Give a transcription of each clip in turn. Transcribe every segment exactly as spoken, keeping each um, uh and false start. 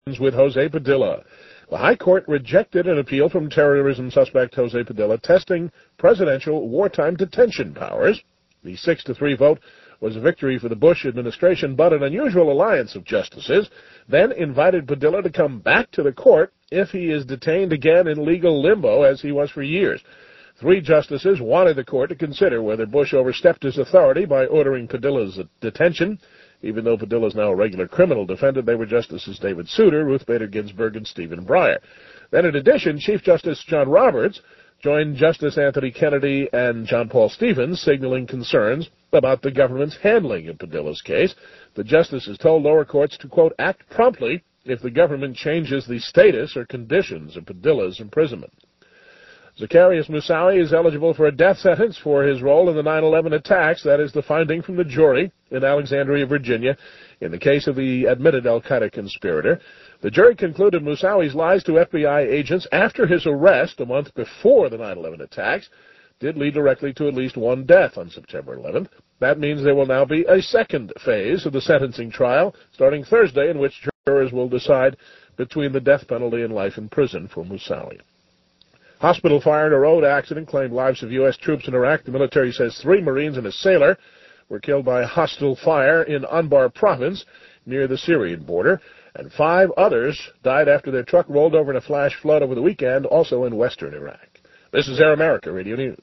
with Jose Padilla. The High Court rejected an appeal from terrorism suspect Jose Padilla testing presidential wartime detention powers. The six to three vote was a victory for the Bush administration, but an unusual alliance of justices then invited Padilla to come back to the court if he is detained again in legal limbo, as he was for years. Three justices wanted the court to consider whether Bush overstepped his authority by ordering Padilla's detention. Even though Padilla is now a regular criminal defendant, they were Justices David Souter, Ruth Bader Ginsburg, and Stephen Breyer. Then, in addition, Chief Justice John Roberts joined Justice Anthony Kennedy and John Paul Stevens, signaling concerns about the government's handling of Padilla's case. The justices told lower courts to, quote, act promptly if the government changes the status or conditions of Padilla's imprisonment. Zacarias Moussaoui is eligible for a death sentence for his role in the nine eleven attacks. That is the finding from the jury in Alexandria, Virginia, in the case of the admitted al-Qaeda conspirator. The jury concluded Moussaoui's lies to F B I agents after his arrest a month before the nine eleven attacks did lead directly to at least one death on September eleventh. That means there will now be a second phase of the sentencing trial starting Thursday, in which jurors will decide between the death penalty and life in prison for Moussaoui. Hospital fire in a road accident claimed lives of U S troops in Iraq. The military says three Marines and a sailor were killed by a hostile fire in Anbar province near the Syrian border, and five others died after their truck rolled over in a flash flood over the weekend, also in western Iraq. This is Air America Radio News.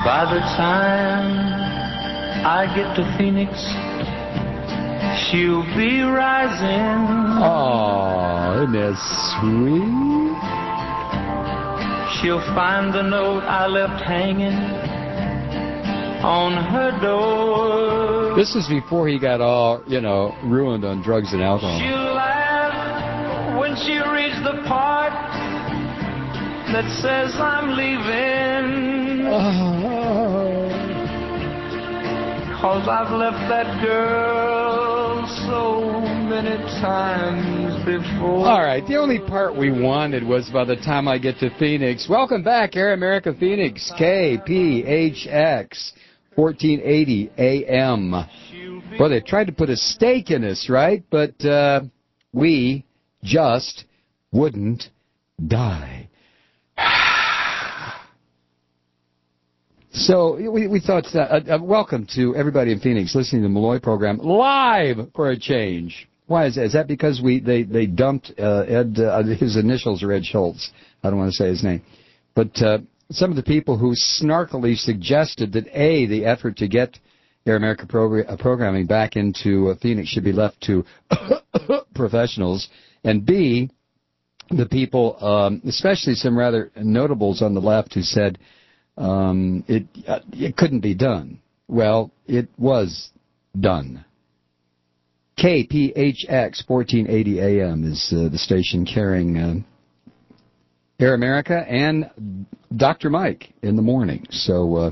By the time I get to Phoenix, she'll be rising. Oh, isn't that sweet? She'll find the note I left hanging on her door. This is before he got all, you know, ruined on drugs and alcohol. She'll laugh when she reads the part that says I'm leaving. Oh. Cause I've left that girl so many times before. All right, the only part we wanted was by the time I get to Phoenix. Welcome back, Air America Phoenix, K P H X, fourteen eighty A M. Well, they tried to put a stake in us, right? But uh, we just wouldn't die. So we, we thought, uh, uh, welcome to everybody in Phoenix listening to the Malloy program live for a change. Why is that? Is that because we they, they dumped uh, Ed, uh, his initials are Ed Schultz. I don't want to say his name. But uh, some of the people who snarkily suggested that, A, the effort to get Air America progr- uh, programming back into uh, Phoenix should be left to professionals, and B, the people, um, especially some rather notables on the left who said, Um, it uh, it couldn't be done. Well, it was done. K P H X fourteen eighty A M is uh, the station carrying uh, Air America and Doctor Mike in the morning. So uh,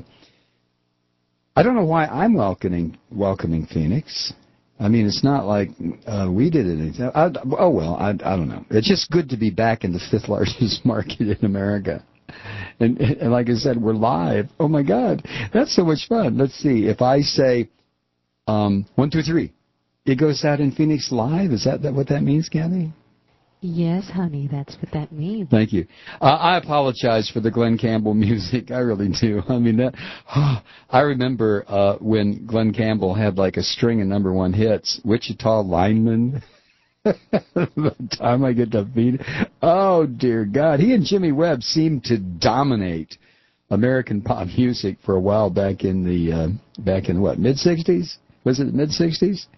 I don't know why I'm welcoming welcoming Phoenix. I mean, it's not like uh, we did anything. I, oh well, I, I don't know. It's just good to be back in the fifth largest market in America. And, and like I said, we're live. Oh, my God. That's so much fun. Let's see. If I say um, one, two, three, it goes out in Phoenix live? Is that, that what that means, Kathy? Yes, honey. That's what that means. Thank you. Uh, I apologize for the Glenn Campbell music. I really do. I mean, that. Oh, I remember uh, when Glenn Campbell had like a string of number one hits, Wichita Lineman. The time I get to feed, oh dear God, he and Jimmy Webb seemed to dominate American pop music for a while back in the uh, back in what mid sixties? Was it mid sixties?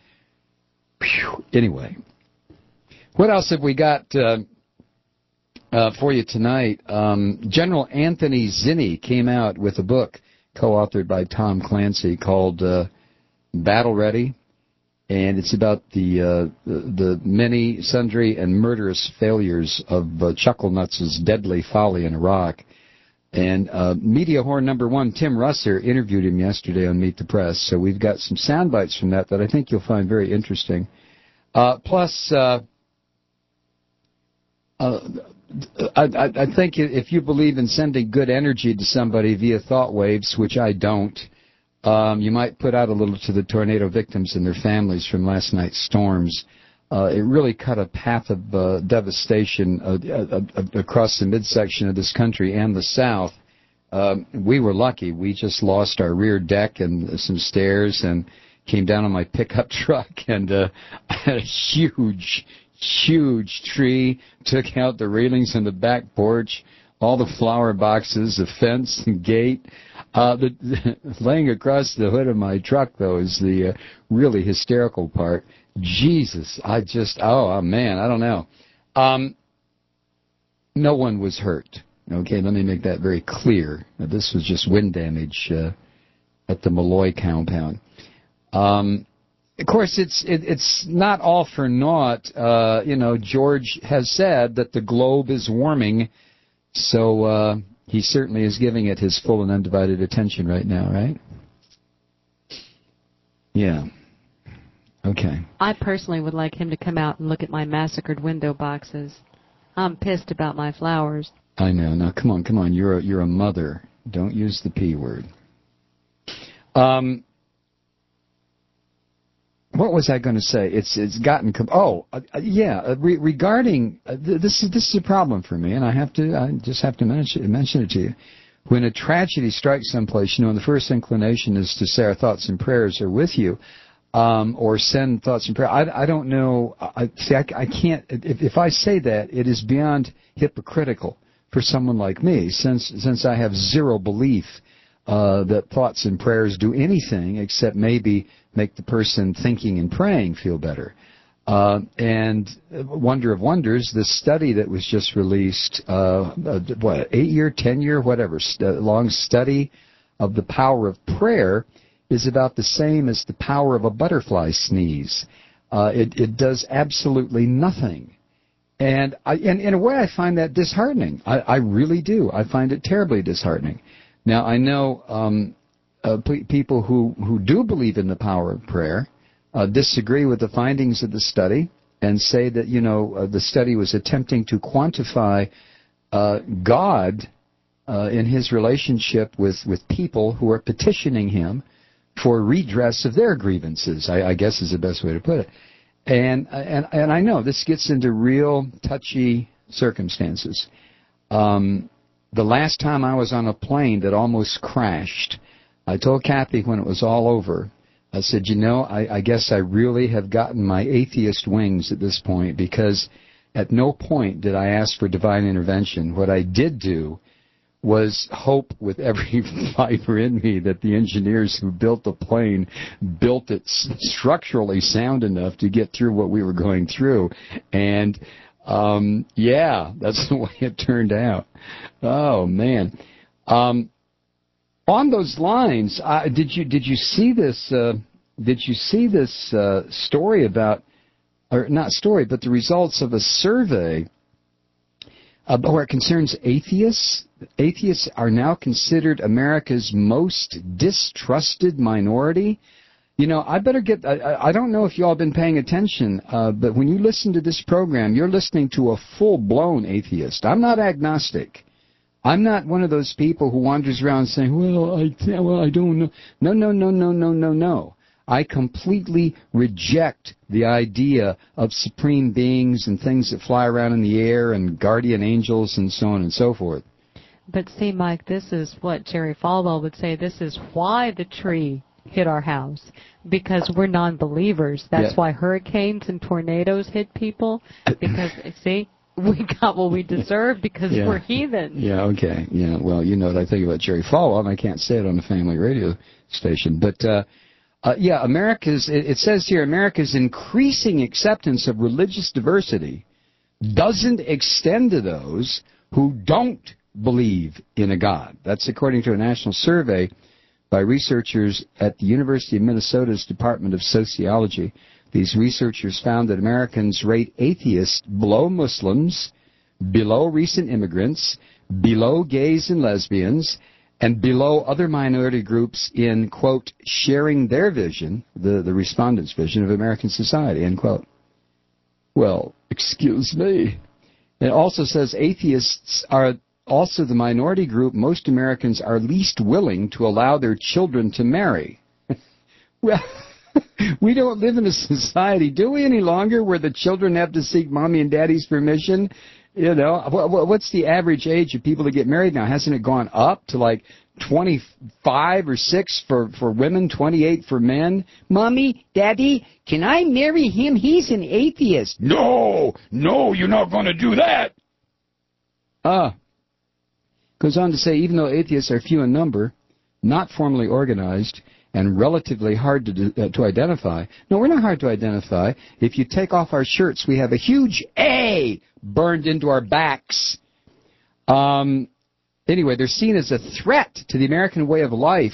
Anyway, what else have we got uh, uh, for you tonight? Um, General Anthony Zinni came out with a book co-authored by Tom Clancy called uh, Battle Ready. And it's about the, uh, the the many, sundry, and murderous failures of uh, Chuckle Nuts' deadly folly in Iraq. And uh, media whore number one, Tim Russer, interviewed him yesterday on Meet the Press. So we've got some sound bites from that that I think you'll find very interesting. Uh, plus, uh, uh, I, I, I think if you believe in sending good energy to somebody via thought waves, which I don't, Um, you might put out a little to the tornado victims and their families from last night's storms. Uh, it really cut a path of uh, devastation uh, uh, uh, across the midsection of this country and the South. Um, we were lucky. We just lost our rear deck and some stairs and came down on my pickup truck, and uh, I had a huge, huge tree, took out the railings on the back porch, all the flower boxes, the fence and gate. Uh, the, the, laying across the hood of my truck, though, is the uh, really hysterical part. Jesus, I just, oh, oh man, I don't know. Um, no one was hurt. Okay, let me make that very clear. Now, this was just wind damage uh, at the Malloy compound. Um, of course, it's it, it's not all for naught. Uh, you know, George has said that the globe is warming, so uh, he certainly is giving it his full and undivided attention right now, right? Yeah. Okay. I personally would like him to come out and look at my massacred window boxes. I'm pissed about my flowers. I know. Now, come on, come on. You're a, you're a mother. Don't use the P word. Um, what was I going to say? It's it's gotten. Com- oh, uh, yeah. Uh, re- regarding uh, th- this is this is a problem for me, and I have to I just have to mention mention it to you. When a tragedy strikes someplace, you know, the first inclination is to say our thoughts and prayers are with you. Um, or send thoughts and prayer. I, I don't know. I, see, I, I can't. If, if I say that, it is beyond hypocritical for someone like me, since since I have zero belief uh, that thoughts and prayers do anything except maybe make the person thinking and praying feel better. Uh, and wonder of wonders, this study that was just released, uh, uh, what, eight-year, ten-year, whatever, st- long study of the power of prayer is about the same as the power of a butterfly sneeze. Uh, it, it does absolutely nothing. And, I, and in a way, I find that disheartening. I, I really do. I find it terribly disheartening. Now, I know um, uh, p- people who, who do believe in the power of prayer uh, disagree with the findings of the study and say that, you know, uh, the study was attempting to quantify uh, God uh, in his relationship with, with people who are petitioning him for redress of their grievances, I, I guess is the best way to put it. And, and, and I know this gets into real touchy circumstances. Um, the last time I was on a plane that almost crashed, I told Kathy when it was all over, I said, you know, I, I guess I really have gotten my atheist wings at this point, because at no point did I ask for divine intervention. What I did do was hope with every fiber in me that the engineers who built the plane built it structurally sound enough to get through what we were going through. And, um, yeah, that's the way it turned out. Oh, man. Um, on those lines, uh, did you did you see this? Uh, did you see this uh, story about, or not story, but the results of a survey uh, where it concerns atheists? Atheists are now considered America's most distrusted minority. You know, I better get, I, I don't know if you all have been paying attention, uh, but when you listen to this program, you're listening to a full-blown atheist. I'm not agnostic. I'm not one of those people who wanders around saying, well, I, well, I don't know. No, no, no, no, no, no, no. I completely reject the idea of supreme beings and things that fly around in the air and guardian angels and so on and so forth. But see, Mike, this is what Jerry Falwell would say. This is why the tree hit our house, because we're non-believers. That's yeah. why hurricanes and tornadoes hit people, because, see, we got what we deserve because yeah. we're heathens. Yeah, okay. Yeah, well, you know what I think about Jerry Falwell, and I can't say it on the family radio station. But, uh, uh, yeah, America's, it, it says here, America's increasing acceptance of religious diversity doesn't extend to those who don't believe in a God. That's according to a national survey by researchers at the University of Minnesota's Department of Sociology. These researchers found that Americans rate atheists below Muslims, below recent immigrants, below gays and lesbians, and below other minority groups in, quote, sharing their vision, the, the respondents' vision of American society, end quote. Well, excuse me. It also says atheists are also the minority group most Americans are least willing to allow their children to marry. Well, we don't live in a society, do we, any longer, where the children have to seek mommy and daddy's permission? You know, what's the average age of people that get married now? Hasn't it gone up to like twenty-five or six for, for women, twenty-eight for men? Mommy, Daddy, can I marry him? He's an atheist. No, no, you're not going to do that. Ah. Uh, Goes on to say, even though atheists are few in number, not formally organized, and relatively hard to, uh, to identify. No, we're not hard to identify. If you take off our shirts, we have a huge A burned into our backs. Um, anyway, they're seen as a threat to the American way of life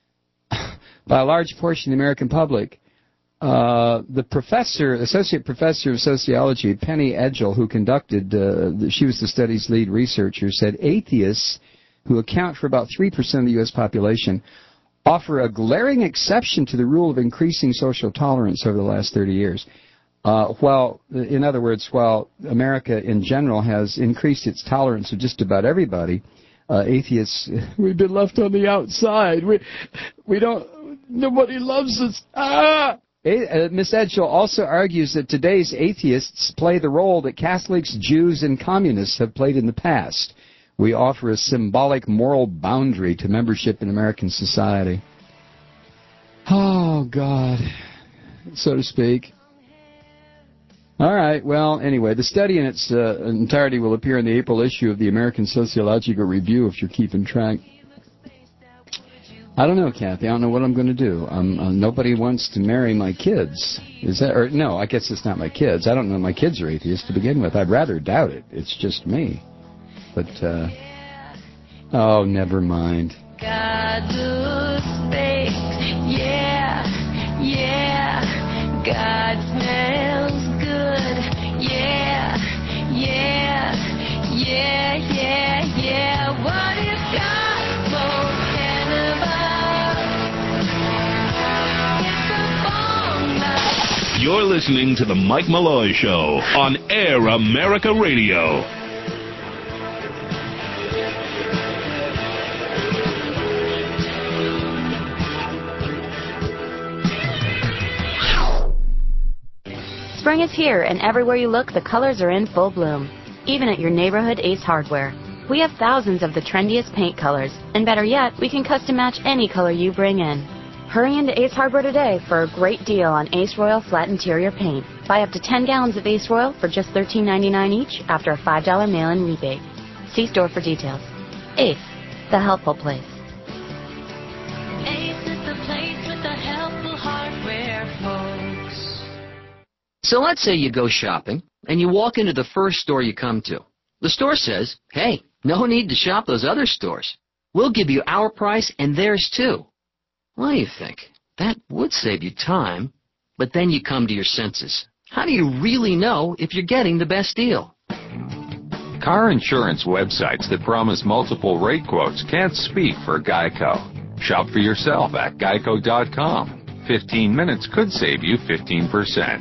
by a large portion of the American public. Uh, the professor, associate professor of sociology, Penny Edgell, who conducted, uh, the, she was the study's lead researcher, said atheists, who account for about three percent of the U S population, offer a glaring exception to the rule of increasing social tolerance over the last thirty years. Uh, while, in other words, while America in general has increased its tolerance of just about everybody, uh, atheists, we've been left on the outside. We, we don't, nobody loves us. Ah! Uh, Miz Edgell also argues that today's atheists play the role that Catholics, Jews, and communists have played in the past. We offer a symbolic moral boundary to membership in American society. Oh, God, so to speak. All right, well, anyway, the study in its uh, entirety will appear in the April issue of the American Sociological Review, if you're keeping track. I don't know, Kathy. I don't know what I'm going to do. Um, uh, nobody wants to marry my kids. Is that? Or no, I guess it's not my kids. I don't know. My kids are atheists to begin with. I'd rather doubt it. It's just me. But uh, oh, never mind. God do space, yeah, yeah. God smells good, yeah, yeah, yeah, yeah, yeah. What if God smokes cannabis? It's a bomb night. You're listening to the Mike Malloy Show on Air America Radio. Spring is here, and everywhere you look, the colors are in full bloom. Even at your neighborhood Ace Hardware. We have thousands of the trendiest paint colors, and better yet, we can custom match any color you bring in. Hurry into Ace Hardware today for a great deal on Ace Royal Flat Interior Paint. Buy up to ten gallons of Ace Royal for just thirteen ninety-nine each after a five dollar mail-in rebate. See store for details. Ace, the helpful place. Ace is the place with the helpful hardware, folks. So let's say you go shopping, and you walk into the first store you come to. The store says, hey, no need to shop those other stores. We'll give you our price and theirs too. Well, you think, that would save you time, but then you come to your senses. How do you really know if you're getting the best deal? Car insurance websites that promise multiple rate quotes can't speak for Geico. Shop for yourself at geico dot com. fifteen minutes could save you fifteen percent.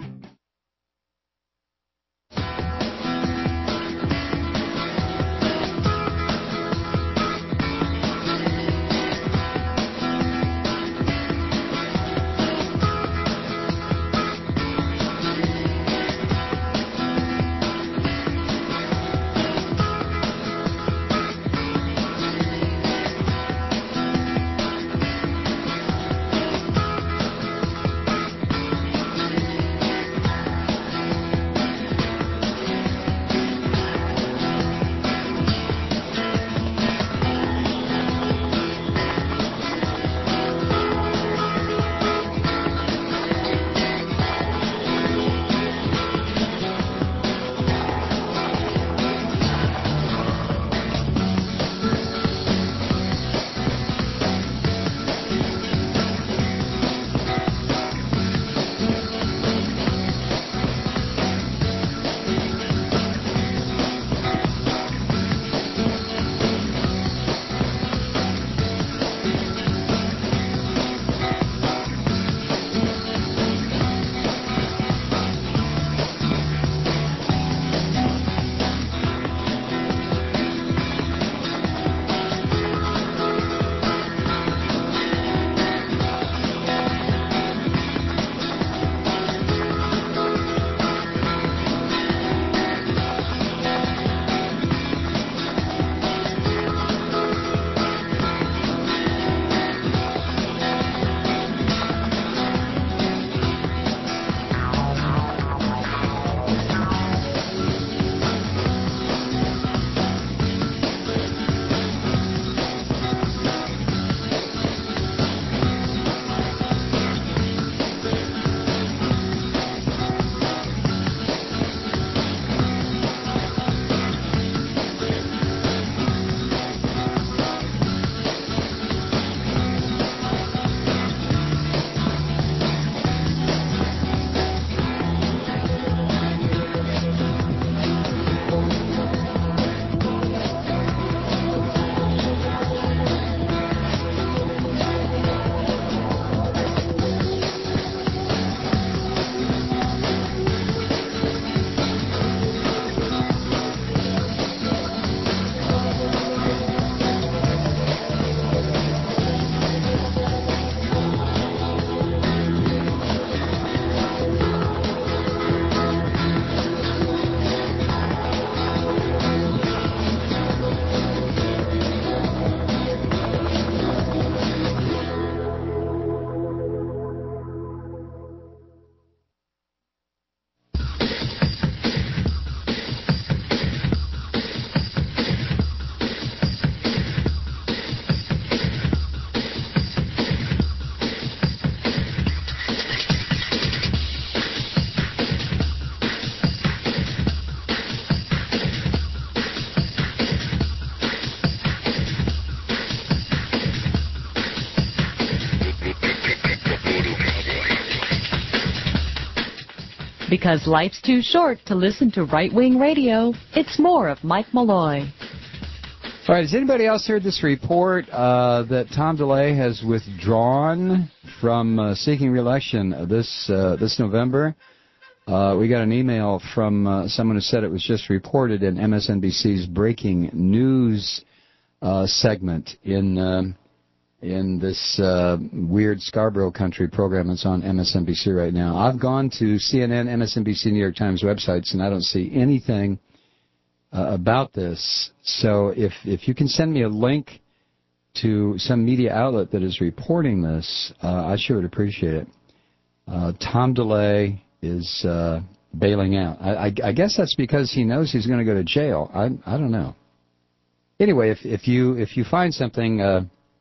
Because life's too short to listen to right-wing radio, it's more of Mike Malloy. All right, has anybody else heard this report uh, that Tom DeLay has withdrawn from uh, seeking re-election this uh, this November? Uh, we got an email from uh, someone who said it was just reported in M S N B C's breaking news uh, segment in uh, in this uh, weird Scarborough Country program that's on M S N B C right now. I've gone to C N N, M S N B C, New York Times websites, and I don't see anything Uh, about this. So if if you can send me a link to some media outlet that is reporting this, uh, I sure would appreciate it. Uh, Tom DeLay is uh, bailing out. I, I, I guess that's because he knows he's going to go to jail. I I don't know. Anyway, if if you if you find something uh,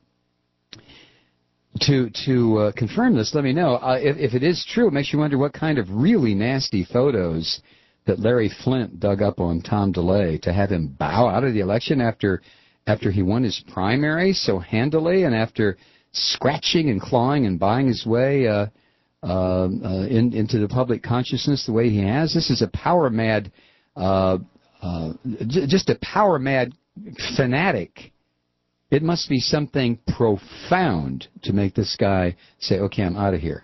to to uh, confirm this, let me know. Uh, if if it is true, it makes you wonder what kind of really nasty photos that Larry Flint dug up on Tom DeLay to have him bow out of the election after after he won his primary so handily and after scratching and clawing and buying his way uh, uh, uh, in, into the public consciousness the way he has. This is a power-mad, uh, uh, j- just a power-mad fanatic. It must be something profound to make this guy say, okay, I'm out of here.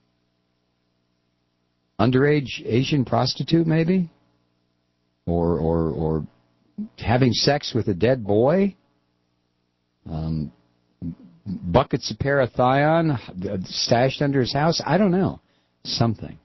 Underage Asian prostitute, maybe? Or or or having sex with a dead boy? Um, buckets of parathion stashed under his house? I don't know. Something.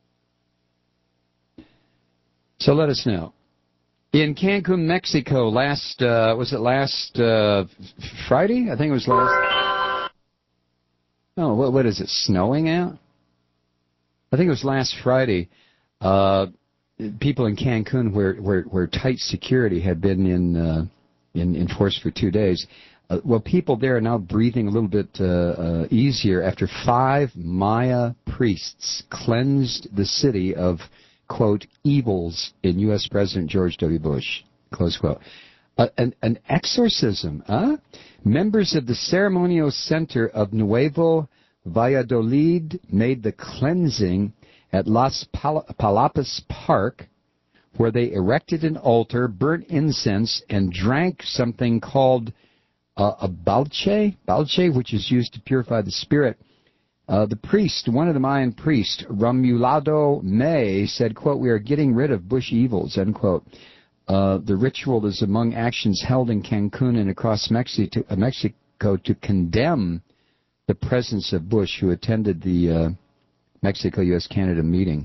So let us know. In Cancun, Mexico, last, uh, was it last uh, Friday? I think it was last... Oh, what, what is it, snowing out? I think it was last Friday, uh, people in Cancun where, where, where tight security had been in, uh, in, in force for two days. Uh, well, people there are now breathing a little bit uh, uh, easier after five Maya priests cleansed the city of, quote, evils in U S President George W. Bush, close quote. Uh, an, an exorcism, huh? Members of the Ceremonial Center of Nuevo Valladolid made the cleansing at Las Pal- Palapas Park, where they erected an altar, burnt incense, and drank something called uh, a balche, balche, which is used to purify the spirit. Uh, the priest, one of the Mayan priests, Ramulado May, said, quote, we are getting rid of Bush evils, end quote. Uh, the ritual is among actions held in Cancun and across Mexico, uh, Mexico to condemn the presence of Bush, who attended the uh, Mexico-U S Canada meeting.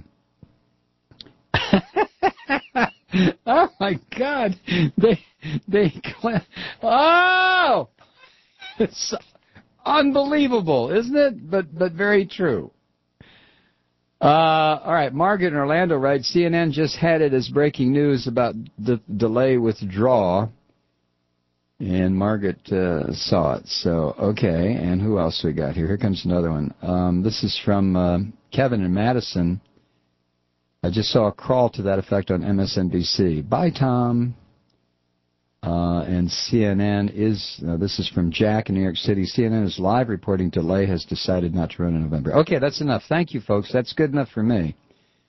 Oh, my God. They, they, oh! It's unbelievable, isn't it? But, but very true. Uh, all right, Margaret in Orlando writes, C N N just had it as breaking news about the DeLay withdrawal. And Margaret uh, saw it. So, okay, and who else we got here? Here comes another one. Um, this is from uh, Kevin in Madison. I just saw a crawl to that effect on M S N B C. Bye, Tom. Uh, and C N N is, uh, this is from Jack in New York City. C N N is live reporting DeLay has decided not to run in November. Okay, that's enough. Thank you, folks. That's good enough for me.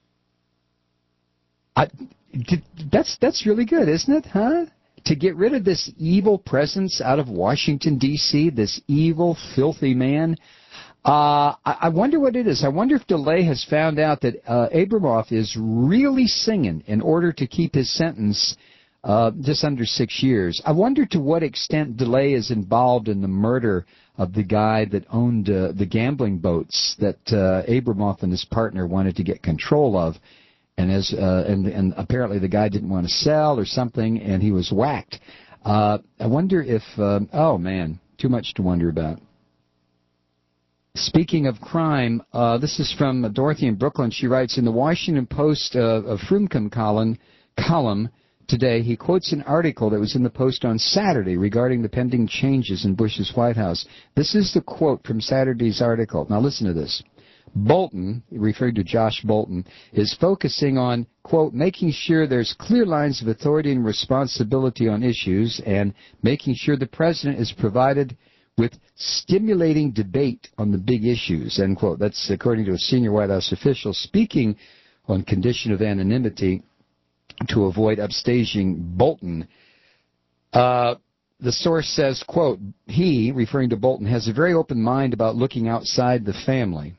I, that's, that's really good, isn't it, huh? To get rid of this evil presence out of Washington, D C, this evil, filthy man, uh, I, I wonder what it is. I wonder if DeLay has found out that uh, Abramoff is really singing in order to keep his sentence uh, just under six years. I wonder to what extent DeLay is involved in the murder of the guy that owned uh, the gambling boats that uh, Abramoff and his partner wanted to get control of. And as uh, and, and apparently the guy didn't want to sell or something, and he was whacked. Uh, I wonder if, um, oh, man, too much to wonder about. Speaking of crime, uh, this is from Dorothy in Brooklyn. She writes, in the Washington Post uh, a Frumkin column, column today, he quotes an article that was in the Post on Saturday regarding the pending changes in Bush's White House. This is the quote from Saturday's article. Now listen to this. Bolton, referring to Josh Bolton, is focusing on, quote, making sure there's clear lines of authority and responsibility on issues and making sure the president is provided with stimulating debate on the big issues, end quote. That's according to a senior White House official speaking on condition of anonymity to avoid upstaging Bolton. Uh, the source says, quote, he, referring to Bolton, has a very open mind about looking outside the family.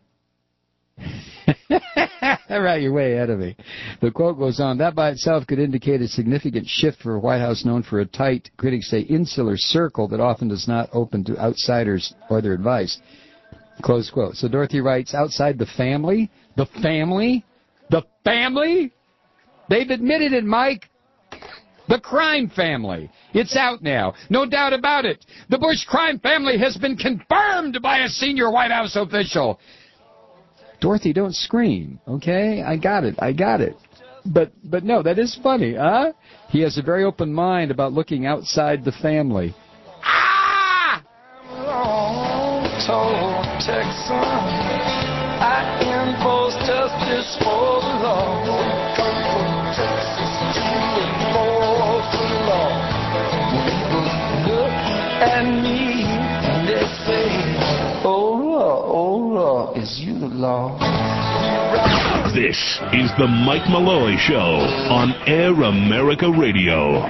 Right, you're way ahead of me. The quote goes on, that by itself could indicate a significant shift for a White House known for a tight, critics say, insular circle that often does not open to outsiders or their advice. Close quote. So Dorothy writes, outside the family? The family? The family? They've admitted it, Mike. The crime family. It's out now. No doubt about it. The Bush crime family has been confirmed by a senior White House official. Dorothy, don't scream, okay? I got it. I got it. But but no, that is funny, huh? He has a very open mind about looking outside the family. Ah! Told Texan, I impose justice for the law. We come from Texas to enforce the law. Look at me, they say, oh law, oh law, is you the law. This is the Mike Malloy Show on Air America Radio.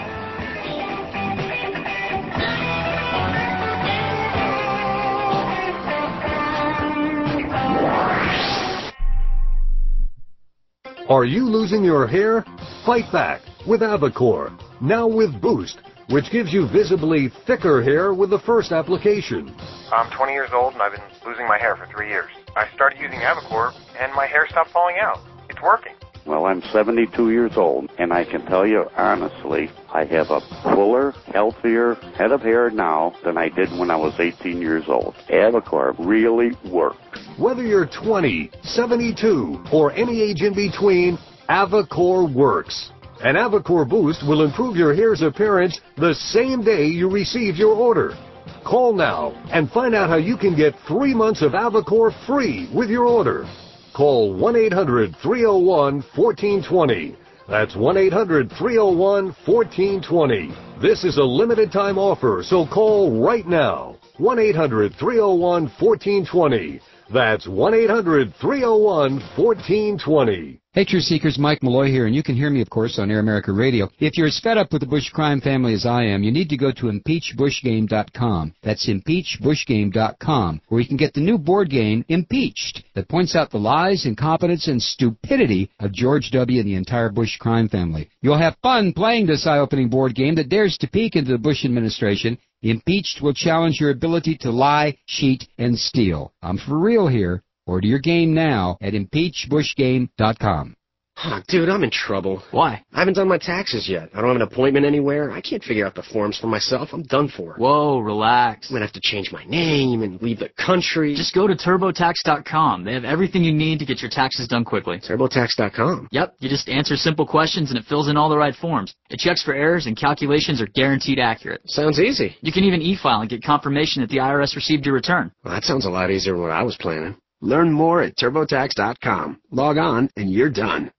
Are you losing your hair? Fight back with Avacor, now with Boost, which gives you visibly thicker hair with the first application. I'm twenty years old and I've been losing my hair for three years. I started using Avacor and my hair stopped falling out. It's working. Well, I'm seventy-two years old, and I can tell you honestly, I have a fuller, healthier head of hair now than I did when I was eighteen years old. Avacor really works. Whether you're twenty, seventy-two, or any age in between, Avacor works. An Avacor Boost will improve your hair's appearance the same day you receive your order. Call now and find out how you can get three months of Avacor free with your order. Call one eight hundred, three oh one, one four two zero. That's one eight hundred, three oh one, one four two zero. This is a limited time offer, so call right now. one eight hundred, three oh one, one four two zero. That's one eight hundred, three oh one, one four two zero. Hey, Truth Seekers, Mike Malloy here, and you can hear me, of course, on Air America Radio. If you're as fed up with the Bush crime family as I am, you need to go to impeach bush game dot com. That's impeach bush game dot com, where you can get the new board game, Impeached, that points out the lies, incompetence, and stupidity of George W. and the entire Bush crime family. You'll have fun playing this eye-opening board game that dares to peek into the Bush administration. Impeached will challenge your ability to lie, cheat, and steal. I'm for real here. Order your game now at impeach bush game dot com. Oh, dude, I'm in trouble. Why? I haven't done my taxes yet. I don't have an appointment anywhere. I can't figure out the forms for myself. I'm done for. Whoa, relax. I'm going to have to change my name and leave the country. Just go to turbo tax dot com. They have everything you need to get your taxes done quickly. turbo tax dot com? Yep, you just answer simple questions and it fills in all the right forms. It checks for errors and calculations are guaranteed accurate. Sounds easy. You can even e-file and get confirmation that the I R S received your return. Well, that sounds a lot easier than what I was planning. Learn more at turbo tax dot com. Log on and you're done.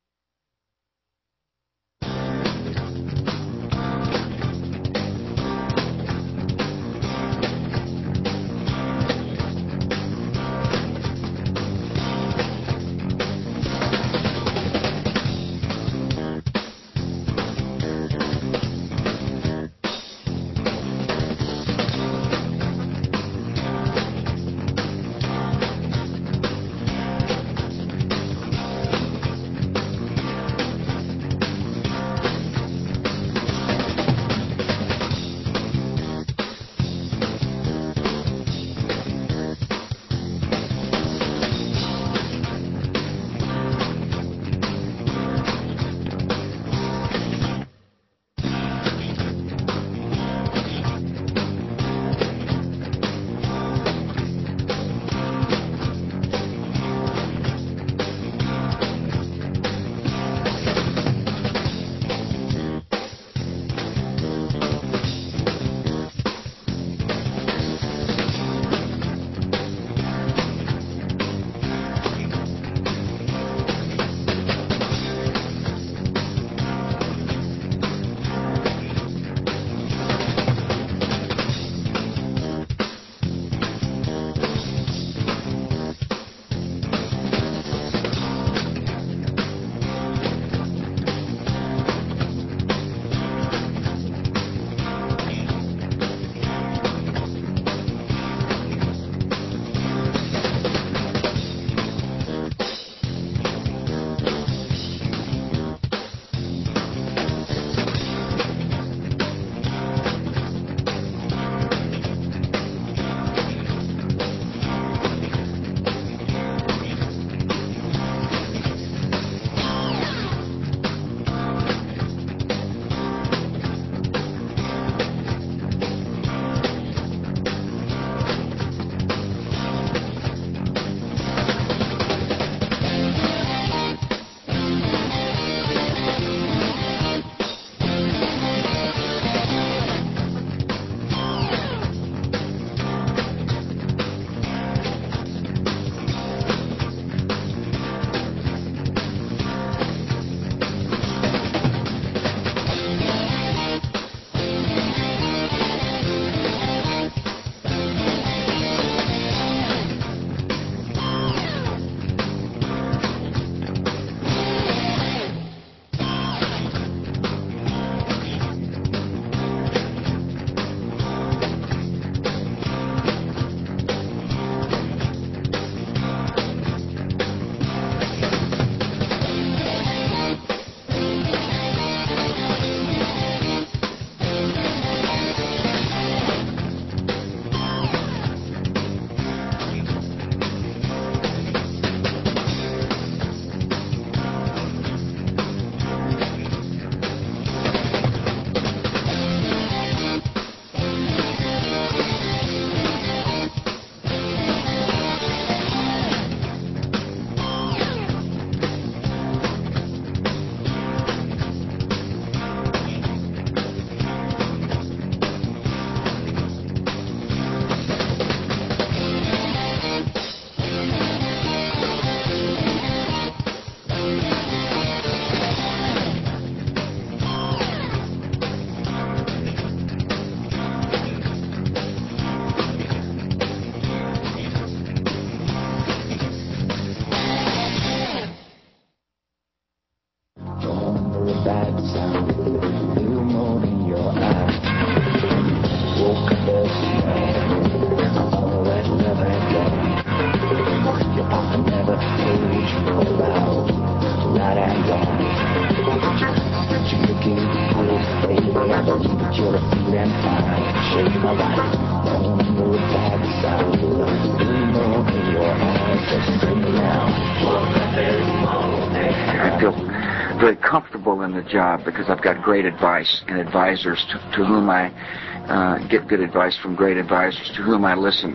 I feel very comfortable in the job because I've got great advice and advisors to, to whom I uh, get good advice from great advisors to whom I listen.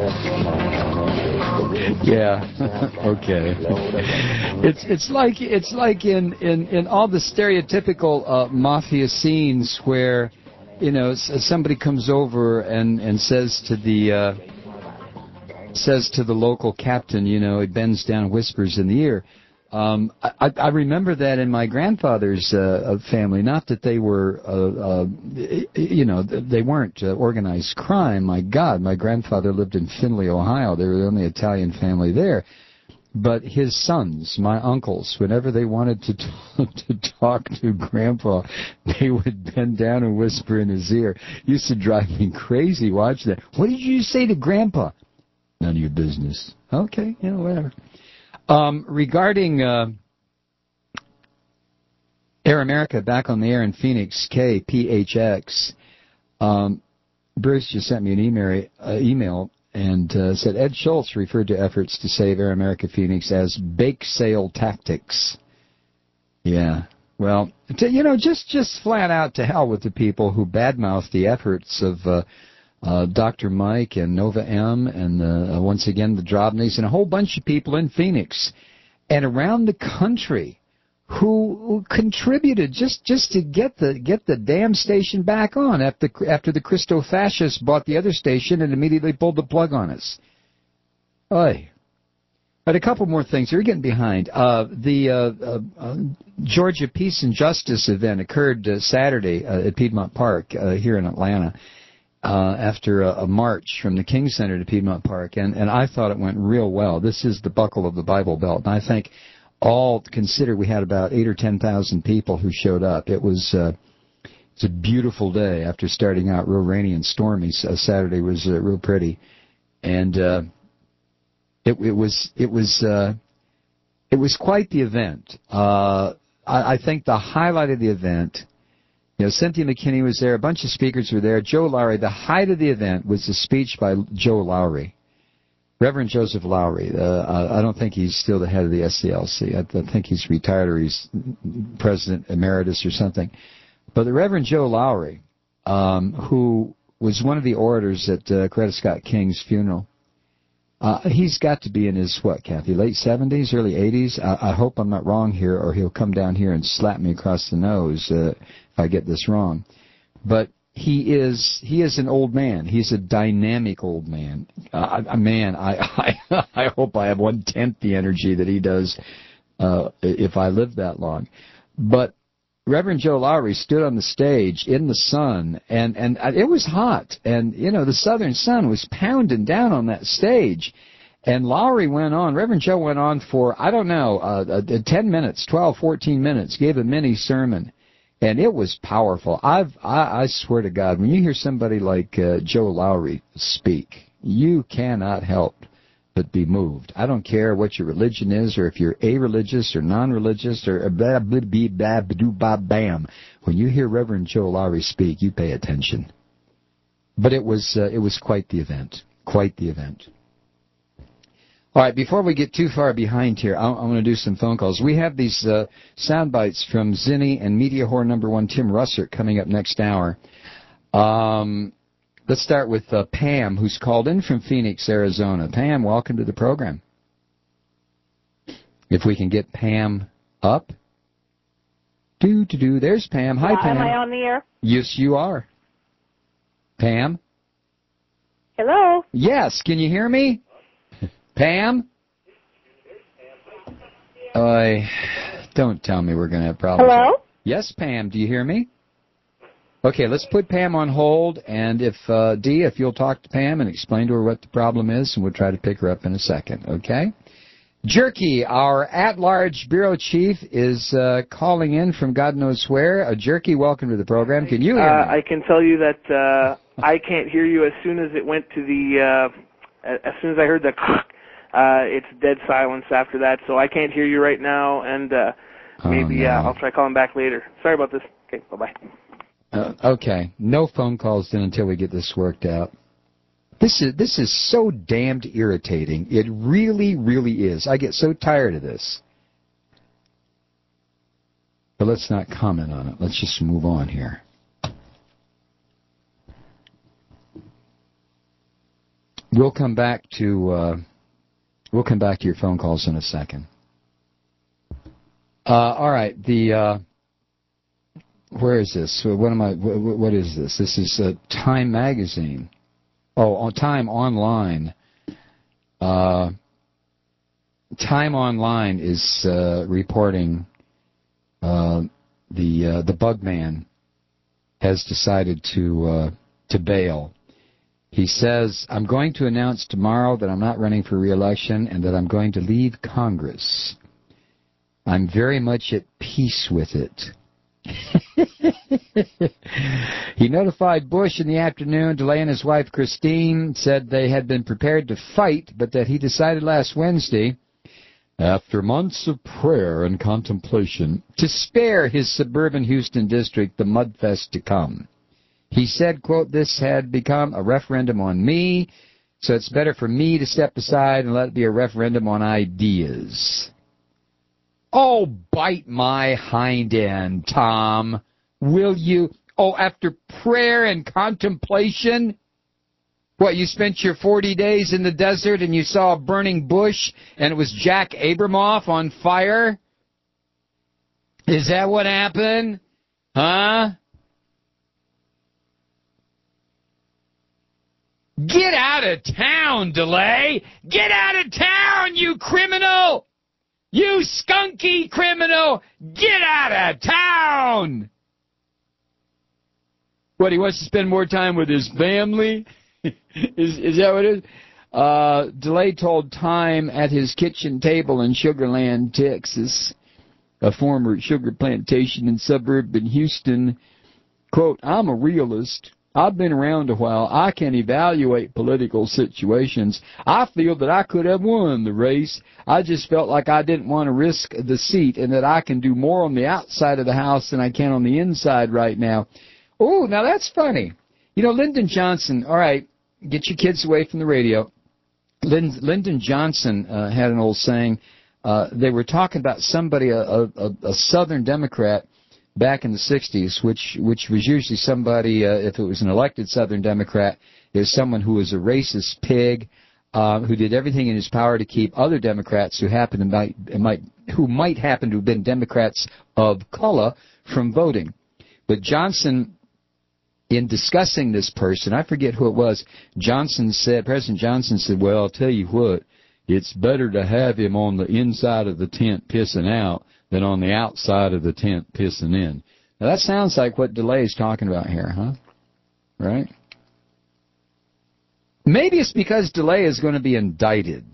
Yeah. Okay. It's it's like it's like in, in, in all the stereotypical uh, mafia scenes where, you know, somebody comes over and, and says to the uh, says to the local captain, you know, he bends down and whispers in the ear. Um, I, I remember that in my grandfather's uh, family. Not that they were, uh, uh, you know, they weren't uh, organized crime. My God, my grandfather lived in Findlay, Ohio. They were the only Italian family there. But his sons, my uncles, whenever they wanted to t- to talk to Grandpa, they would bend down and whisper in his ear. It used to drive me crazy watching that. What did you say to Grandpa? None of your business. Okay, you know, whatever. Um, regarding uh, Air America back on the air in Phoenix, K P H X, um, Bruce just sent me an email, uh, email and uh, said Ed Schultz referred to efforts to save Air America Phoenix as bake sale tactics. Yeah, well, to, you know, just, just flat out to hell with the people who badmouth the efforts of uh, Uh, Doctor Mike and Nova M and uh, once again the Drobnys and a whole bunch of people in Phoenix and around the country who, who contributed just, just to get the get the damn station back on after after the Christo fascists bought the other station and immediately pulled the plug on us. Oy. But a couple more things. We're getting behind. Uh, the uh, uh, uh, Georgia Peace and Justice event occurred uh, Saturday uh, at Piedmont Park uh, here in Atlanta. Uh, after a, a march from the King Center to Piedmont Park, and, and I thought it went real well. This is the buckle of the Bible Belt, and I think all considered we had about eight or ten thousand people who showed up. It was uh, it's a beautiful day after starting out real rainy and stormy. So Saturday was uh, real pretty, and uh, it, it was it was uh, it was quite the event. Uh, I, I think the highlight of the event. You know, Cynthia McKinney was there. A bunch of speakers were there. Joe Lowry. The height of the event was the speech by Joe Lowry, Reverend Joseph Lowry. Uh, I don't think he's still the head of the S C L C. I think he's retired or he's president emeritus or something. But the Reverend Joe Lowry, um, who was one of the orators at uh, Coretta Scott King's funeral, uh, he's got to be in his, what, Kathy, late seventies, early eighties? I, I hope I'm not wrong here, or he'll come down here and slap me across the nose uh, if I get this wrong. But he is he is an old man. He's a dynamic old man. Uh, man, I, I I hope I have one-tenth the energy that he does uh, if I live that long. But Reverend Joe Lowry stood on the stage in the sun, and, and it was hot. And, you know, the southern sun was pounding down on that stage. And Lowry went on, Reverend Joe went on for, I don't know, uh, ten minutes, twelve, fourteen minutes, gave a mini sermon. And it was powerful. I've, I, I swear to God, when you hear somebody like uh, Joe Lowry speak, you cannot help but be moved. I don't care what your religion is, or if you're a-religious or non-religious, or blah, blah, blah, blah, blah, blah, bam. When you hear Reverend Joe Lowry speak, you pay attention. But it was uh, it was quite the event, quite the event. All right, before we get too far behind here, I, I want to do some phone calls. We have these uh, sound bites from Zinni and Media Whore number one, Tim Russert, coming up next hour. Um... Let's start with uh, Pam, who's called in from Phoenix, Arizona. Pam, welcome to the program. If we can get Pam up. Do, do, do. There's Pam. Hi, Why Pam. am I on the air? Yes, you are. Pam? Hello? Yes, can you hear me? Pam? Uh, don't tell me we're going to have problems. Hello? Yes, Pam, do you hear me? Okay, let's put Pam on hold, and if, uh, Dee, if you'll talk to Pam and explain to her what the problem is, and we'll try to pick her up in a second, okay? Jerky, our at-large bureau chief, is uh, calling in from God knows where. Uh, Jerky, welcome to the program. Can you hear uh, me? I can tell you that uh, I can't hear you as soon as it went to the, uh, as soon as I heard the, uh, it's dead silence after that, so I can't hear you right now, and uh, maybe oh, no. uh, I'll try calling back later. Sorry about this. Okay, bye-bye. Uh, okay, no phone calls then until we get this worked out. This is this is so damned irritating. It really, really is. I get so tired of this. But let's not comment on it. Let's just move on here. We'll come back to uh, we'll come back to your phone calls in a second. Uh, all right, the. Uh, Where is this? What am I? What is this? This is uh, Time Magazine. Oh, on Time Online. Uh, Time Online is uh, reporting uh, the uh, the Bugman has decided to uh, to bail. He says, "I'm going to announce tomorrow that I'm not running for re-election and that I'm going to leave Congress. I'm very much at peace with it." He notified Bush in the afternoon. DeLay and his wife Christine said they had been prepared to fight, but that he decided last Wednesday, after months of prayer and contemplation, to spare his suburban Houston district the mudfest to come. He said, quote, "This had become a referendum on me, so it's better for me to step aside and let it be a referendum on ideas." Oh, bite my hind end, Tom. Will you? Oh, after prayer and contemplation? What, you spent your forty days in the desert and you saw a burning bush and it was Jack Abramoff on fire? Is that what happened? Huh? Get out of town, DeLay! Get out of town, you criminal! You skunky criminal! Get out of town! What, he wants to spend more time with his family? is is that what it is? Uh, DeLay told Time at his kitchen table in Sugar Land, Texas, a former sugar plantation in suburban Houston, quote, "I'm a realist. I've been around a while. I can evaluate political situations. I feel that I could have won the race. I just felt like I didn't want to risk the seat and that I can do more on the outside of the house than I can on the inside right now." Oh, now that's funny. You know, Lyndon Johnson, all right, get your kids away from the radio. Lyndon Johnson uh, had an old saying. Uh, they were talking about somebody, a, a, a Southern Democrat, back in the sixties, which which was usually somebody, uh, if it was an elected Southern Democrat, is someone who was a racist pig, uh, who did everything in his power to keep other Democrats who happen to might, might who might happen to have been Democrats of color from voting. But Johnson, in discussing this person, I forget who it was, Johnson said, President Johnson said, "Well, I'll tell you what, it's better to have him on the inside of the tent pissing out than on the outside of the tent pissing in." Now, that sounds like what DeLay is talking about here, huh? Right? Maybe it's because DeLay is going to be indicted.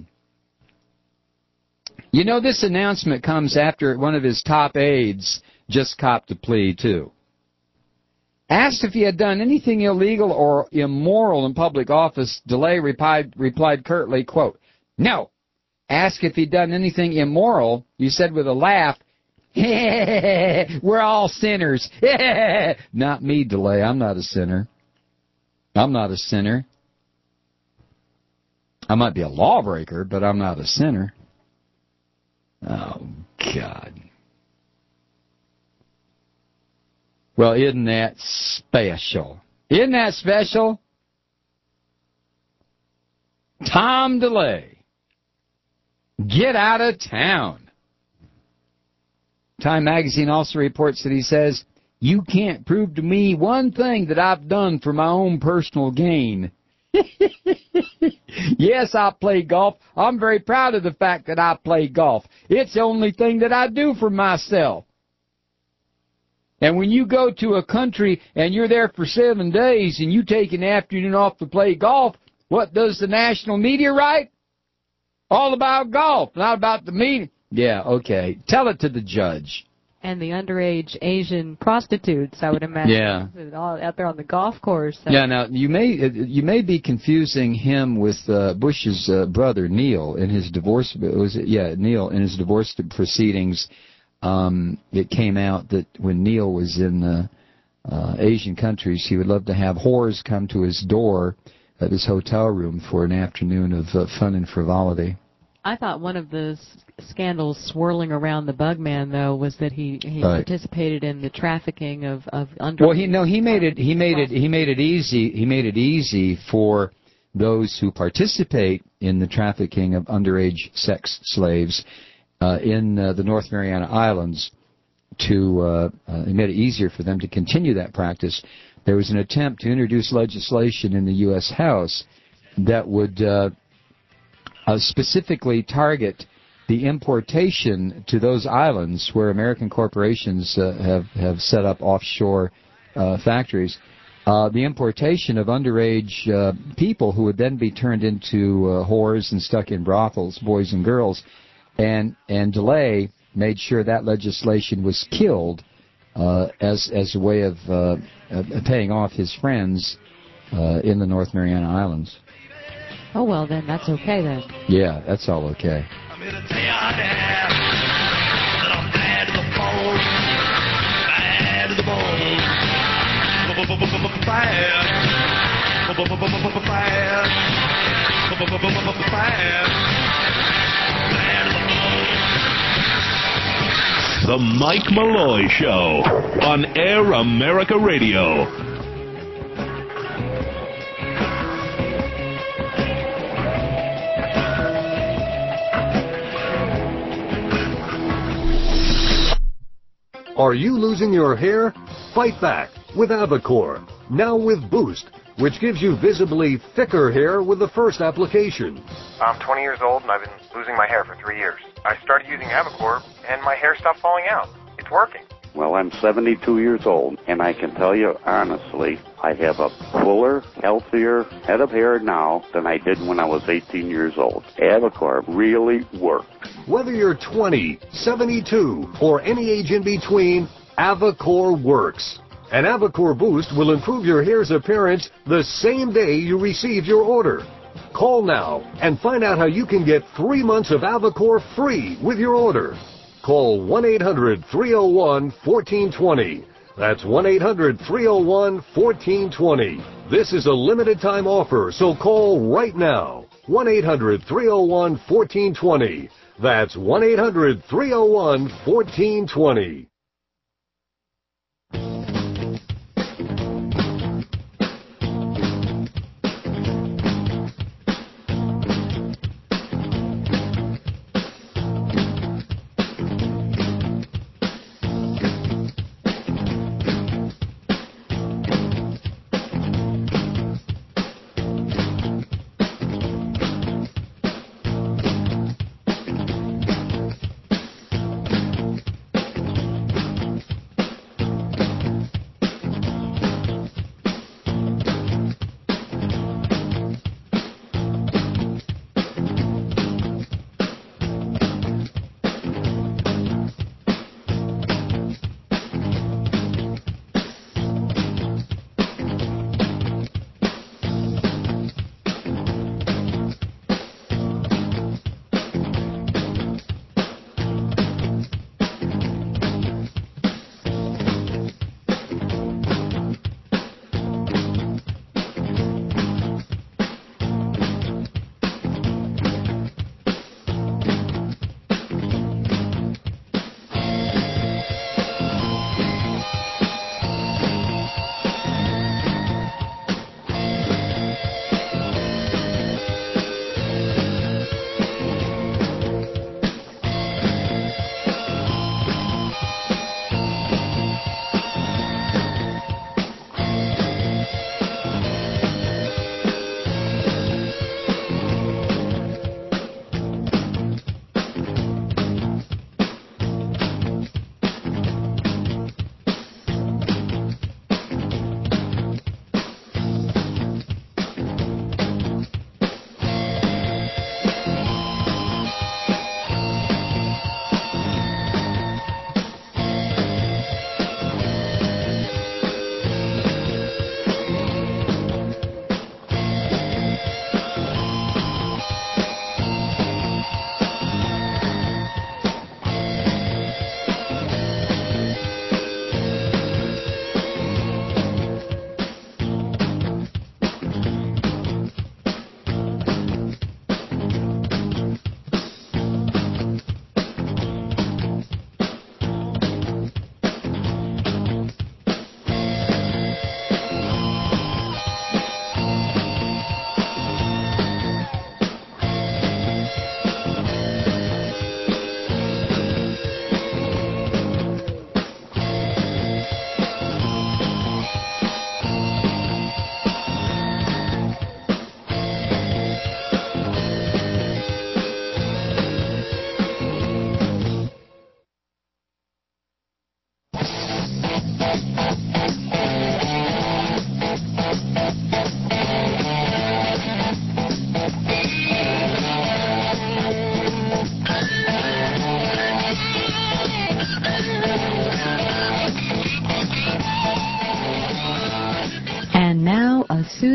You know, this announcement comes after one of his top aides just copped a plea, too. Asked if he had done anything illegal or immoral in public office, DeLay replied, replied curtly, quote, "No. Asked if he'd done anything immoral, you said with a laugh, we're all sinners." Not me, DeLay. I'm not a sinner. I'm not a sinner. I might be a lawbreaker, but I'm not a sinner. Oh, God. Well, isn't that special? Isn't that special? Tom DeLay. Get out of town. Time magazine also reports that he says, "You can't prove to me one thing that I've done for my own personal gain." Yes, I play golf. I'm very proud of the fact that I play golf. It's the only thing that I do for myself. And when you go to a country and you're there for seven days and you take an afternoon off to play golf, what does the national media write? All about golf, not about the meeting. Yeah, okay. Tell it to the judge. And the underage Asian prostitutes, I would imagine. Yeah. All out there on the golf course. Yeah, now, you may you may be confusing him with uh, Bush's uh, brother, Neil, in his divorce. Was it? Yeah, Neil, in his divorce proceedings. Um, it came out that when Neil was in the uh, Asian countries, he would love to have whores come to his door at his hotel room for an afternoon of uh, fun and frivolity. I thought one of the s- scandals swirling around the Bugman, though, was that he, he Right. participated in the trafficking of of under. Well, he no, he made it. He made it. He made it easy. He made it easy for those who participate in the trafficking of underage sex slaves uh, in uh, the North Mariana Islands to. Uh, uh, he made it easier for them to continue that practice. There was an attempt to introduce legislation in the U S House that would. Uh, Uh, specifically target the importation to those islands where American corporations uh, have, have set up offshore uh, factories, uh, the importation of underage uh, people who would then be turned into uh, whores and stuck in brothels, boys and girls, and, and DeLay made sure that legislation was killed uh, as, as a way of uh, uh, paying off his friends uh, in the North Mariana Islands. Oh, well, then that's okay, then. Yeah, that's all okay. The Mike Malloy Show on Air America Radio. Are you losing your hair? Fight back with Avacor, now with Boost, which gives you visibly thicker hair with the first application. I'm twenty years old and I've been losing my hair for three years. I started using Avacor and my hair stopped falling out. It's working. Well, I'm seventy-two years old, and I can tell you honestly, I have a fuller, healthier head of hair now than I did when I was eighteen years old. Avacor really worked. Whether you're twenty, seventy-two, or any age in between, Avacor works. And Avacor Boost will improve your hair's appearance the same day you receive your order. Call now and find out how you can get three months of Avacor free with your order. Call one eight hundred, three oh one, one four two zero. That's one eight hundred, three oh one, one four two zero. This is a limited time offer, so call right now. one eight hundred, three oh one, one four two zero. That's one eight hundred, three oh one, one four two zero.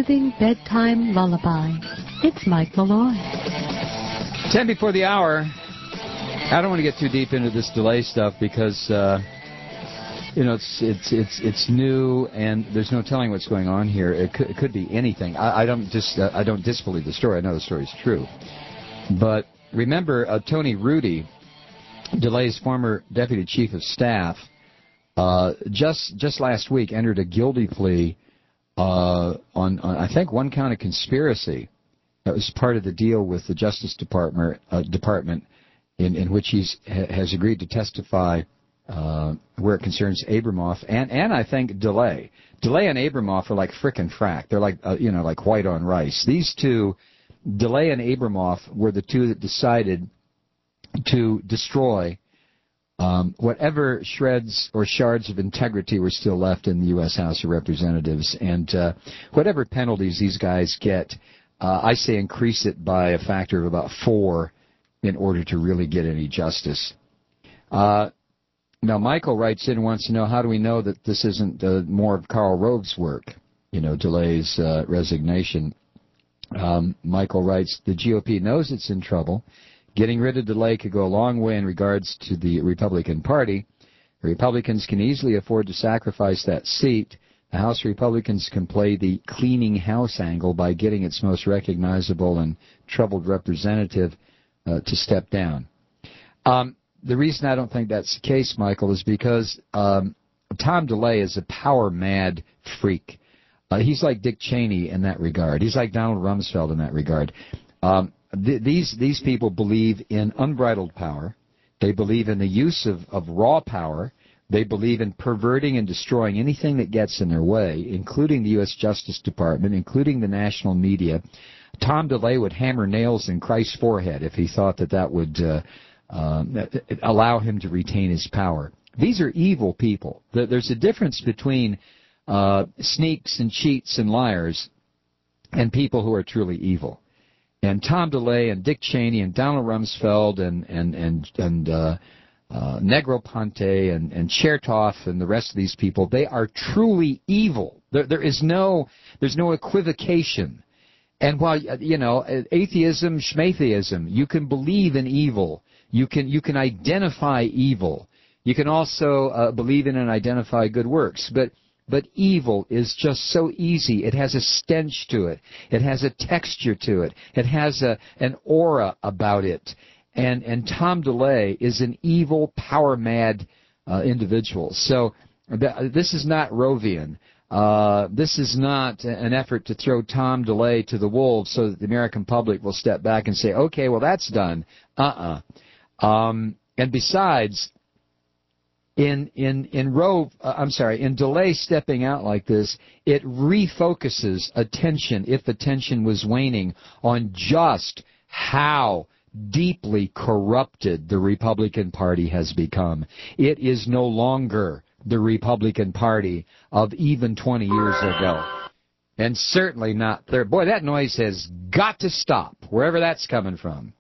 soothing bedtime lullaby. It's Mike Malloy. Ten before the hour. I don't want to get too deep into this delay stuff because, uh, you know, it's it's it's it's new and there's no telling what's going on here. It could, it could be anything. I, I don't just uh, I don't disbelieve the story. I know the story is true, but remember uh, Tony Rudy, DeLay's former deputy chief of staff, uh, just just last week entered a guilty plea uh, on, on I think one count of conspiracy. That was part of the deal with the Justice Department, uh, Department in, in which he has agreed to testify uh, where it concerns Abramoff and, and I think DeLay. DeLay and Abramoff are like frickin' frack. They're like, uh, you know, like white on rice. These two, DeLay and Abramoff, were the two that decided to destroy um, whatever shreds or shards of integrity were still left in the U S House of Representatives. And uh, whatever penalties these guys get, Uh, I say increase it by a factor of about four in order to really get any justice. Uh, now, Michael writes in and wants to know, how do we know that this isn't uh, more of Karl Rove's work, you know, DeLay's uh, resignation? Um, Michael writes, the G O P knows it's in trouble. Getting rid of DeLay could go a long way in regards to the Republican Party. The Republicans can easily afford to sacrifice that seat. The House Republicans can play the cleaning house angle by getting its most recognizable and troubled representative uh, to step down. Um, the reason I don't think that's the case, Michael, is because um, Tom DeLay is a power-mad freak. Uh, he's like Dick Cheney in that regard. He's like Donald Rumsfeld in that regard. Um, th- these these people believe in unbridled power. They believe in the use of, of raw power. They believe in perverting and destroying anything that gets in their way, including the U S Justice Department, including the national media. Tom DeLay would hammer nails in Christ's forehead if he thought that that would uh, uh, allow him to retain his power. These are evil people. There's a difference between uh, sneaks and cheats and liars and people who are truly evil. And Tom DeLay and Dick Cheney and Donald Rumsfeld and and and and uh, uh, Negroponte and and Chertoff and the rest of these people, they are truly evil. There there is no there's no equivocation. And while you know atheism, schmatheism, you can believe in evil. You can you can identify evil. You can also uh, believe in and identify good works, but. But evil is just so easy. It has a stench to it. It has a texture to it. It has a, an aura about it. And, and Tom DeLay is an evil, power-mad uh, individual. So th- this is not Rovian. Uh, this is not an effort to throw Tom DeLay to the wolves so that the American public will step back and say, okay, well, that's done. Uh-uh. Um, and besides... In in in Rove, uh, I'm sorry, in DeLay stepping out like this, it refocuses attention, if attention was waning, on just how deeply corrupted the Republican Party has become. It is no longer the Republican Party of even twenty years ago, and certainly not there. Boy, that noise has got to stop, wherever that's coming from.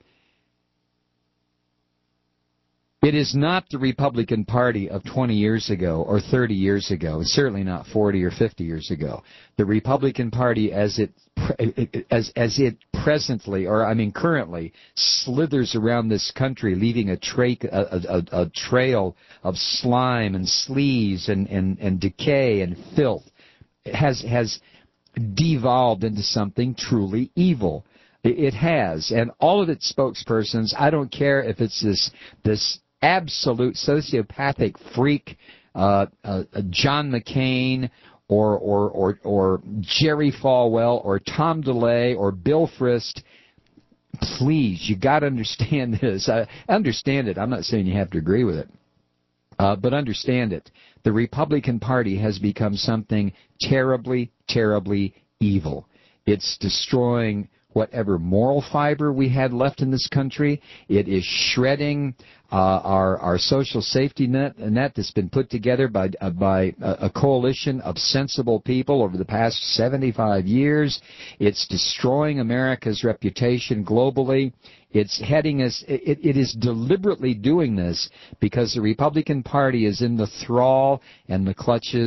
It is not the Republican Party of twenty years ago or thirty years ago. It's certainly not forty or fifty years ago. The Republican Party as it as as it presently, or I mean currently, slithers around this country, leaving a, tra- a, a, a trail of slime and sleaze and, and, and decay and filth, has has devolved into something truly evil. It has, and all of its spokespersons, I don't care if it's this this absolute sociopathic freak, uh, uh, John McCain, or or or or Jerry Falwell, or Tom DeLay, or Bill Frist. Please, you got to understand this. I understand it. I'm not saying you have to agree with it, uh, but understand it. The Republican Party has become something terribly, terribly evil. It's destroying whatever moral fiber we had left in this country. It is shredding uh, our our social safety net, a net that's been put together by uh, by a, a coalition of sensible people over the past seventy-five years. It's destroying America's reputation globally. It's heading us. It, it is deliberately doing this because the Republican Party is in the thrall and the clutches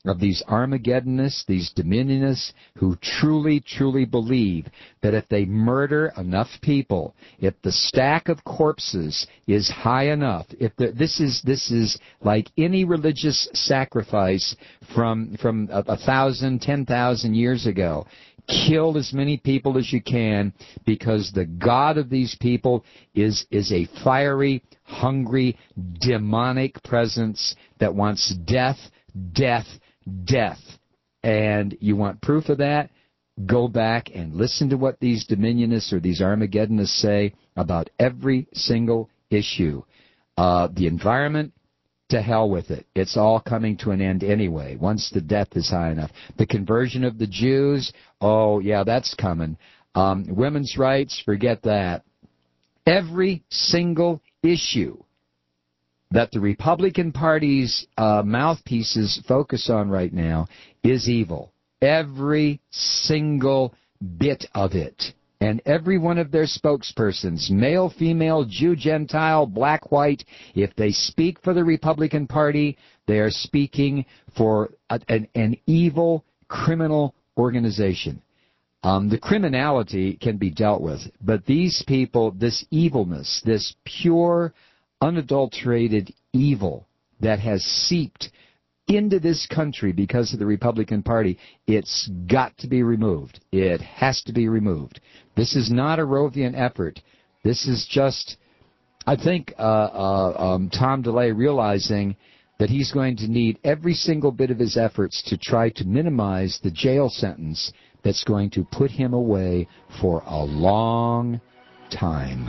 of these Armageddonists, these Dominionists, who truly, truly believe that if they murder enough people, if the stack of corpses is high enough, if the, this is this is like any religious sacrifice from from a, a thousand, ten thousand years ago. Kill as many people as you can, because the God of these people is is a fiery, hungry, demonic presence that wants death, death, death. And you want proof of that? Go back and listen to what these Dominionists or these Armageddonists say about every single issue. Uh, the environment, to hell with it. It's all coming to an end anyway, once the death is high enough. The conversion of the Jews, oh, yeah, that's coming. Um, women's rights, forget that. Every single issue that the Republican Party's uh, mouthpieces focus on right now is evil. Every single bit of it. And every one of their spokespersons, male, female, Jew, Gentile, black, white, if they speak for the Republican Party, they are speaking for a, an, an evil criminal organization. Um, the criminality can be dealt with, but these people, this evilness, this pure, unadulterated evil that has seeped into this country because of the Republican Party, it's got to be removed. It has to be removed. This is not a Rovian effort. This is just, I think, uh, uh, um, Tom DeLay realizing that he's going to need every single bit of his efforts to try to minimize the jail sentence that's going to put him away for a long time.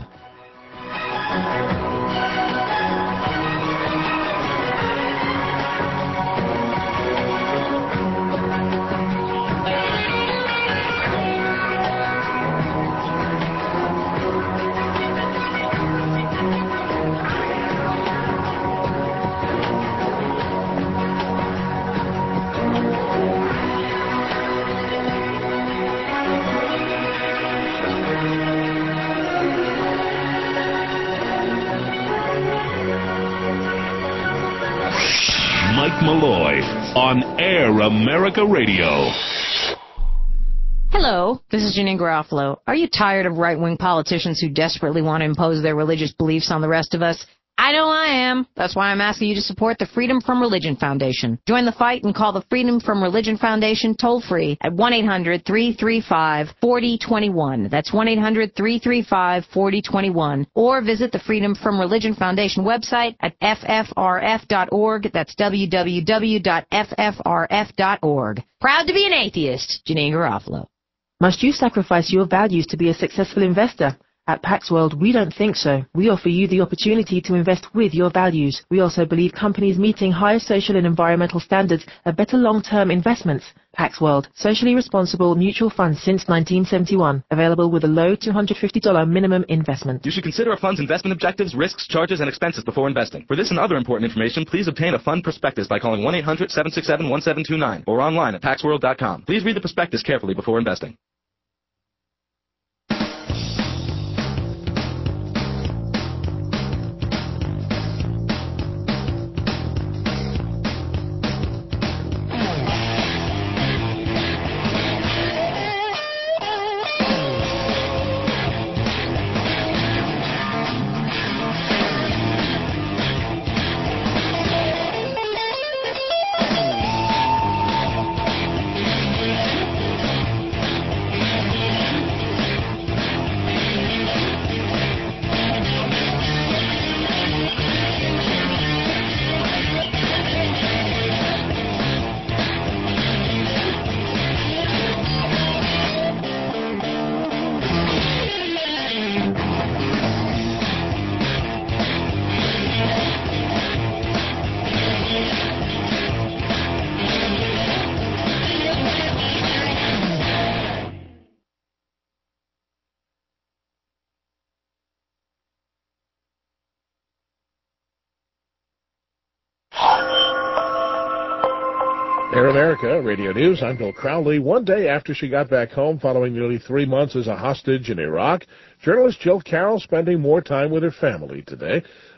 Mike Malloy on Air America Radio. Hello, this is Janine Garofalo. Are you tired of right-wing politicians who desperately want to impose their religious beliefs on the rest of us? I know I am. That's why I'm asking you to support the Freedom From Religion Foundation. Join the fight and call the Freedom From Religion Foundation toll-free at one eight hundred, three three five, four zero two one. That's one eight hundred, three three five, four zero two one. Or visit the Freedom From Religion Foundation website at f f r f dot org. That's w w w dot f f r f dot org. Proud to be an atheist, Janine Garofalo. Must you sacrifice your values to be a successful investor? At Pax World, we don't think so. We offer you the opportunity to invest with your values. We also believe companies meeting higher social and environmental standards are better long-term investments. Pax World, socially responsible mutual funds since nineteen seventy-one. Available with a low two hundred fifty dollars minimum investment. You should consider a fund's investment objectives, risks, charges, and expenses before investing. For this and other important information, please obtain a fund prospectus by calling one eight hundred, seven six seven, one seven two nine or online at pax world dot com. Please read the prospectus carefully before investing. Air America Radio News. I'm Bill Crowley. One day after she got back home following nearly three months as a hostage in Iraq, journalist Jill Carroll spending more time with her family today.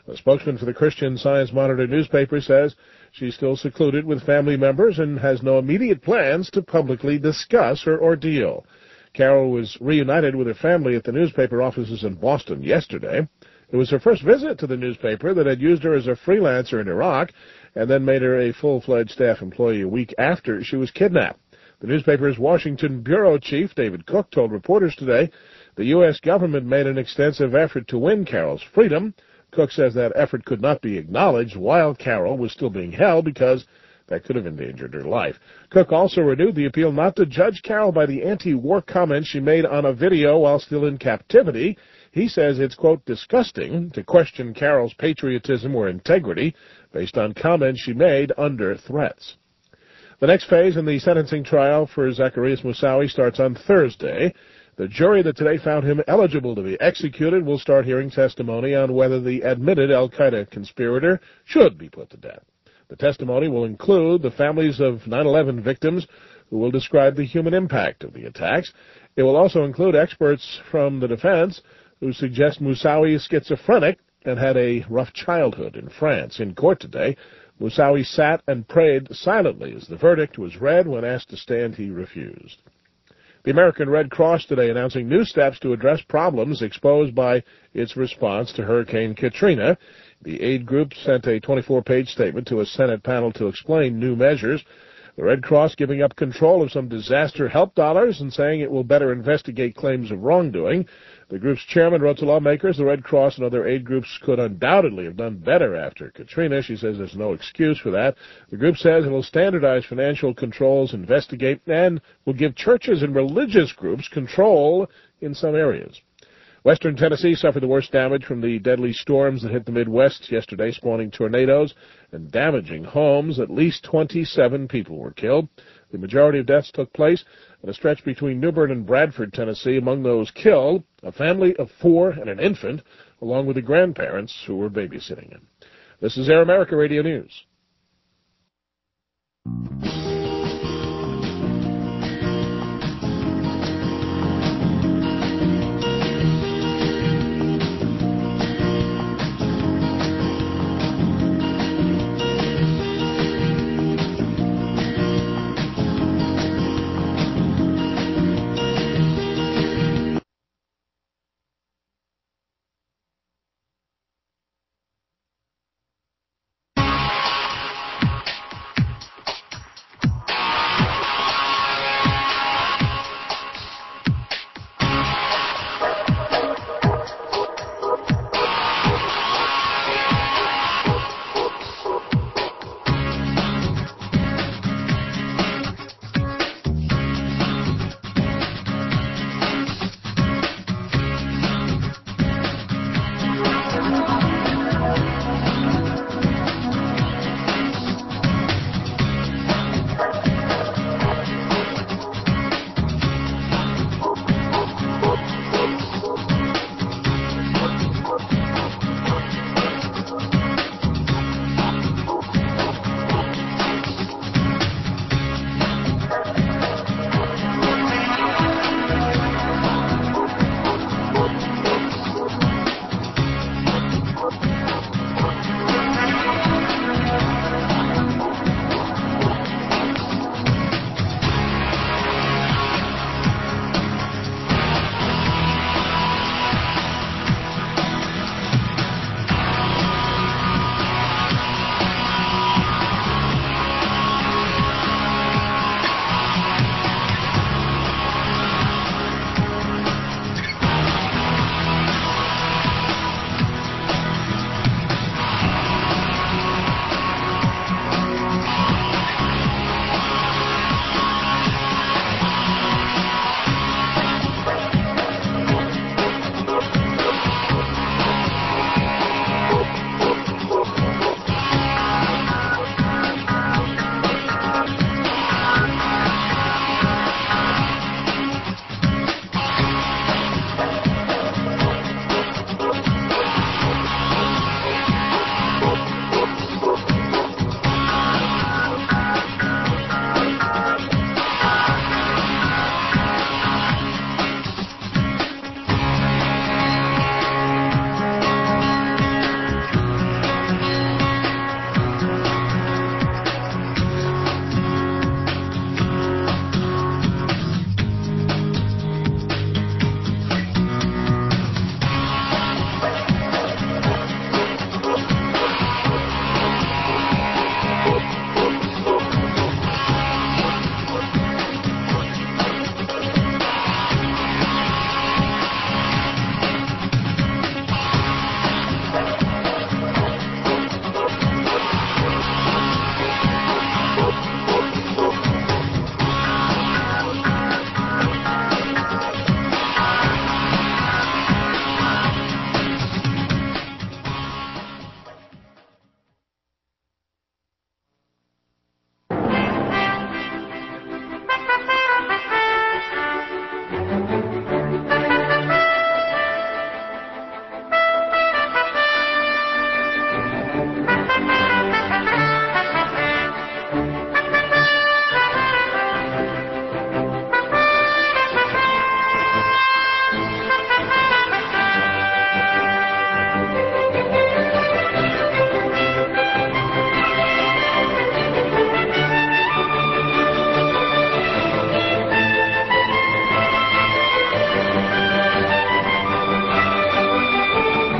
A spokesman for the Christian Science Monitor newspaper says she's still secluded with family members and has no immediate plans to publicly discuss her ordeal. Carol was reunited with her family at the newspaper offices in Boston yesterday. It was her first visit to the newspaper that had used her as a freelancer in Iraq and then made her a full-fledged staff employee a week after she was kidnapped. The newspaper's Washington bureau chief, David Cook, told reporters today the U S government made an extensive effort to win Carol's freedom. Cook says that effort could not be acknowledged while Carol was still being held because that could have endangered her life. Cook also renewed the appeal not to judge Carol by the anti-war comments she made on a video while still in captivity. He says it's, quote, disgusting to question Carol's patriotism or integrity based on comments she made under threats. The next phase in the sentencing trial for Zacarias Moussaoui starts on Thursday. The jury that today found him eligible to be executed will start hearing testimony on whether the admitted al-Qaeda conspirator should be put to death. The testimony will include the families of nine eleven victims who will describe the human impact of the attacks. It will also include experts from the defense who suggest Moussaoui is schizophrenic and had a rough childhood in France. In court today, Moussaoui sat and prayed silently as the verdict was read. When asked to stand, he refused. The American Red Cross today announcing new steps to address problems exposed by its response to Hurricane Katrina. The aid group sent a twenty-four page statement to a Senate panel to explain new measures. The Red Cross giving up control of some disaster help dollars and saying it will better investigate claims of wrongdoing. The group's chairman wrote to lawmakers the Red Cross and other aid groups could undoubtedly have done better after Katrina. She says there's no excuse for that. The group says it will standardize financial controls, investigate, and will give churches and religious groups control in some areas. Western Tennessee suffered the worst damage from the deadly storms that hit the Midwest yesterday, spawning tornadoes and damaging homes. At least twenty-seven people were killed. The majority of deaths took place in a stretch between New Bern and Bradford, Tennessee. Among those killed, a family of four and an infant, along with the grandparents who were babysitting him. This is Air America Radio News.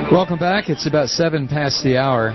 Welcome back. It's about seven past the hour.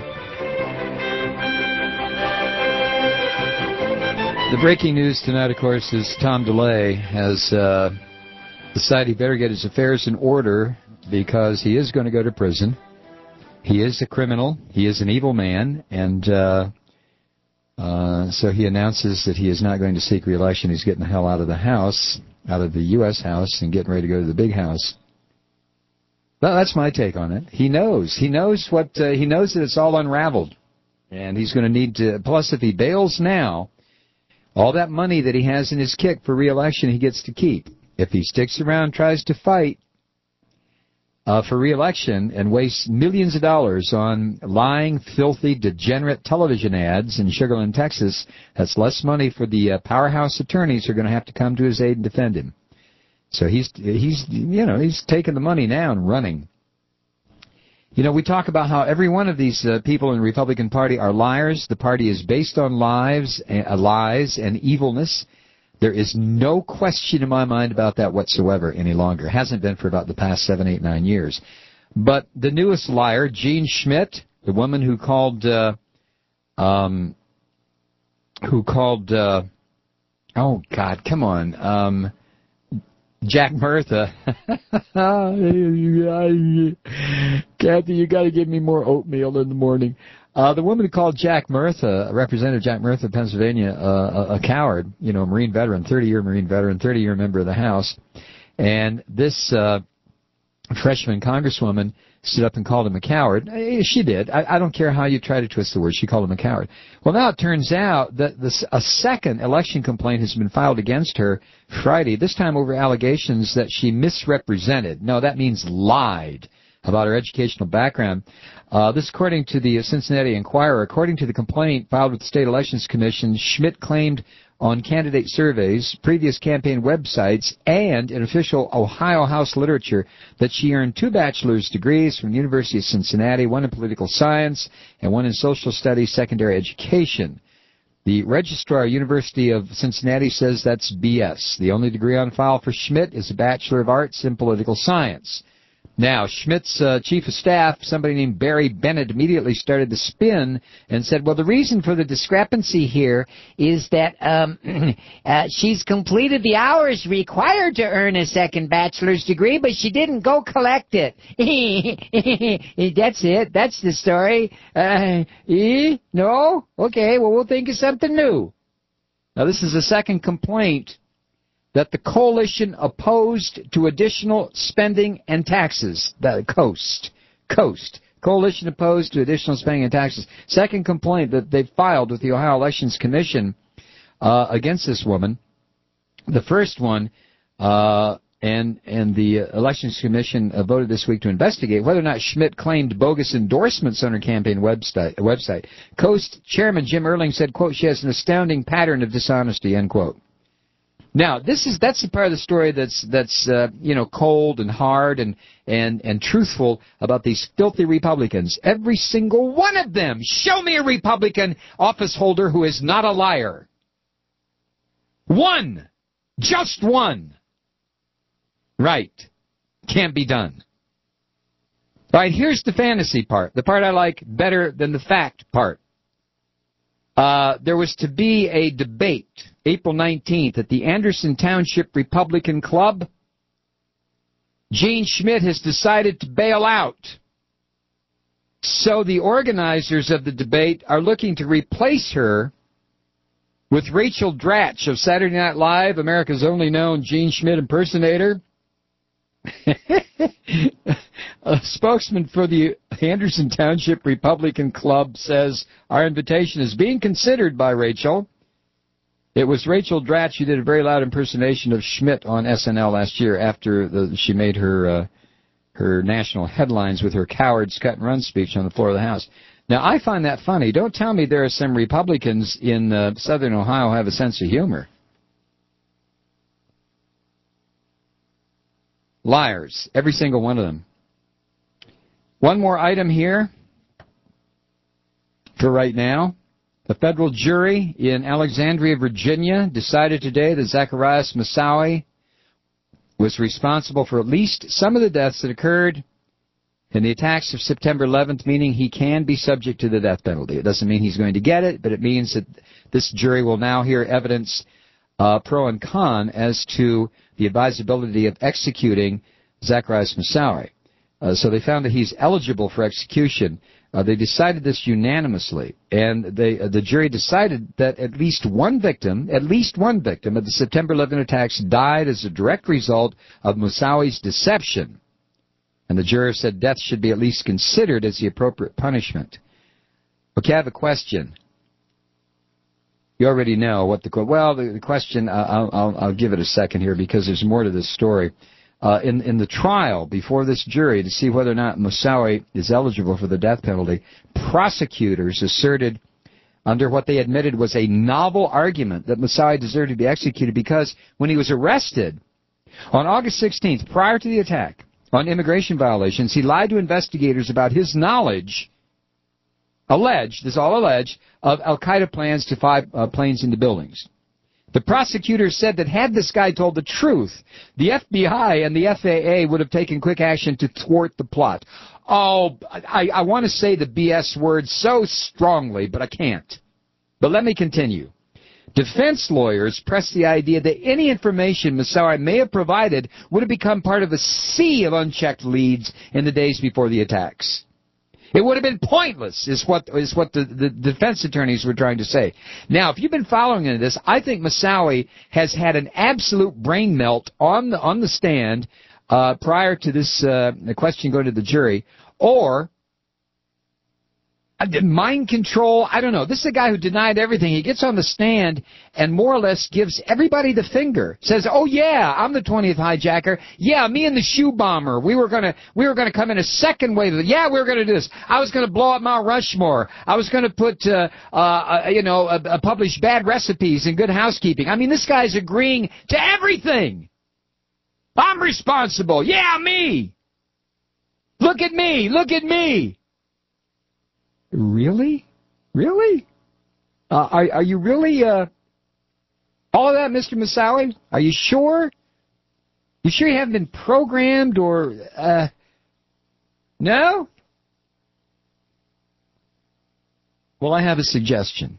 The breaking news tonight, of course, is Tom DeLay has uh, decided he better get his affairs in order because he is going to go to prison. He is a criminal. He is an evil man. And uh, uh, so he announces that he is not going to seek re-election. He's getting the hell out of the House, out of the U S House, and getting ready to go to the big house. Well, that's my take on it. He knows. He knows what. Uh, he knows that it's all unraveled. And he's going to need to... Plus, if he bails now, all that money that he has in his kick for re-election he gets to keep. If he sticks around and tries to fight uh, for re-election and wastes millions of dollars on lying, filthy, degenerate television ads in Sugar Land, Texas, that's less money for the uh, powerhouse attorneys who are going to have to come to his aid and defend him. So he's, he's, you know, he's taking the money now and running. You know, we talk about how every one of these uh, people in the Republican Party are liars. The party is based on lies, uh, lies and evilness. There is no question in my mind about that whatsoever any longer. Hasn't been for about the past seven, eight, nine years. But the newest liar, Jean Schmidt, the woman who called, uh, um, who called, uh, oh God, come on, um, Jack Murtha. Kathy, you got to give me more oatmeal in the morning. Uh, the woman who called Jack Murtha, Representative Jack Murtha of Pennsylvania, uh, a, a coward, you know, a Marine veteran, thirty-year Marine veteran, thirty-year member of the House. And this uh, freshman congresswoman stood up and called him a coward. She did. I, I don't care how you try to twist the word. She called him a coward. Well, now it turns out that this, a second election complaint has been filed against her Friday, this time over allegations that she misrepresented. No, that means lied about her educational background. Uh, this according to the Cincinnati Enquirer. According to the complaint filed with the State Elections Commission, Schmidt claimed on candidate surveys, previous campaign websites, and in official Ohio House literature that she earned two bachelor's degrees from the University of Cincinnati, one in political science and one in social studies secondary education. The Registrar University of Cincinnati says that's B S. The only degree on file for Schmidt is a Bachelor of Arts in Political Science. Now, Schmidt's uh, chief of staff, somebody named Barry Bennett, immediately started to spin and said, well, the reason for the discrepancy here is that um, uh, she's completed the hours required to earn a second bachelor's degree, but she didn't go collect it. That's it. That's the story. Uh, eh? No? Okay, well, we'll think of something new. Now, this is the second complaint that the coalition opposed to additional spending and taxes. The coast. Coast. Coalition opposed to additional spending and taxes. Second complaint that they filed with the Ohio Elections Commission uh, against this woman. The first one, uh, and and the Elections Commission uh, voted this week to investigate whether or not Schmidt claimed bogus endorsements on her campaign website. website. Coast Chairman Jim Erling said, quote, she has an astounding pattern of dishonesty, end quote. Now, this is that's the part of the story that's that's uh, you know cold and hard and and and truthful about these filthy Republicans. Every single one of them. Show me a Republican office holder who is not a liar. One, just one. Right, can't be done. All right, here's the fantasy part, the part I like better than the fact part. Uh, there was to be a debate April nineteenth at the Anderson Township Republican Club. Jean Schmidt has decided to bail out. So the organizers of the debate are looking to replace her with Rachel Dratch of Saturday Night Live, America's only known Jean Schmidt impersonator. A spokesman for the Anderson Township Republican Club says, our invitation is being considered by Rachel. It was Rachel Dratch who did a very loud impersonation of Schmidt on S N L last year after the, she made her uh, her national headlines with her cowards cut and run speech on the floor of the House. Now, I find that funny. Don't tell me there are some Republicans in uh, southern Ohio who have a sense of humor. Liars, every single one of them. One more item here for right now. A federal jury in Alexandria, Virginia, decided today that Zacharias Moussaoui was responsible for at least some of the deaths that occurred in the attacks of September eleventh, meaning he can be subject to the death penalty. It doesn't mean he's going to get it, but it means that this jury will now hear evidence, uh, pro and con, as to the advisability of executing Zacarias Moussaoui. Uh, so they found that he's eligible for execution. Uh, they decided this unanimously, and they, uh, the jury decided that at least one victim, at least one victim of the September eleventh attacks died as a direct result of Moussaoui's deception. And the juror said death should be at least considered as the appropriate punishment. Okay, I have a question. You already know what the well. The, the question. Uh, I'll, I'll, I'll give it a second here because there's more to this story. Uh, in in the trial before this jury to see whether or not Moussaoui is eligible for the death penalty, prosecutors asserted, under what they admitted was a novel argument, that Moussaoui deserved to be executed because when he was arrested on August sixteenth, prior to the attack, on immigration violations, he lied to investigators about his knowledge, alleged, this is all alleged, of Al-Qaeda plans to fly uh, planes into buildings. The prosecutor said that had this guy told the truth, the F B I and the F A A would have taken quick action to thwart the plot. Oh, I, I want to say the B S word so strongly, but I can't. But let me continue. Defense lawyers pressed the idea that any information Moussaoui may have provided would have become part of a sea of unchecked leads in the days before the attacks. It would have been pointless, is what is what the, the defense attorneys were trying to say. Now, if you've been following into this, I think Moussaoui has had an absolute brain melt on the on the stand uh, prior to this uh, the question going to the jury, or mind control. I don't know. This is a guy who denied everything. He gets on the stand and more or less gives everybody the finger. Says, "Oh yeah, I'm the twentieth hijacker. Yeah, me and the shoe bomber. We were gonna we were gonna come in a second wave. Yeah, we were gonna do this. I was gonna blow up Mount Rushmore. I was gonna put uh, uh, you know uh, uh, publish bad recipes in Good Housekeeping. I mean, this guy's agreeing to everything. I'm responsible. Yeah, me. Look at me. Look at me." Really? Really? Uh, are, are you really, uh, all of that, Mister Moussaoui? Are you sure? You sure you haven't been programmed or, uh, no? Well, I have a suggestion.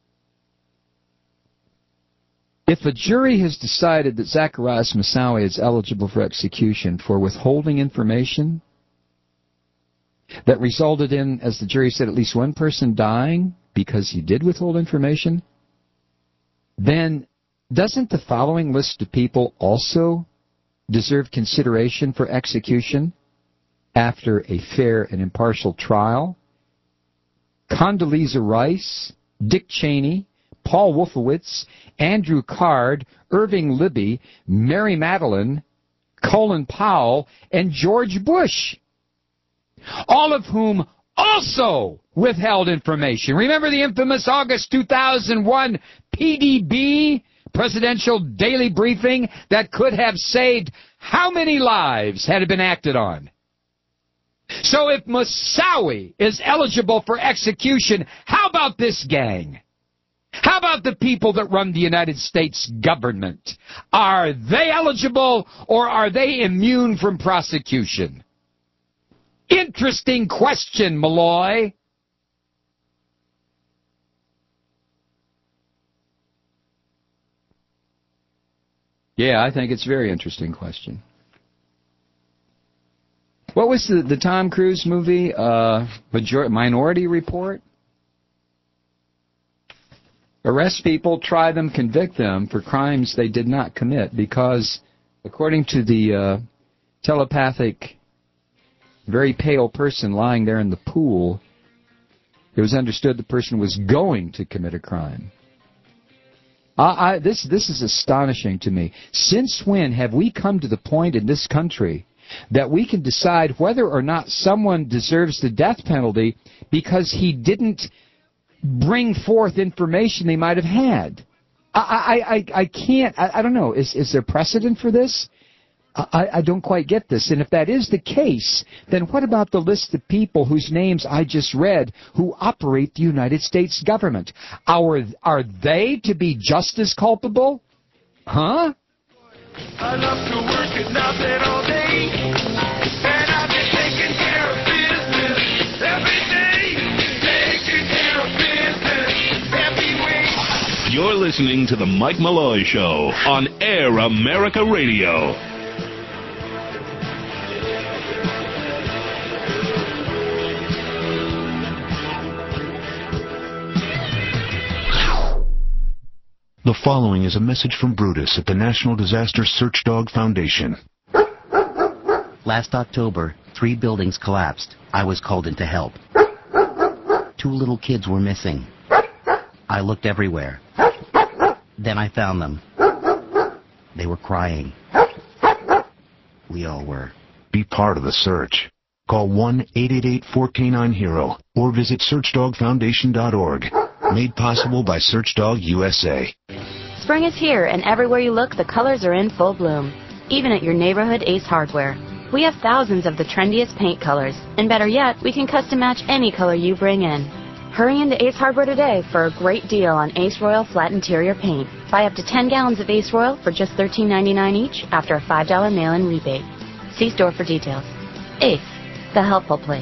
If a jury has decided that Zacarias Moussaoui is eligible for execution for withholding information that resulted in, as the jury said, at least one person dying because he did withhold information, then doesn't the following list of people also deserve consideration for execution after a fair and impartial trial? Condoleezza Rice, Dick Cheney, Paul Wolfowitz, Andrew Card, Irving Libby, Mary Madeline, Colin Powell, and George Bush, all of whom also withheld information. Remember the infamous August two thousand one P D B, Presidential Daily Briefing, that could have saved how many lives had it been acted on? So if Moussaoui is eligible for execution, how about this gang? How about the people that run the United States government? Are they eligible or are they immune from prosecution? Interesting question, Malloy. Yeah, I think it's a very interesting question. What was the, the Tom Cruise movie, uh, Major- Minority Report? Arrest people, try them, convict them for crimes they did not commit because, according to the uh, telepathic, very pale person lying there in the pool, it was understood the person was going to commit a crime. I, I, this, this is astonishing to me. Since when have we come to the point in this country that we can decide whether or not someone deserves the death penalty because he didn't bring forth information they might have had? I, I, I, I can't, I, I don't know, is, is there precedent for this? I, I don't quite get this. And if that is the case, then what about the list of people whose names I just read who operate the United States government? Are, are they to be just as culpable? Huh? I love to work at nothing all day, and I've been taking care of listening to The Mike Malloy Show on Air America Radio. The following is a message from Brutus at the National Disaster Search Dog Foundation. Last October, three buildings collapsed. I was called in to help. Two little kids were missing. I looked everywhere. Then I found them. They were crying. We all were. Be part of the search. Call one eight eight eight, four K nine, HERO or visit search dog foundation dot org. Made possible by Searchdog U S A. Spring is here, and everywhere you look, the colors are in full bloom. Even at your neighborhood Ace Hardware. We have thousands of the trendiest paint colors, and better yet, we can custom match any color you bring in. Hurry into Ace Hardware today for a great deal on Ace Royal Flat Interior Paint. Buy up to ten gallons of Ace Royal for just thirteen ninety-nine each after a five dollar mail-in rebate. See store for details. Ace, the helpful place.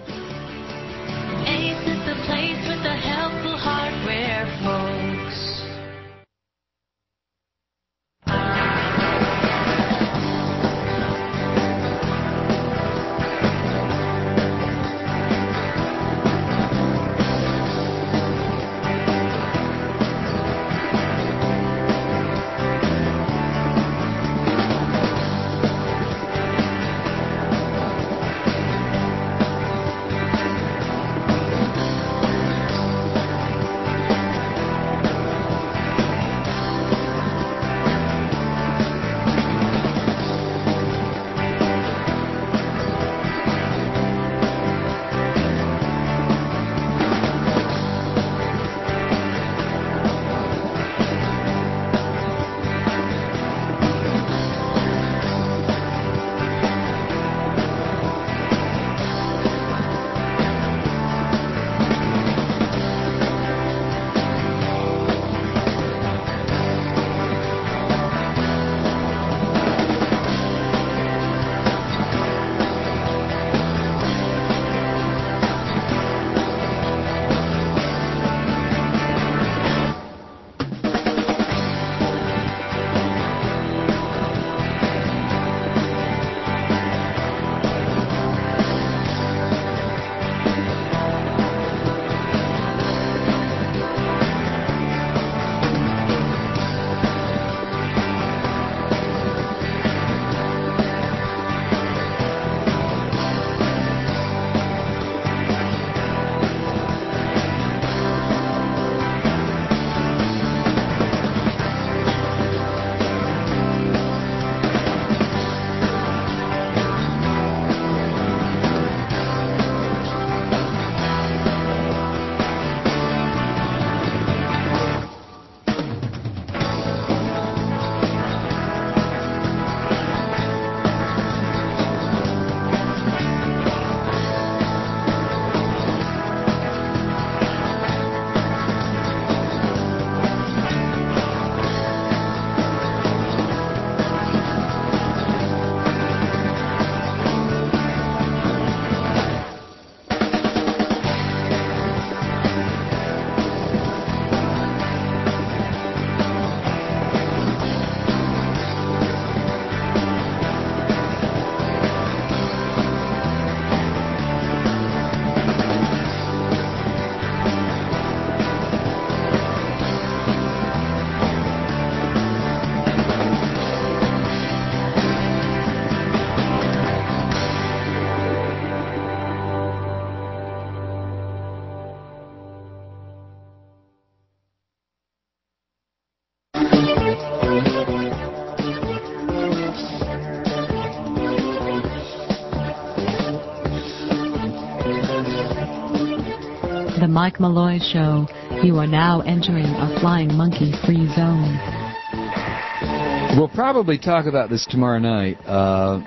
Ace is the place with the helpful hardware, folks. The Mike Malloy Show. You are now entering a flying monkey-free zone. We'll probably talk about this tomorrow night uh,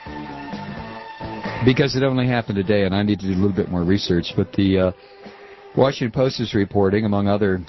because it only happened today, and I need to do a little bit more research. But the uh, Washington Post is reporting, among other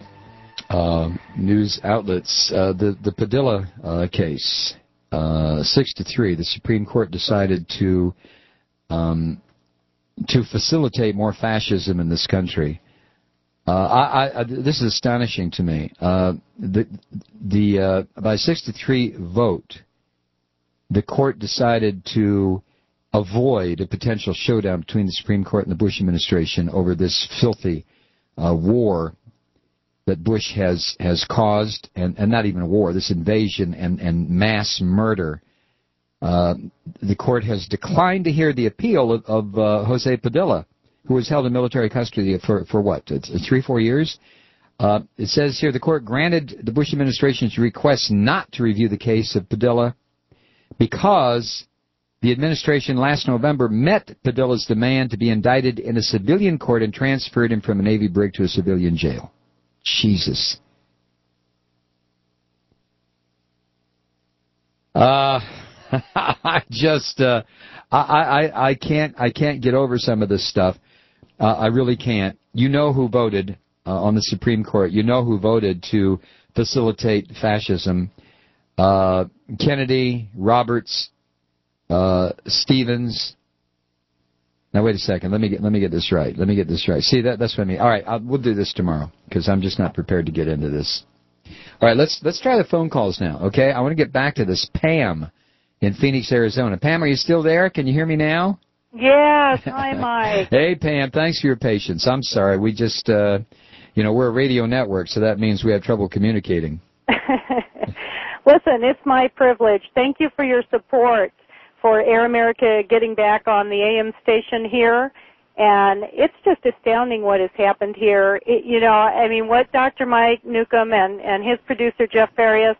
uh, news outlets, uh, the the Padilla uh, case, uh, six to three. The Supreme Court decided to um, to facilitate more fascism in this country. Uh, I, I, this is astonishing to me. Uh, the the uh, by six to three vote, the court decided to avoid a potential showdown between the Supreme Court and the Bush administration over this filthy uh, war that Bush has has caused, and, and not even a war, this invasion and, and mass murder. Uh, the court has declined to hear the appeal of, of uh, Jose Padilla, who was held in military custody for, for what, three, four years? Uh, it says here the court granted the Bush administration's request not to review the case of Padilla because the administration last November met Padilla's demand to be indicted in a civilian court and transferred him from a Navy brig to a civilian jail. Jesus. Uh, I just, uh, I, I, I can't, I can't get over some of this stuff. Uh, I really can't. You know who voted uh, on the Supreme Court. You know who voted to facilitate fascism. Uh, Kennedy, Roberts, uh, Stevens. Now wait a second. Let me get let me get this right. Let me get this right. See that that's what I mean. All right, I'll, we'll do this tomorrow because I'm just not prepared to get into this. All right, let's let's try the phone calls now. Okay, I want to get back to this. Pam in Phoenix, Arizona. Pam, are you still there? Can you hear me now? Yes, hi, Mike. Hey, Pam, thanks for your patience. I'm sorry. We just, uh, you know, we're a radio network, so that means we have trouble communicating. Listen, it's my privilege. Thank you for your support for Air America getting back on the A M station here. And it's just astounding what has happened here. It, you know, I mean, what Doctor Mike Newcomb and, and his producer, Jeff Farias,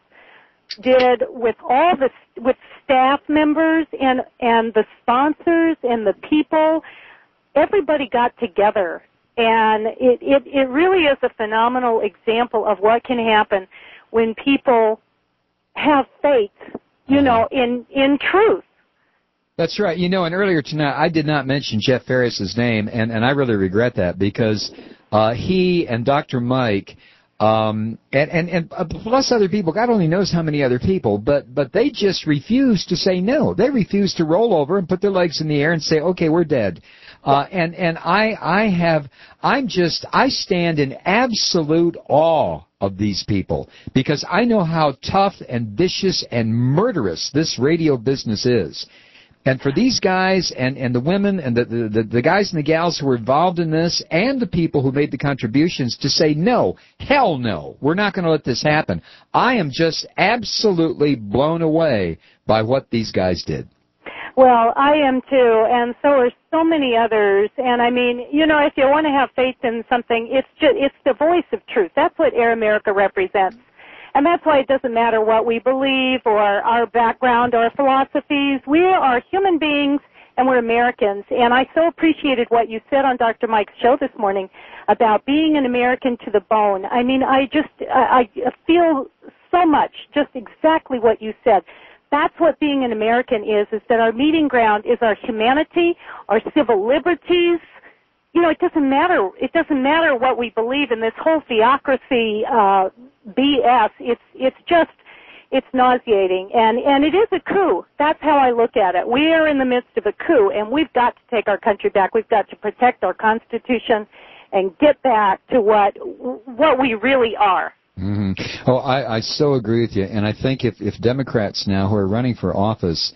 did with all the with staff members and and the sponsors and the people, everybody got together, and it, it it really is a phenomenal example of what can happen when people have faith, you know, in in truth. That's right. You know, and earlier tonight I did not mention Jeff Farias's name, and and I really regret that because uh, he and Doctor Mike. Um, and, and, and plus other people, God only knows how many other people, but, but they just refuse to say no. They refuse to roll over and put their legs in the air and say, okay, we're dead. Uh, and, and I, I have, I'm just, I stand in absolute awe of these people because I know how tough and vicious and murderous this radio business is. And for these guys and, and the women and the, the, the guys and the gals who were involved in this and the people who made the contributions to say, no, hell no, we're not going to let this happen. I am just absolutely blown away by what these guys did. Well, I am too, and so are so many others. And I mean, you know, if you want to have faith in something, it's just, it's the voice of truth. That's what Air America represents. And that's why it doesn't matter what we believe or our background or philosophies. We are human beings and we're Americans. And I so appreciated what you said on Doctor Mike's show this morning about being an American to the bone. I mean, I just, I, I feel so much, just exactly what you said. That's what being an American is, is that our meeting ground is our humanity, our civil liberties. You know, it doesn't matter. It doesn't matter what we believe in this whole theocracy uh, B S. It's it's just it's nauseating, and and it is a coup. That's how I look at it. We are in the midst of a coup, and we've got to take our country back. We've got to protect our Constitution and get back to what what we really are. Mm-hmm. Oh, I, I so agree with you, and I think if, if Democrats now who are running for office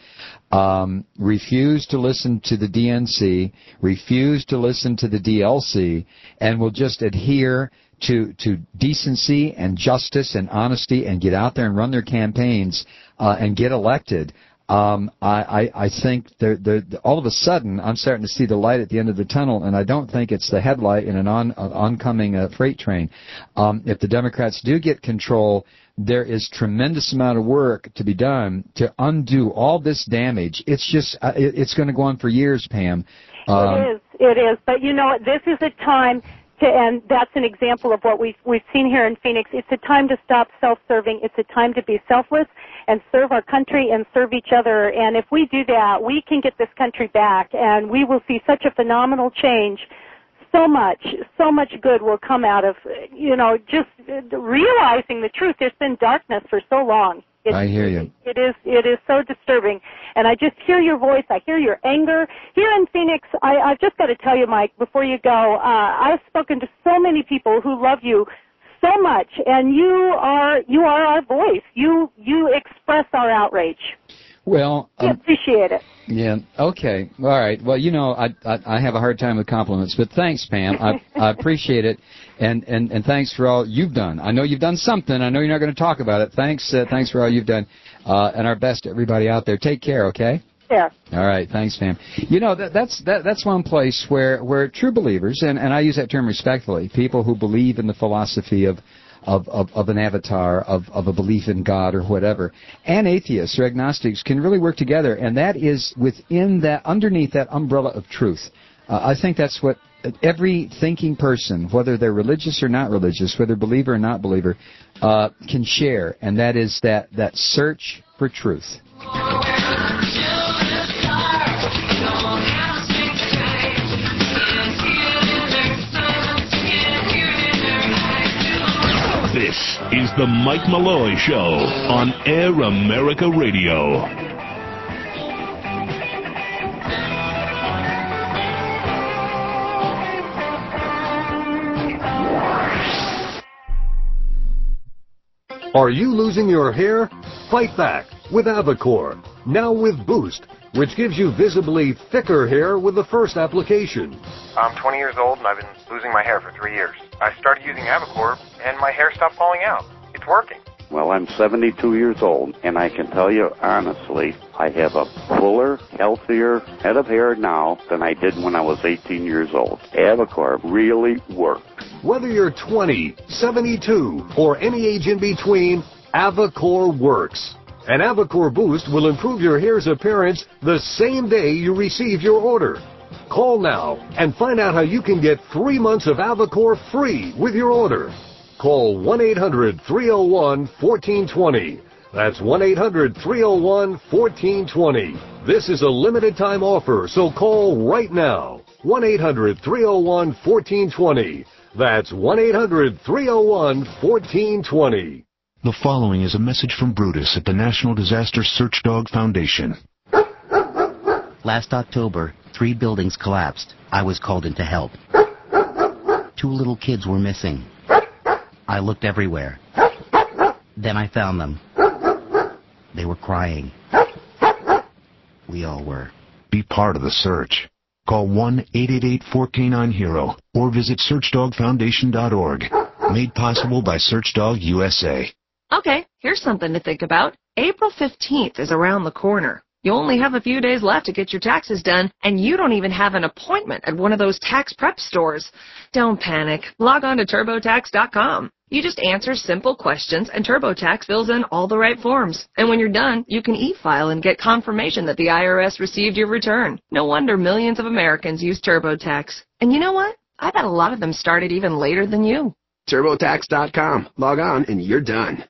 um, refuse to listen to the D N C, refuse to listen to the D L C, and will just adhere to to decency and justice and honesty and get out there and run their campaigns uh, and get elected, Um, I, I, I think they're, they're, all of a sudden I'm starting to see the light at the end of the tunnel, and I don't think it's the headlight in an on, uh, oncoming uh, freight train. Um, if the Democrats do get control, there is tremendous amount of work to be done to undo all this damage. It's just uh, it, it's going to go on for years, Pam. Um, it is, it is. But you know what? This is a time. To, and that's an example of what we've, we've seen here in Phoenix. It's a time to stop self-serving. It's a time to be selfless and serve our country and serve each other. And if we do that, we can get this country back, and we will see such a phenomenal change. So much, so much good will come out of, you know, just realizing the truth. There's been darkness for so long. It's, I hear you. It is it is so disturbing. And I just hear your voice. I hear your anger. Here in Phoenix, I, I've just got to tell you, Mike, before you go, uh, I've spoken to so many people who love you so much, and you are you are our voice. You you express our outrage. Well, um, we appreciate it. Yeah. Okay. All right. Well, you know, I, I I have a hard time with compliments, but thanks, Pam. I I appreciate it, and and and thanks for all you've done. I know you've done something. I know you're not going to talk about it. Thanks. Uh, thanks for all you've done, uh, and our best to everybody out there. Take care. Okay. Yeah. All right. Thanks, Pam. You know, that, that's that, that's one place where where true believers, and and I use that term respectfully, people who believe in the philosophy of. Of, of, of an avatar, of, of a belief in God or whatever, and atheists or agnostics can really work together, and that is within that, underneath that umbrella of truth. Uh, I think that's what every thinking person, whether they're religious or not religious, whether believer or not believer, uh, can share, and that is that, that search for truth. This is the Mike Malloy Show on Air America Radio. Are you losing your hair? Fight back with Avacor, now with Boost, which gives you visibly thicker hair with the first application. I'm twenty years old and I've been losing my hair for three years. I started using Avacor and my hair stopped falling out. It's working. Well, I'm seventy-two years old, and I can tell you honestly, I have a fuller, healthier head of hair now than I did when I was eighteen years old. Avacor really worked. Whether you're twenty, seventy-two, or any age in between, Avacor works. And Avacor Boost will improve your hair's appearance the same day you receive your order. Call now and find out how you can get three months of Avacor free with your order. Call one eight hundred, three oh one, one four two zero. That's one eight hundred, three oh one, one four two zero. This is a limited time offer, so call right now. one eight hundred, three oh one, one four two zero. That's one eight hundred, three oh one, one four two zero. The following is a message from Brutus at the National Disaster Search Dog Foundation. Last October, three buildings collapsed. I was called in to help. Two little kids were missing. I looked everywhere. Then I found them. They were crying. We all were. Be part of the search. Call one eight eight eight, four K nine, HERO or visit search dog foundation dot org. Made possible by Searchdog U S A. Okay, here's something to think about. April fifteenth is around the corner. You only have a few days left to get your taxes done, and you don't even have an appointment at one of those tax prep stores. Don't panic. Log on to turbo tax dot com. You just answer simple questions, and TurboTax fills in all the right forms. And when you're done, you can e-file and get confirmation that the I R S received your return. No wonder millions of Americans use TurboTax. And you know what? I bet a lot of them started even later than you. turbo tax dot com. Log on, and you're done.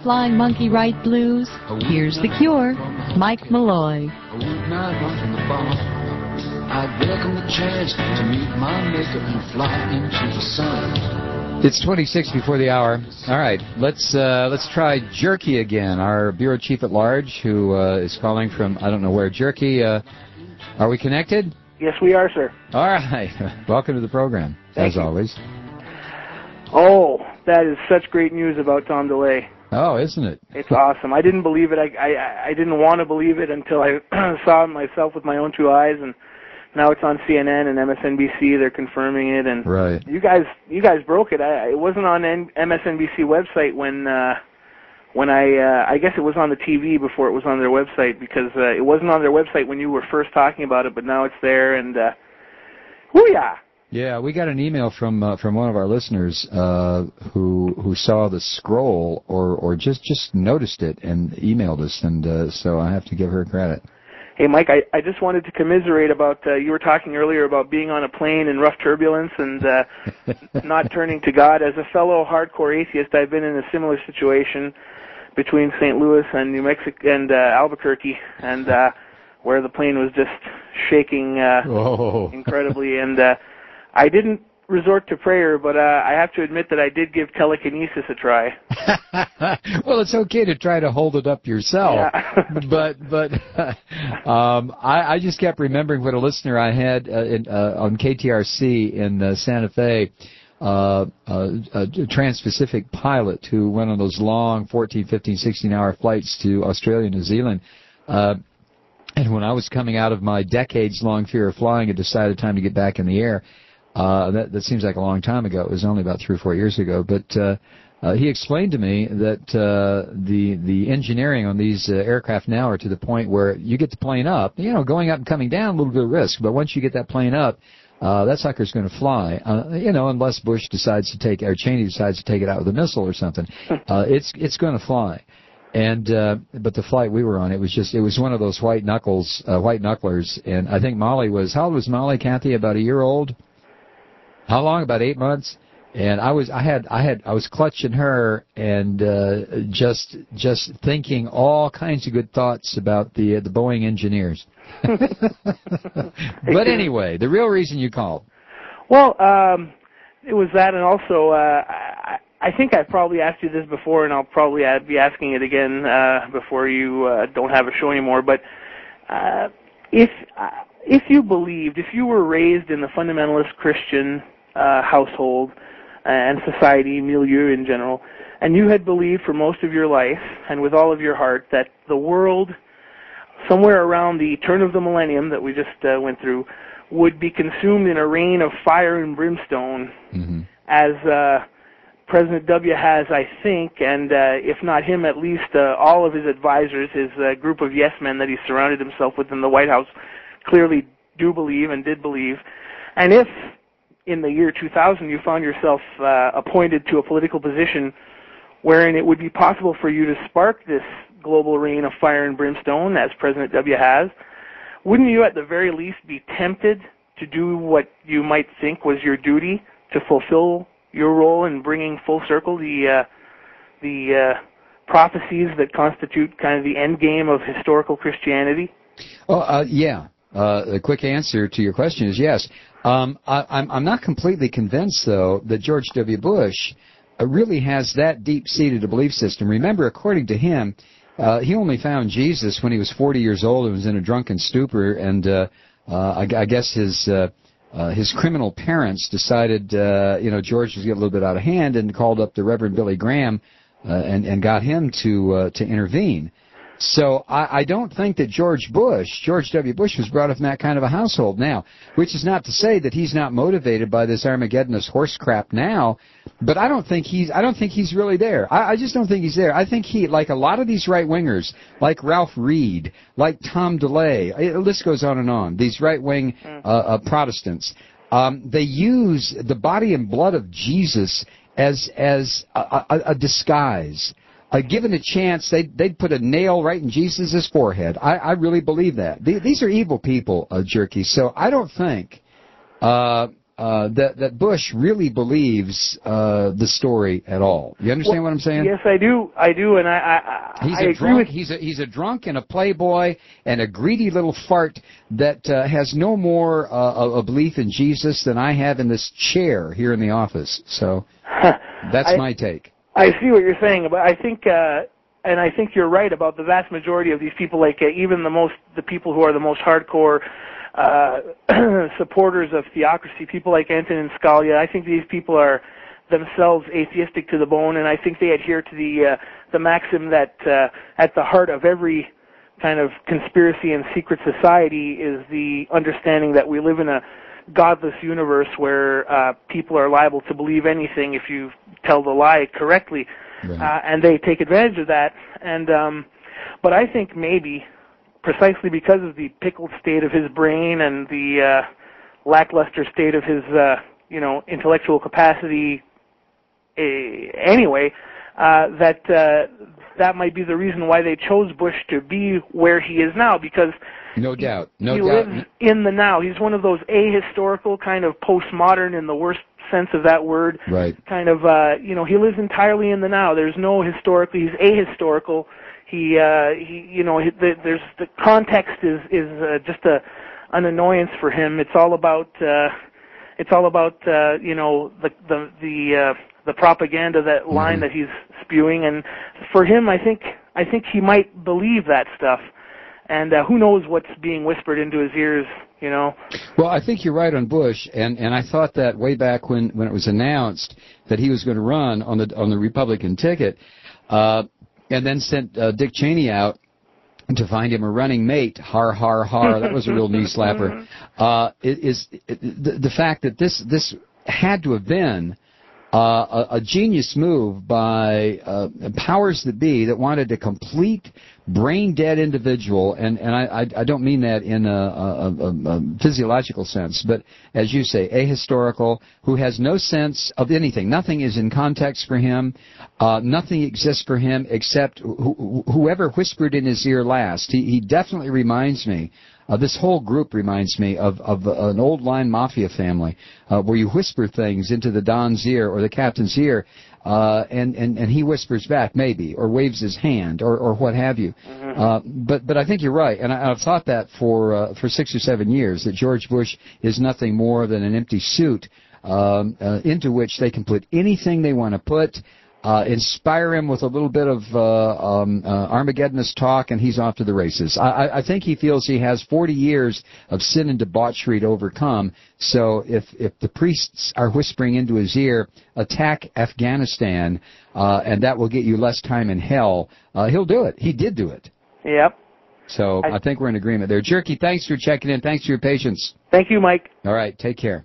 flying monkey ride blues? Here's the cure. Mike Malloy. I'd welcome the chance to meet my maker and fly into the sun. It's twenty-six before the hour. All right, let's uh, let's try Jerky again, our bureau chief at large, who uh, is calling from I don't know where. Jerky, uh, are we connected? Yes, we are, sir. All right. Welcome to the program, Thank as you. always. Oh, that is such great news about Tom DeLay. Oh, isn't it? It's awesome. I didn't believe it. I I, I didn't want to believe it until I saw it myself with my own two eyes, and now it's on C N N and M S N B C. They're confirming it, and right. you guys you guys broke it. I, it wasn't on N- M S N B C website when uh, when I uh, I guess it was on the T V before it was on their website, because uh, it wasn't on their website when you were first talking about it, but now it's there, and uh, hoo-yah! Yeah, we got an email from uh, from one of our listeners uh, who who saw the scroll or or just just noticed it and emailed us, and uh, so I have to give her credit. Hey, Mike, I, I just wanted to commiserate about, uh, you were talking earlier about being on a plane in rough turbulence and uh, not turning to God. As a fellow hardcore atheist, I've been in a similar situation between Saint Louis and New Mexico and uh, Albuquerque, and uh, where the plane was just shaking uh, Whoa. incredibly. And uh, I didn't resort to prayer, but uh, I have to admit that I did give telekinesis a try. Well, it's okay to try to hold it up yourself, yeah. but but um, I, I just kept remembering what a listener I had uh, in, uh, on K T R C in uh, Santa Fe, uh, uh, a trans-Pacific pilot who went on those long fourteen, fifteen, sixteen-hour flights to Australia and New Zealand. Uh, and when I was coming out of my decades-long fear of flying and decided time to get back in the air, Uh, that, that seems like a long time ago. It was only about three or four years ago. But uh, uh, he explained to me that uh, the the engineering on these uh, aircraft now are to the point where you get the plane up, you know, going up and coming down, a little bit of risk. But once you get that plane up, uh, that sucker's going to fly. Uh, you know, unless Bush decides to take, or Cheney decides to take it out with a missile or something. Uh, it's it's going to fly. And uh, but the flight we were on, it was just it was one of those white knuckles, uh, white knucklers. And I think Molly was, how old was Molly, Kathy? About a year old. How long? About eight months. And I was, I had, I had, I was clutching her and uh, just, just thinking all kinds of good thoughts about the uh, the Boeing engineers. But anyway, the real reason you called. Well, um, it was that, and also uh, I, I think I've probably asked you this before, and I'll probably be asking it again uh, before you uh, don't have a show anymore. But uh, if uh, if you believed, if you were raised in the fundamentalist Christian Uh, household and society, milieu in general, and you had believed for most of your life and with all of your heart that the world, somewhere around the turn of the millennium that we just uh, went through, would be consumed in a rain of fire and brimstone, mm-hmm. as uh, President W has, I think, and uh, if not him, at least uh, all of his advisors, his uh, group of yes men that he surrounded himself with in the White House, clearly do believe and did believe. And if in the year two thousand you found yourself uh, appointed to a political position wherein it would be possible for you to spark this global rain of fire and brimstone, as President W has, wouldn't you at the very least be tempted to do what you might think was your duty to fulfill your role in bringing full circle the uh, the uh, prophecies that constitute kind of the end game of historical Christianity? Oh, uh, yeah. Uh, the quick answer to your question is yes. Um, I, I'm, I'm not completely convinced, though, that George W. Bush uh, really has that deep-seated a belief system. Remember, according to him, uh, he only found Jesus when he was forty years old and was in a drunken stupor, and uh, uh, I, I guess his uh, uh, his criminal parents decided, uh, you know, George was getting a little bit out of hand and called up the Reverend Billy Graham uh, and, and got him to uh, to intervene. So I, I don't think that George Bush, George W. Bush, was brought up in that kind of a household now, which is not to say that he's not motivated by this Armageddonist horse crap now, but I don't think he's I don't think he's really there. I, I just don't think he's there. I think he, like a lot of these right-wingers, like Ralph Reed, like Tom DeLay, the list goes on and on, these right-wing uh, uh, Protestants, um, they use the body and blood of Jesus as, as a, a, a disguise. Uh, given a chance, they'd, they'd put a nail right in Jesus' forehead. I, I really believe that. These are evil people, uh, Jerky. So I don't think, uh, uh, that that Bush really believes uh, the story at all. You understand well, what I'm saying? Yes, I do. I do, and I I, he's I a agree drunk. with He's a he's a drunk and a playboy and a greedy little fart that uh, has no more uh, a belief in Jesus than I have in this chair here in the office. So that's I, my take. I see what you're saying, but I think. Uh, And I think you're right about the vast majority of these people, like uh, even the most, the people who are the most hardcore uh, supporters of theocracy, people like Antonin Scalia. I think these people are themselves atheistic to the bone, and I think they adhere to the uh, the maxim that uh, at the heart of every kind of conspiracy and secret society is the understanding that we live in a godless universe where uh, people are liable to believe anything if you tell the lie correctly. Right. Uh, and they take advantage of that. And um, but I think maybe precisely because of the pickled state of his brain and the uh, lackluster state of his, uh, you know, intellectual capacity, uh, anyway, uh, that uh, that might be the reason why they chose Bush to be where he is now. Because no doubt, no he doubt, lives in the now. He's one of those ahistorical, kind of postmodern in the worst sense of that word, right? Kind of, uh, you know, he lives entirely in the now. There's no historically. He's ahistorical. He, uh, he, you know, he, the, there's the context is is uh, just a an annoyance for him. It's all about, uh, it's all about, uh, you know, the the the uh, the propaganda, that line mm-hmm. that he's spewing, and for him, I think I think he might believe that stuff. And uh, who knows what's being whispered into his ears, you know? Well, I think you're right on Bush, and, and I thought that way back when, when it was announced that he was going to run on the on the Republican ticket, uh, and then sent uh, Dick Cheney out to find him a running mate. Har har har. That was a real knee slapper. Uh, it is it, the, the fact that this this had to have been Uh, a, a genius move by uh, powers that be that wanted a complete brain-dead individual, and, and I, I, I don't mean that in a, a, a, a physiological sense, but as you say, ahistorical, who has no sense of anything. Nothing is in context for him. Uh, nothing exists for him except wh- whoever whispered in his ear last. He, he definitely reminds me Uh, this whole group reminds me of, of uh, an old line mafia family uh, where you whisper things into the Don's ear or the captain's ear, uh, and, and, and he whispers back, maybe, or waves his hand, or, or what have you. Mm-hmm. Uh, but, but I think you're right, and I, I've thought that for, uh, for six or seven years, that George Bush is nothing more than an empty suit um, uh, into which they can put anything they want to put. Uh, inspire him with a little bit of uh, um, uh, Armageddonist talk, and he's off to the races. I, I think he feels he has forty years of sin and debauchery to overcome. So if if the priests are whispering into his ear, attack Afghanistan, uh, and that will get you less time in hell, uh, he'll do it. He did do it. Yep. So I, I think we're in agreement there. Jerky, thanks for checking in. Thanks for your patience. Thank you, Mike. All right, take care.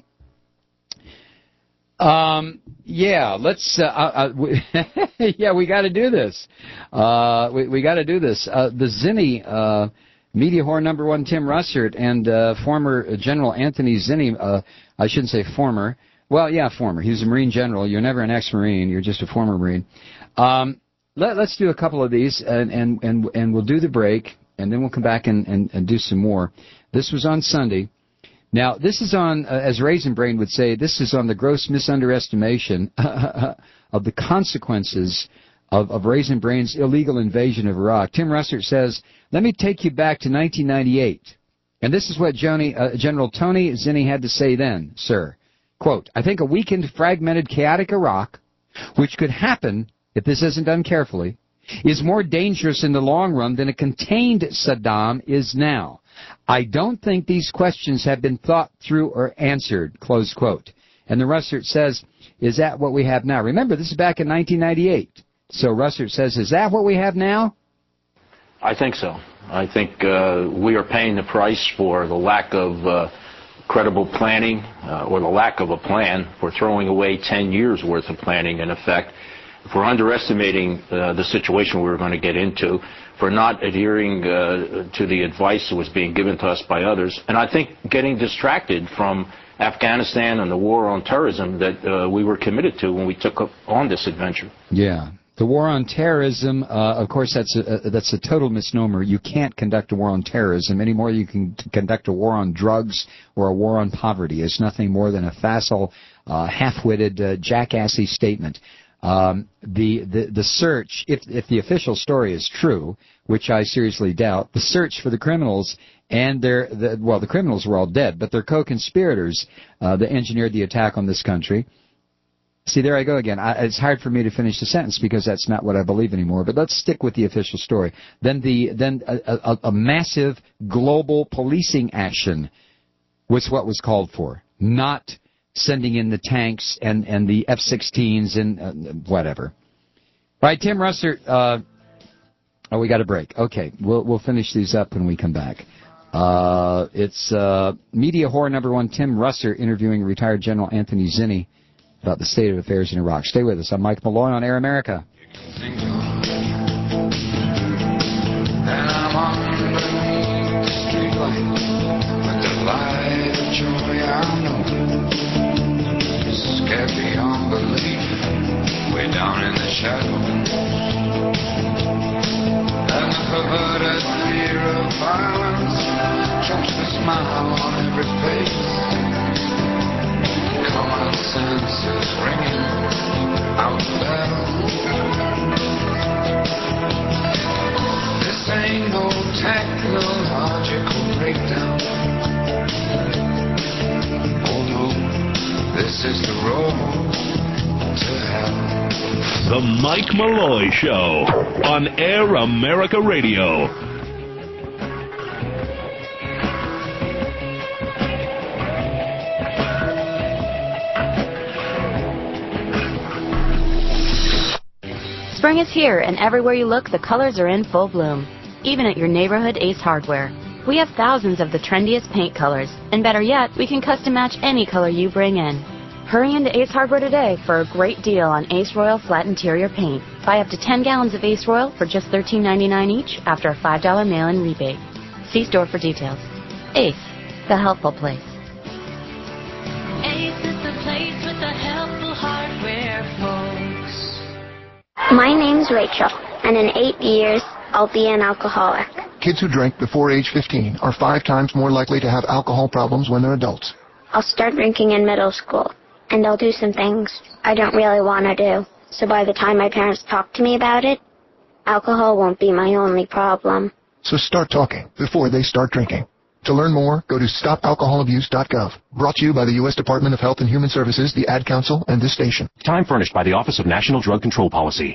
Um, yeah, let's, uh, uh, we, yeah, we gotta do this. Uh, we, we gotta do this. Uh, the Zinni, uh, media whore number one, Tim Russert, and, uh, former General Anthony Zinni, uh, I shouldn't say former. Well, yeah, former. He was a Marine General. You're never an ex-Marine. You're just a former Marine. Um, let, let's do a couple of these, and, and, and, and we'll do the break, and then we'll come back and, and, and do some more. This was on Sunday. Now, this is on, uh, as Raisin Brain would say, this is on the gross misunderestimation of the consequences of, of Raisin Brain's illegal invasion of Iraq. Tim Russert says, let me take you back to nineteen ninety-eight. And this is what Joni, uh, General Tony Zinni had to say then, sir. Quote, I think a weakened, fragmented, chaotic Iraq, which could happen if this isn't done carefully, is more dangerous in the long run than a contained Saddam is now. I don't think these questions have been thought through or answered, close quote. And the Russert says, is that what we have now? Remember, this is back in nineteen ninety-eight. So Russert says, is that what we have now? I think so. I think uh, we are paying the price for the lack of uh, credible planning uh, or the lack of a plan. For throwing away ten years worth of planning, in effect. For underestimating uh, the situation we were going to get into, for not adhering uh, to the advice that was being given to us by others, and I think getting distracted from Afghanistan and the war on terrorism that uh, we were committed to when we took up on this adventure. Yeah. The war on terrorism, uh, of course, that's a, a, that's a total misnomer. You can't conduct a war on terrorism any more than you can t- conduct a war on drugs or a war on poverty. It's nothing more than a facile, uh, half-witted, uh, jackassy statement. Um, the, the the search, if if the official story is true, which I seriously doubt, the search for the criminals and their the, well, the criminals were all dead, but their co-conspirators uh, that engineered the attack on this country. See, there I go again. I, it's hard for me to finish the sentence because that's not what I believe anymore. But let's stick with the official story. Then the then a, a, a massive global policing action was what was called for, not sending in the tanks and, and the F sixteens and uh, whatever. All right, Tim Russert. Uh, oh, we got a break. Okay, we'll we'll finish these up when we come back. Uh, it's uh, media whore number one, Tim Russert, interviewing retired General Anthony Zinni about the state of affairs in Iraq. Stay with us. I'm Mike Malloy on Air America. And I'm underneath the streetlight with the light of joy I know. Scared beyond belief, way down in the shadows. And the perverted fear of violence chokes the smile on every face. Common sense is ringing out loud. This ain't no technological breakdown. Oh no, this is the road to hell. The Mike Malloy Show on Air America Radio. Spring is here, and everywhere you look, the colors are in full bloom. Even at your neighborhood Ace Hardware. We have thousands of the trendiest paint colors, and better yet, we can custom match any color you bring in. Hurry into Ace Hardware today for a great deal on Ace Royal Flat Interior Paint. Buy up to ten gallons of Ace Royal for just thirteen ninety-nine each after a five dollar mail-in rebate. See store for details. Ace, the helpful place. Ace is the place with the helpful hardware, folks. My name's Rachel, and in eight years, I'll be an alcoholic. Kids who drink before age fifteen are five times more likely to have alcohol problems when they're adults. I'll start drinking in middle school, and I'll do some things I don't really want to do. So by the time my parents talk to me about it, alcohol won't be my only problem. So start talking before they start drinking. To learn more, go to stop alcohol abuse dot gov. Brought to you by the U S Department of Health and Human Services, the Ad Council, and this station. Time furnished by the Office of National Drug Control Policy.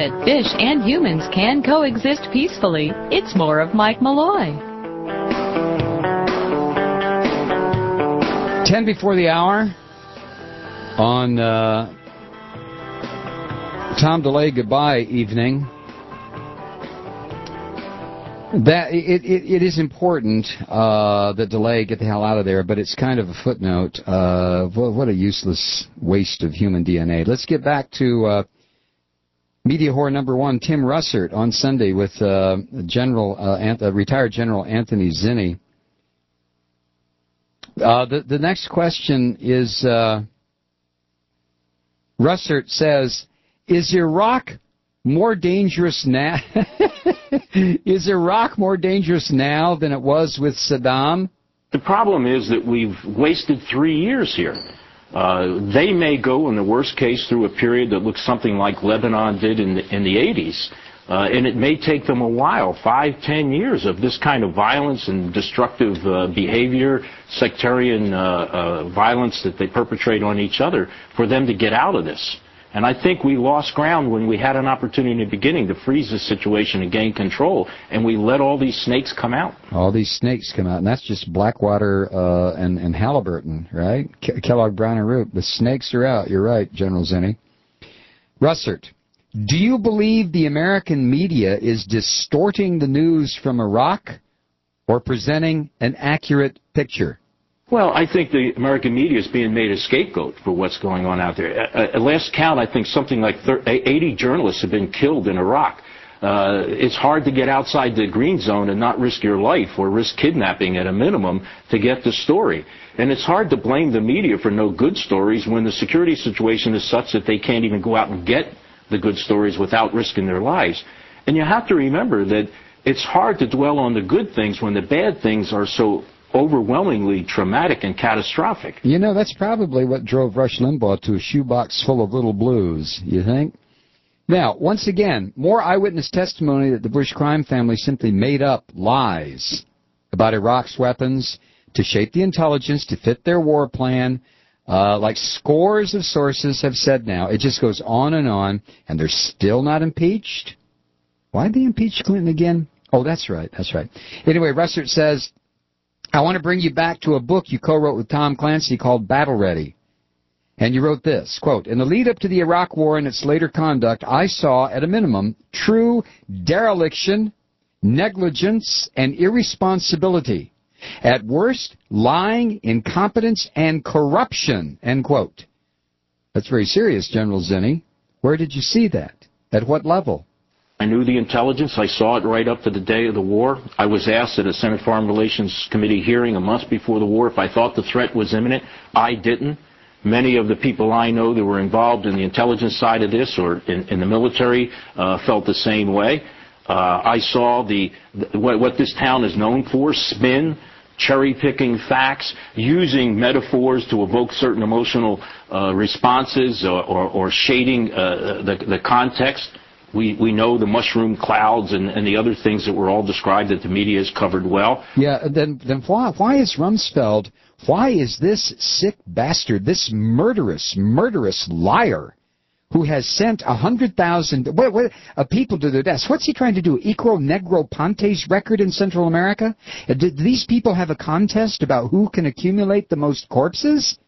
that fish and humans can coexist peacefully. It's more of Mike Malloy. Ten before the hour on uh, Tom DeLay Goodbye evening. That it, it, it is important uh, that DeLay get the hell out of there, but it's kind of a footnote. Uh, what, what a useless waste of human D N A. Let's get back to uh, media whore number one, Tim Russert, on Sunday with uh, General uh, Ant- uh, retired General Anthony Zinni. Uh, the, the next question is, uh, Russert says, is Iraq more dangerous now? Is Iraq more dangerous now than it was with Saddam? The problem is that we've wasted three years here. Uh, they may go, in the worst case, through a period that looks something like Lebanon did in the, in the eighties. Uh, and it may take them a while, five, ten years of this kind of violence and destructive uh, behavior, sectarian uh, uh, violence that they perpetrate on each other, for them to get out of this. And I think we lost ground when we had an opportunity in the beginning to freeze the situation and gain control, and we let all these snakes come out. All these snakes come out, and that's just Blackwater uh, and, and Halliburton, right? Ke- Kellogg, Brown and Root. The snakes are out. You're right, General Zinni. Russert, do you believe the American media is distorting the news from Iraq or presenting an accurate picture? Well, I think the American media is being made a scapegoat for what's going on out there. At, at last count, I think something like eighty journalists have been killed in Iraq. Uh, it's hard to get outside the green zone and not risk your life or risk kidnapping at a minimum to get the story. And it's hard to blame the media for no good stories when the security situation is such that they can't even go out and get the good stories without risking their lives. And you have to remember that it's hard to dwell on the good things when the bad things are so overwhelmingly traumatic and catastrophic. You know, that's probably what drove Rush Limbaugh to a shoebox full of little blues, you think? Now, once again, more eyewitness testimony that the Bush crime family simply made up lies about Iraq's weapons to shape the intelligence to fit their war plan. Uh, like scores of sources have said now. It just goes on and on, and they're still not impeached? Why'd they impeach Clinton again? Oh, that's right, that's right. Anyway, Russert says, I want to bring you back to a book you co-wrote with Tom Clancy called Battle Ready. And you wrote this, quote, in the lead-up to the Iraq War and its later conduct, I saw, at a minimum, true dereliction, negligence, and irresponsibility. At worst, lying, incompetence, and corruption, end quote. That's very serious, General Zinni. Where did you see that? At what level? I knew the intelligence. I saw it right up to the day of the war. I was asked at a Senate Foreign Relations Committee hearing a month before the war if I thought the threat was imminent. I didn't. Many of the people I know that were involved in the intelligence side of this or in, in the military uh, felt the same way. Uh, I saw the, the what, what this town is known for, spin, cherry-picking facts, using metaphors to evoke certain emotional uh, responses or, or, or shading uh, the, the context. We we know the mushroom clouds and, and the other things that were all described that the media has covered well. Yeah, then then why why is Rumsfeld, why is this sick bastard, this murderous, murderous liar, who has sent a hundred thousand what, what, uh, people to their deaths, what's he trying to do? Equal Negroponte's record in Central America? Uh, do these people have a contest about who can accumulate the most corpses?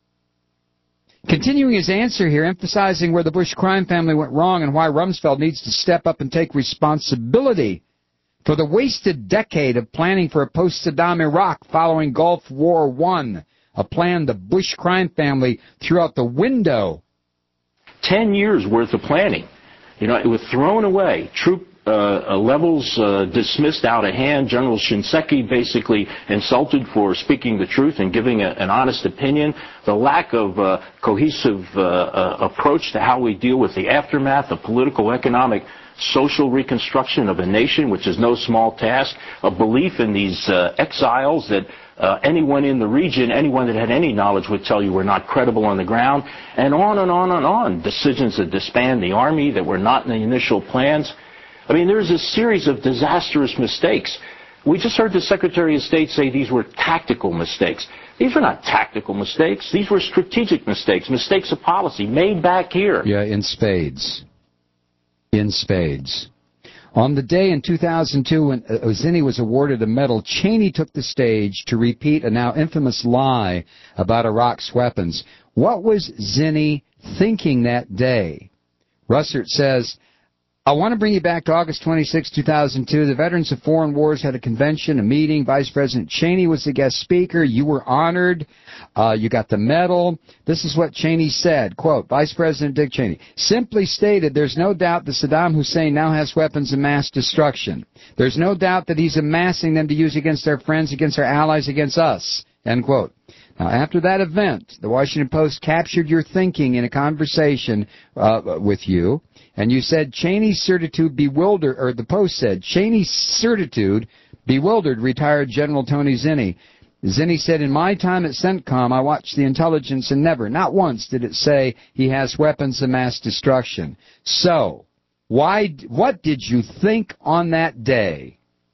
Continuing his answer here, emphasizing where the Bush crime family went wrong and why Rumsfeld needs to step up and take responsibility for the wasted decade of planning for a post-Saddam Iraq following Gulf War One, a plan the Bush crime family threw out the window. Ten years worth of planning. You know, it was thrown away. Troop uh, levels uh, dismissed out of hand. General Shinseki basically insulted for speaking the truth and giving a, an honest opinion. The lack of uh, cohesive uh, uh, approach to how we deal with the aftermath of political, economic, social reconstruction of a nation, which is no small task. A belief in these uh, exiles that uh, anyone in the region, anyone that had any knowledge would tell you were not credible on the ground, and on and on and on. Decisions to disband the Army that were not in the initial plans. I mean, there's a series of disastrous mistakes. We just heard the Secretary of State say these were tactical mistakes. These were not tactical mistakes. These were strategic mistakes, mistakes of policy made back here. Yeah, in spades. in spades. On the day in two thousand two when uh, Zinni was awarded a medal, Cheney took the stage to repeat a now infamous lie about Iraq's weapons. What was Zinni thinking that day? Russert says, I want to bring you back to August twenty-sixth, two thousand two. The Veterans of Foreign Wars had a convention, a meeting. Vice President Cheney was the guest speaker. You were honored. Uh, you got the medal. This is what Cheney said. Quote, Vice President Dick Cheney simply stated, there's no doubt that Saddam Hussein now has weapons of mass destruction. There's no doubt that he's amassing them to use against our friends, against our allies, against us. End quote. Now, after that event, the Washington Post captured your thinking in a conversation uh, with you, and you said Cheney's certitude bewildered, or the Post said, Cheney's certitude bewildered retired General Tony Zinni. Zinni said, in my time at CENTCOM, I watched the intelligence and never, not once, did it say he has weapons of mass destruction. So, why? What did you think on that day?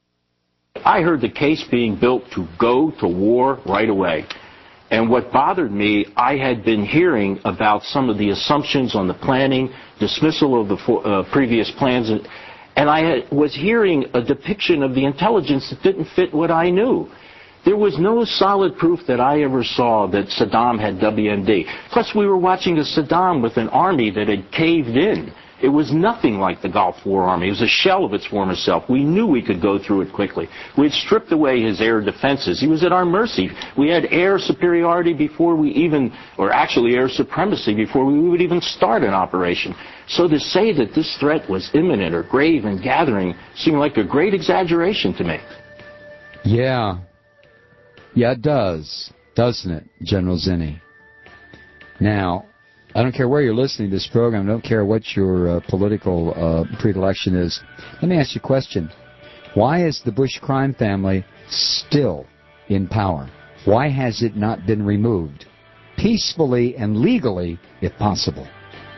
I heard the case being built to go to war right away. And what bothered me, I had been hearing about some of the assumptions on the planning, dismissal of the uh, previous plans, and I had, was hearing a depiction of the intelligence that didn't fit what I knew. There was no solid proof that I ever saw that Saddam had W M D. Plus, we were watching a Saddam with an army that had caved in. It was nothing like the Gulf War Army. It was a shell of its former self. We knew we could go through it quickly. We had stripped away his air defenses. He was at our mercy. We had air superiority before we even, or actually air supremacy before we would even start an operation. So to say that this threat was imminent or grave and gathering seemed like a great exaggeration to me. Yeah. Yeah, it does. Doesn't it, General Zinni? Now, I don't care where you're listening to this program. I don't care what your uh, political uh, predilection is. Let me ask you a question. Why is the Bush crime family still in power? Why has it not been removed? Peacefully and legally, if possible.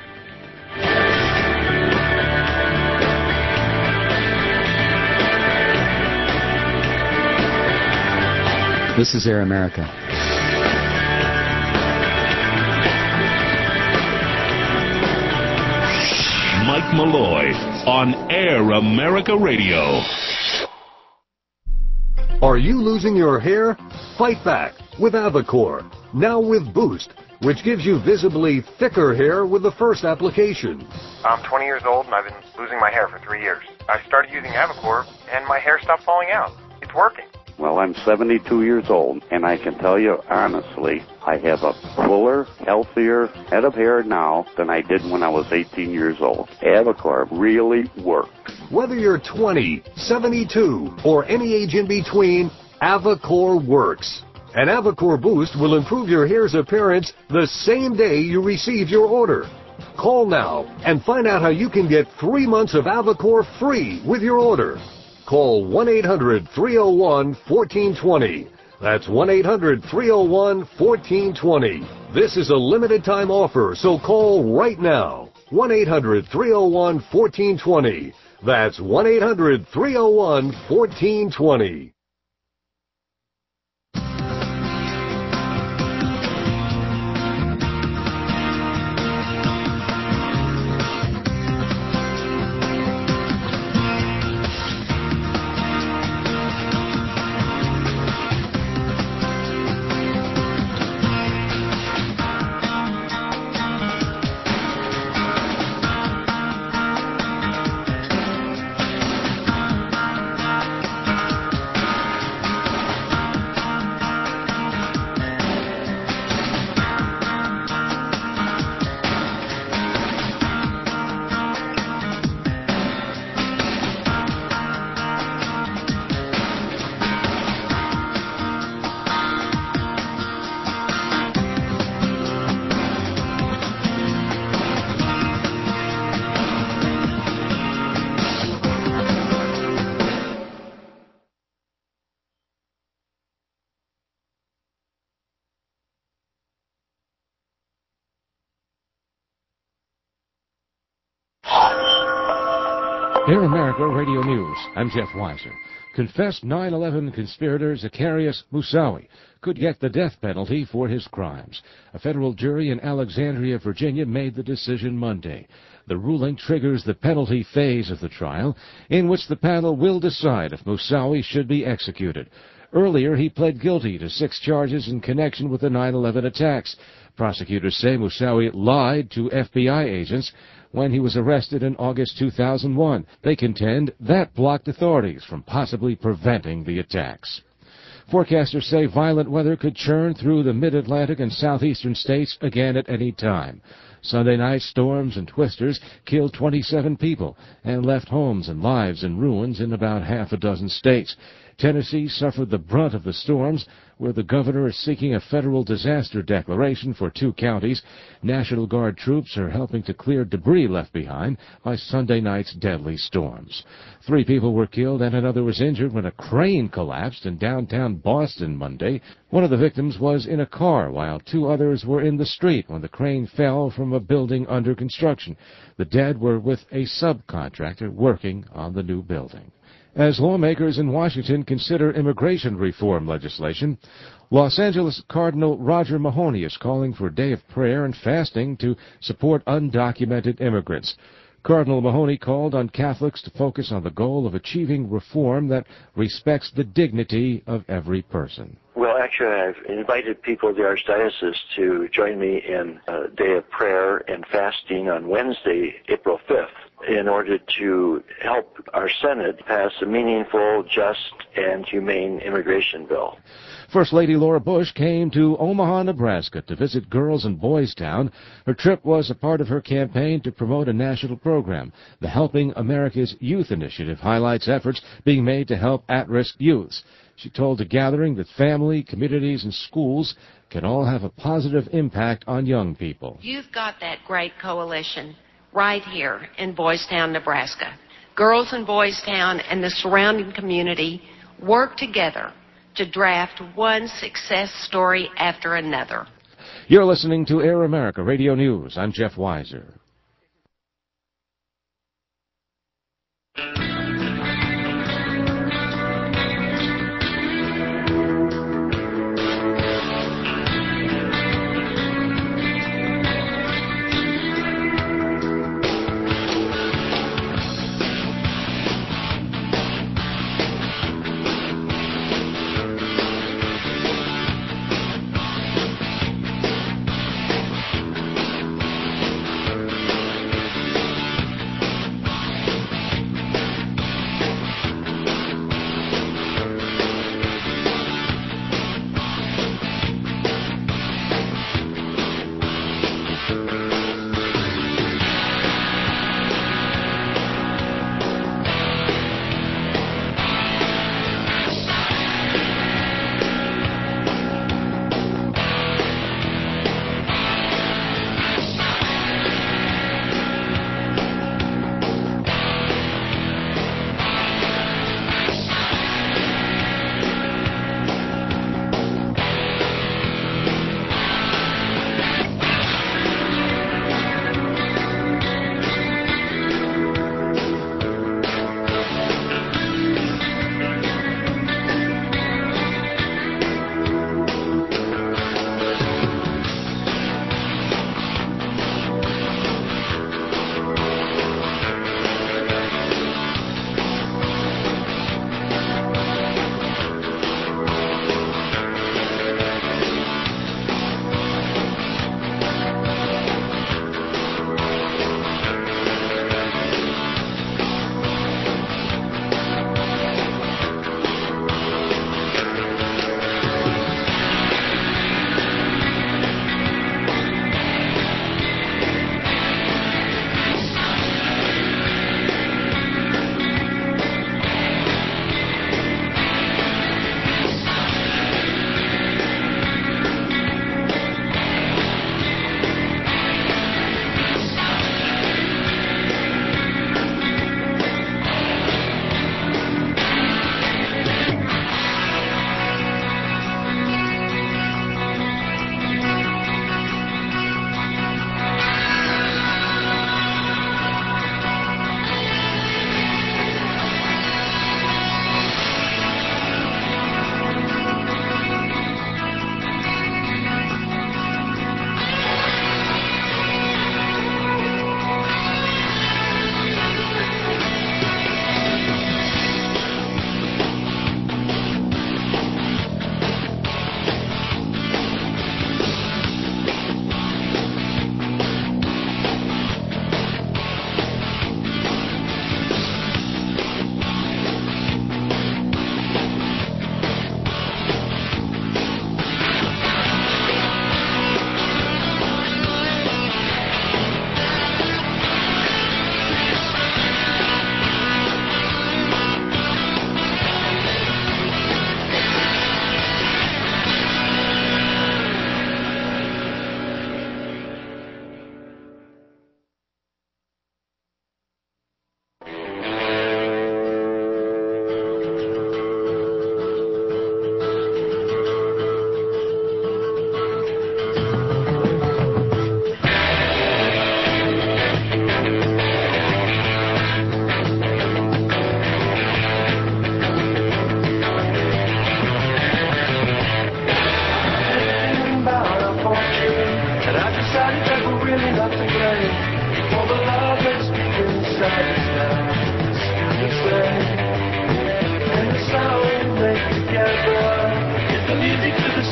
This is Air America. Mike Malloy on Air America Radio. Are you losing your hair? Fight back with Avacor. Now with Boost, which gives you visibly thicker hair with the first application. I'm twenty years old and I've been losing my hair for three years. I started using Avacor and my hair stopped falling out. It's working. Well, I'm seventy-two years old, and I can tell you honestly, I have a fuller, healthier head of hair now than I did when I was eighteen years old. Avacor really worked. Whether you're twenty, seventy-two, or any age in between, Avacor works. And Avacor Boost will improve your hair's appearance the same day you receive your order. Call now and find out how you can get three months of Avacor free with your order. Call one eight hundred, three oh one, one four two zero. That's one eight hundred, three oh one, one four two zero. This is a limited time offer, so call right now. one eight hundred, three oh one, one four two zero. That's one eight hundred, three oh one, one four two zero. Air America Radio News. I'm Jeff Weiser. Confessed nine eleven conspirator Zacarias Moussaoui could get the death penalty for his crimes. A federal jury in Alexandria, Virginia, made the decision Monday. The ruling triggers the penalty phase of the trial, in which the panel will decide if Moussaoui should be executed. Earlier, he pled guilty to six charges in connection with the nine eleven attacks. Prosecutors say Moussaoui lied to F B I agents when he was arrested in August two thousand one. They contend that blocked authorities from possibly preventing the attacks. Forecasters say violent weather could churn through the mid-Atlantic and southeastern states again at any time. Sunday night storms and twisters killed twenty-seven people and left homes and lives in ruins in about half a dozen states. Tennessee suffered the brunt of the storms, where the governor is seeking a federal disaster declaration for two counties. National Guard troops are helping to clear debris left behind by Sunday night's deadly storms. Three people were killed and another was injured when a crane collapsed in downtown Boston Monday. One of the victims was in a car, while two others were in the street when the crane fell from a building under construction. The dead were with a subcontractor working on the new building. As lawmakers in Washington consider immigration reform legislation, Los Angeles Cardinal Roger Mahoney is calling for a day of prayer and fasting to support undocumented immigrants. Cardinal Mahoney called on Catholics to focus on the goal of achieving reform that respects the dignity of every person. Well, actually, I've invited people of the Archdiocese to join me in a day of prayer and fasting on Wednesday, April fifth, in order to help our Senate pass a meaningful, just, and humane immigration bill. First Lady Laura Bush came to Omaha, Nebraska to visit Girls and Boys Town. Her trip was a part of her campaign to promote a national program. The Helping America's Youth Initiative highlights efforts being made to help at-risk youths. She told the gathering that family, communities, and schools can all have a positive impact on young people. You've got that great coalition right here in Boys Town, Nebraska. Girls in Boys Town and the surrounding community work together to draft one success story after another. You're listening to Air America Radio News. I'm Jeff Weiser.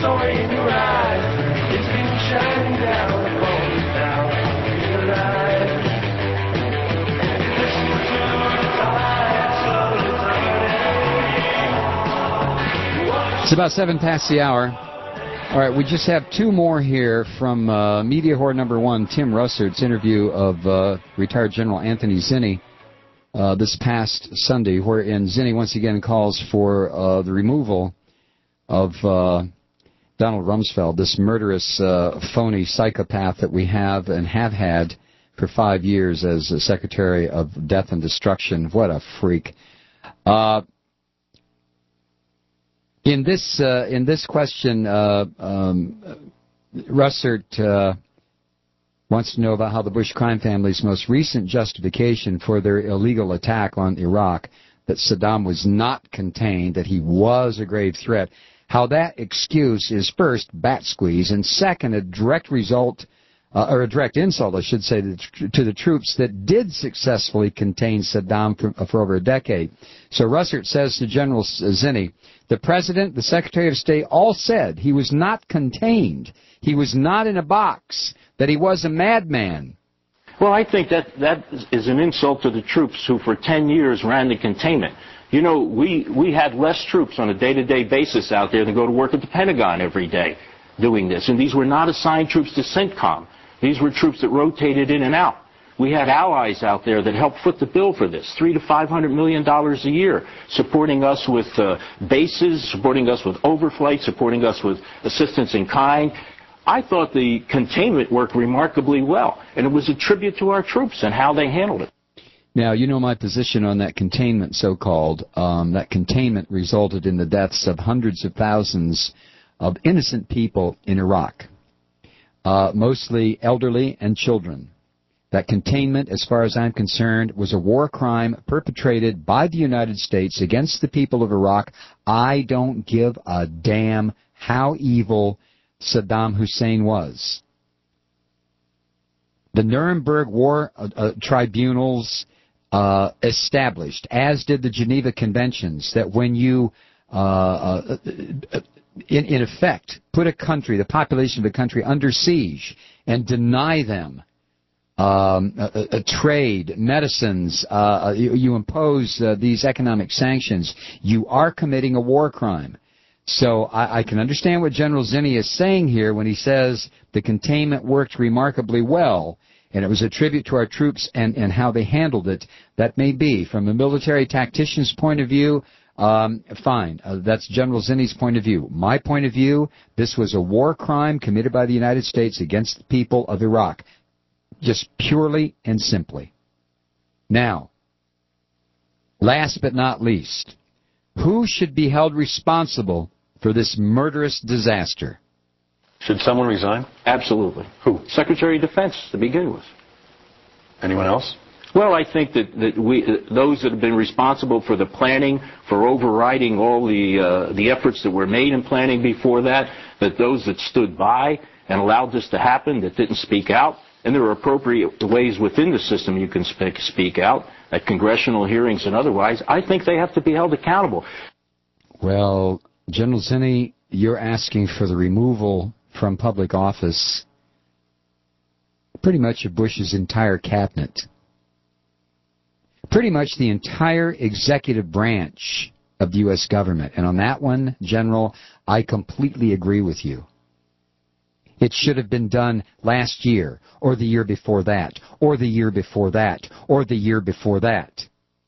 joy in your eyes. It's been shining down upon you now. Feel alive. Listen to the tide slowly turning. It's about seven past the hour. All right, we just have two more here from uh, Media Whore number one, Tim Russert's interview of uh, retired General Anthony Zinni uh, this past Sunday, wherein Zinni once again calls for uh, the removal of uh, Donald Rumsfeld, this murderous, uh, phony psychopath that we have and have had for five years as a Secretary of Death and Destruction. What a freak. Uh, in this uh, in this question, uh, um, Russert uh, wants to know about how the Bush crime family's most recent justification for their illegal attack on Iraq, that Saddam was not contained, that he was a grave threat, how that excuse is first bat squeeze, and second a direct result, uh, or a direct insult, I should say, to the, to the troops that did successfully contain Saddam for, for over a decade. So Russert says to General Zinni, the President, the Secretary of State all said he was not contained, he was not in a box, that he was a madman. Well, I think that that is an insult to the troops who for ten years ran the containment. You know, we, we had less troops on a day-to-day basis out there than go to work at the Pentagon every day doing this. And these were not assigned troops to CENTCOM. These were troops that rotated in and out. We had allies out there that helped foot the bill for this, three to five hundred million dollars a year, supporting us with uh, bases, supporting us with overflight, supporting us with assistance in kind. I thought the containment worked remarkably well, and it was a tribute to our troops and how they handled it. Now, you know my position on that containment, so-called. Um, that containment resulted in the deaths of hundreds of thousands of innocent people in Iraq, uh, mostly elderly and children. That containment, as far as I'm concerned, was a war crime perpetrated by the United States against the people of Iraq. I don't give a damn how evil Saddam Hussein was. The Nuremberg War uh, uh, Tribunals uh, established, as did the Geneva Conventions, that when you, uh, uh, in, in effect, put a country, the population of a country, under siege and deny them Um, a, a trade, medicines, uh, you, you impose uh, these economic sanctions, you are committing a war crime. So I, I can understand what General Zinni is saying here when he says the containment worked remarkably well, and it was a tribute to our troops and, and how they handled it. That may be. From a military tactician's point of view, um, fine. Uh, that's General Zinni's point of view. My point of view, this was a war crime committed by the United States against the people of Iraq. Just purely and simply. Now, last but not least, who should be held responsible for this murderous disaster? Should someone resign? Absolutely. Who? Secretary of Defense, to begin with. Anyone else? Well, I think that, that we, uh, those that have been responsible for the planning, for overriding all the, uh, the efforts that were made in planning before that, that those that stood by and allowed this to happen, that didn't speak out, and there are appropriate ways within the system you can speak, speak out, at congressional hearings and otherwise, I think they have to be held accountable. Well, General Zinni, you're asking for the removal from public office pretty much of Bush's entire cabinet. Pretty much the entire executive branch of the U S government. And on that one, General, I completely agree with you. It should have been done last year, or the year before that, or the year before that, or the year before that.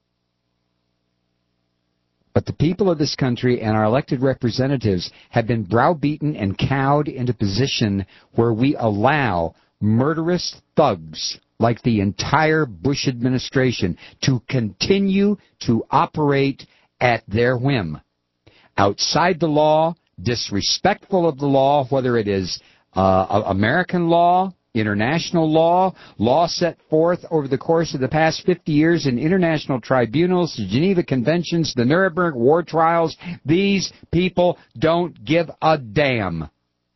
But the people of this country and our elected representatives have been browbeaten and cowed into position where we allow murderous thugs like the entire Bush administration to continue to operate at their whim. Outside the law, disrespectful of the law, whether it is Uh, American law, international law, law set forth over the course of the past fifty years in international tribunals, the Geneva Conventions, the Nuremberg war trials. These people don't give a damn.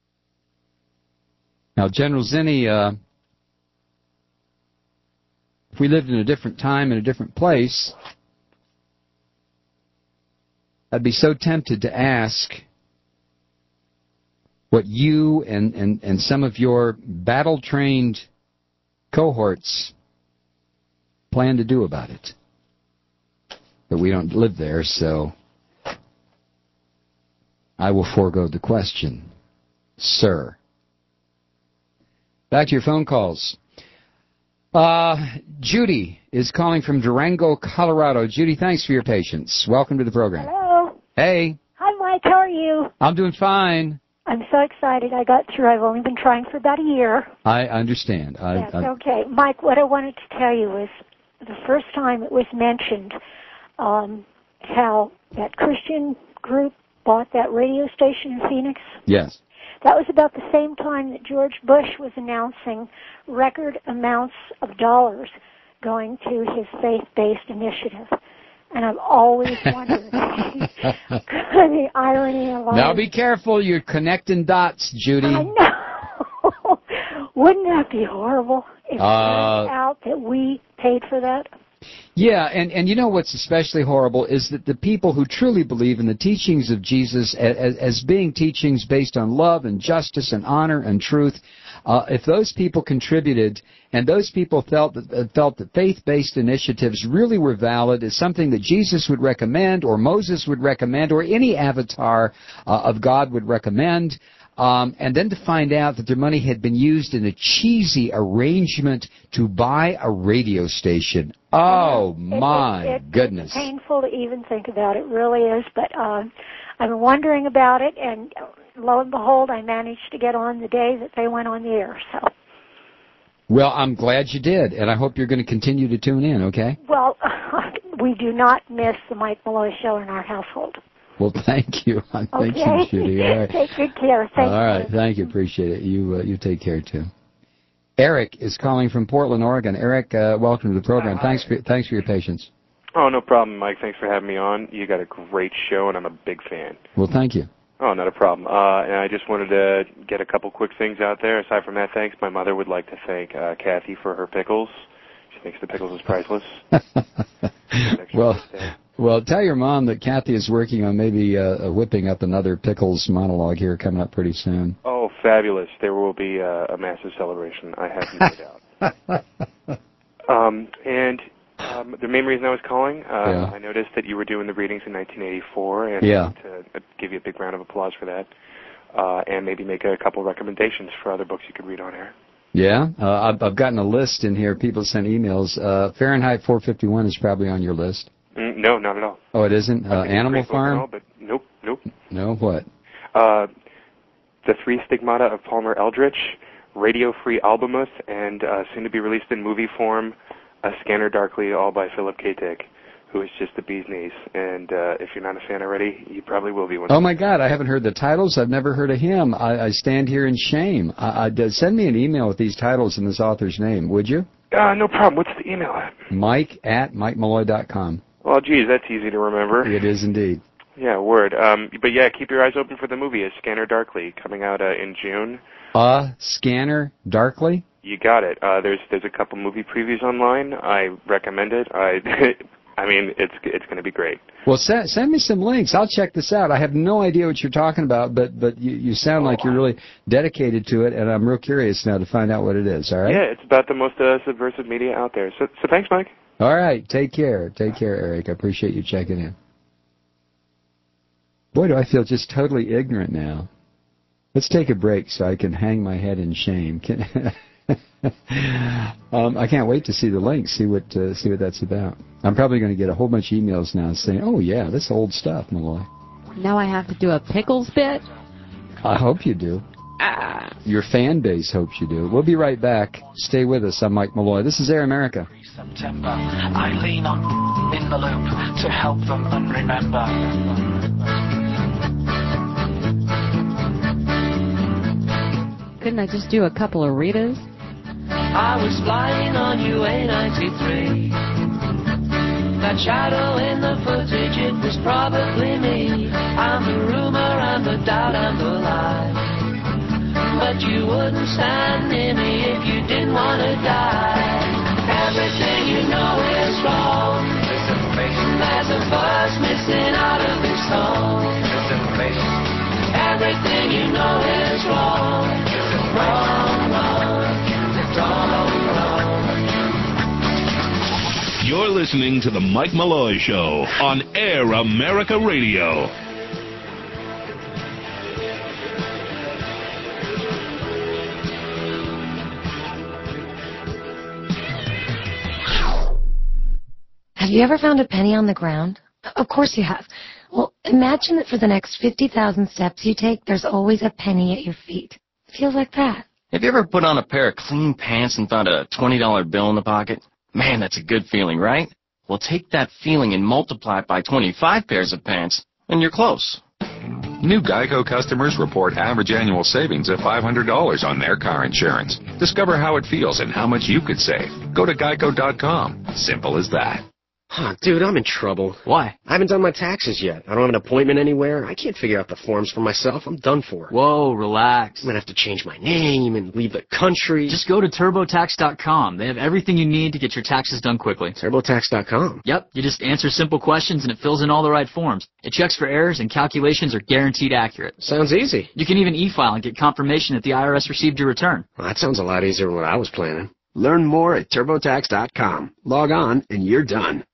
Now, General Zinni, uh, if we lived in a different time and a different place, I'd be so tempted to ask, what you and, and, and some of your battle-trained cohorts plan to do about it. But we don't live there, so I will forego the question, sir. Back to your phone calls. Uh, Judy is calling from Durango, Colorado. Judy, thanks for your patience. Welcome to the program. Hello. Hey. Hi, Mike. How are you? I'm doing fine. I'm so excited. I got through. I've only been trying for about a year. I understand. I, Yes, I, okay. Mike, what I wanted to tell you is the first time it was mentioned um, how that Christian group bought that radio station in Phoenix. Yes. That was about the same time that George Bush was announcing record amounts of dollars going to his faith-based initiative. And I've always wondered the irony of all Now be careful, you're connecting dots, Judy. I know. Wouldn't that be horrible if it Uh, turned out that we paid for that? Yeah, and, and you know what's especially horrible is that the people who truly believe in the teachings of Jesus as, as being teachings based on love and justice and honor and truth, uh, if those people contributed and those people felt that, uh, felt that faith-based initiatives really were valid as something that Jesus would recommend or Moses would recommend or any avatar uh, of God would recommend, Um, and then to find out that their money had been used in a cheesy arrangement to buy a radio station. Oh, It- my it, it, goodness. It's painful to even think about. It really is. But um, I've been wondering about it, and lo and behold, I managed to get on the day that they went on the air. So, Well, I'm glad you did, and I hope you're going to continue to tune in, okay? well, we do not miss the Mike Malloy Show in our household. Well, thank you. Thank Okay. you, Judy. All right. Take good care. Thank All right. you. Thank you. Appreciate it. You uh, you take care, too. Eric is calling from Portland, Oregon. Eric, uh, welcome to the program. Thanks for, thanks for your patience. Oh, no problem, Mike. Thanks for having me on. You got a great show, and I'm a big fan. Well, thank you. Oh, not a problem. Uh, and I just wanted to get a couple quick things out there. Aside from that, thanks. My mother would like to thank uh, Kathy for her pickles. She thinks the pickles is priceless. Well, well, tell your mom that Kathy is working on maybe uh, whipping up another Pickles monologue here coming up pretty soon. Oh, fabulous. There will be uh, a massive celebration. I have no doubt. Um, and um, the main reason I was calling, uh, Yeah. I noticed that you were doing the readings in nineteen eighty-four, and Yeah. to uh, give you a big round of applause for that, uh, and maybe make a couple recommendations for other books you could read on air. Yeah, uh, I've, I've gotten a list in here. People sent emails. Uh, Fahrenheit four fifty-one is probably on your list. Mm, no, not at all. Oh, it isn't? Uh, I think it's a Animal great book and all, Farm? but nope, nope. No, what? Uh, the Three Stigmata of Palmer Eldritch, Radio Free Albemuth, and uh, soon to be released in movie form, A Scanner Darkly, all by Philip K. Dick, who is just the bee's knees. And uh, if you're not a fan already, you probably will be one. Oh, my God, I haven't heard the titles. I've never heard of him. I, I stand here in shame. I, I, send me an email with these titles and this author's name, would you? Uh, no problem. What's the email at? Mike at mike malloy dot com. Well, geez, that's easy to remember. It is indeed. Yeah, word. Um, but yeah, keep your eyes open for the movie, A Scanner Darkly, coming out uh, in June. Uh, Scanner Darkly? You got it. Uh, there's there's a couple movie previews online. I recommend it. I I mean, it's it's going to be great. Well, send, send me some links. I'll check this out. I have no idea what you're talking about, but but you, you sound like you're really dedicated to it, and I'm real curious now to find out what it is, all right? Yeah, it's about the most uh, subversive media out there. So so thanks, Mike. All right. Take care. Take care, Eric. I appreciate you checking in. Boy, do I feel just totally ignorant now. Let's take a break so I can hang my head in shame. Can um, I can't wait to see the link, see what uh, see what that's about. I'm probably going to get a whole bunch of emails now saying, "Oh yeah, this old stuff, Malloy." Now I have to do a pickles bit? I hope you do. Ah. Your fan base hopes you do. We'll be right back. Stay with us. I'm Mike Malloy. This is Air America. September, I lean on in the loop to help them unremember. Couldn't I just do a couple of Ritas? I was flying on U A ninety-three. That shadow in the footage, it was probably me. I'm the rumor, I'm the doubt, I'm the lie. But you wouldn't stand near me if you didn't want to die. Everything you know is wrong. There's a verse missing out of this song. Everything you know is wrong. listening to The Mike Malloy Show on Air America Radio. Have you ever found a penny on the ground? Of course you have. Well, imagine that for the next fifty thousand steps you take, there's always a penny at your feet. It feels like that. Have you ever put on a pair of clean pants and found a twenty dollar bill in the pocket? Man, that's a good feeling, right? Well, take that feeling and multiply it by twenty-five pairs of pants, and you're close. New GEICO customers report average annual savings of five hundred dollars on their car insurance. Discover how it feels and how much you could save. Go to geico dot com. Simple as that. Huh, dude, I'm in trouble. Why? I haven't done my taxes yet. I don't have an appointment anywhere. I can't figure out the forms for myself. I'm done for. Whoa, relax. I'm gonna have to change my name and leave the country. Just go to turbo tax dot com. They have everything you need to get your taxes done quickly. turbo tax dot com? Yep, you just answer simple questions and it fills in all the right forms. It checks for errors and calculations are guaranteed accurate. Sounds easy. You can even e-file and get confirmation that the I R S received your return. Well, that sounds a lot easier than what I was planning. Learn more at turbo tax dot com. Log on and you're done.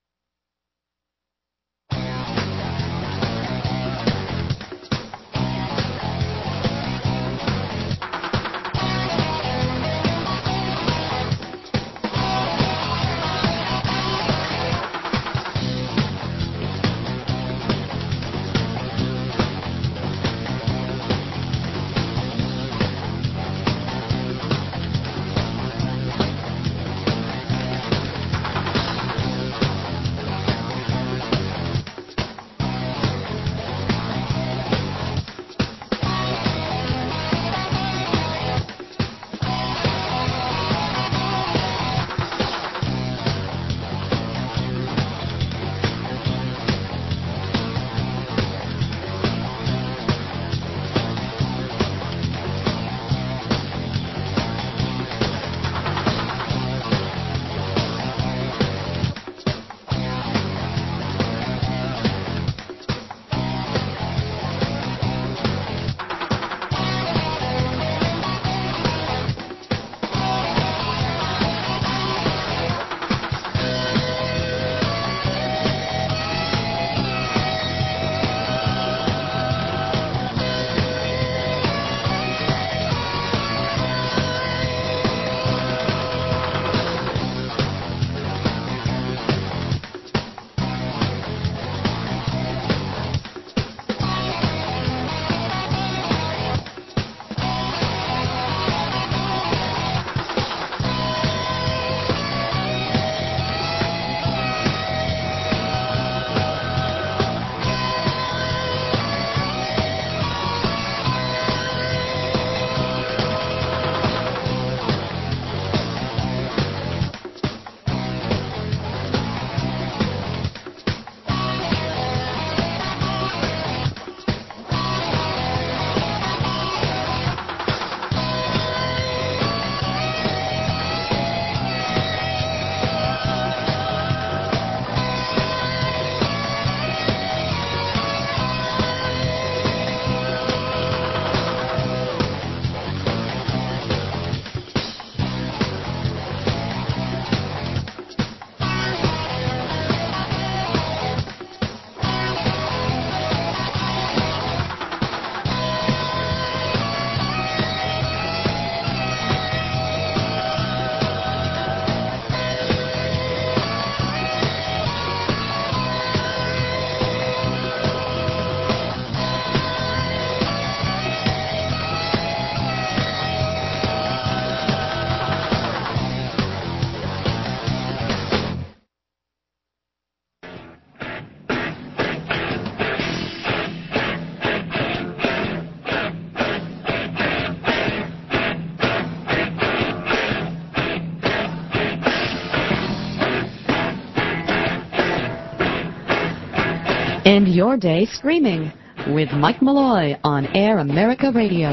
End your day screaming with Mike Malloy on Air America Radio.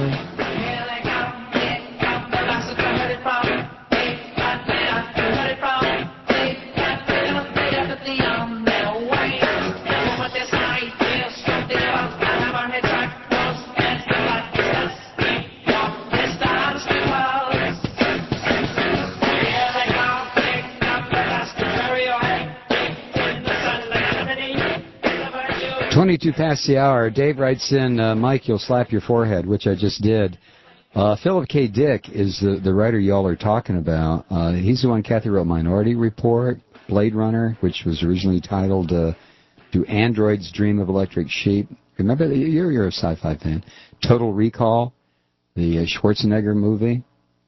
Stereo, hey, twenty-two past the hour. Dave writes in, uh, Mike, you'll slap your forehead, which I just did. Uh, Philip K. Dick is the, the writer y'all are talking about. Uh, he's the one Kathy wrote Minority Report, Blade Runner, which was originally titled uh, Do Androids Dream of Electric Sheep? Remember, you're, you're a sci-fi fan. Total Recall, the uh, Schwarzenegger movie.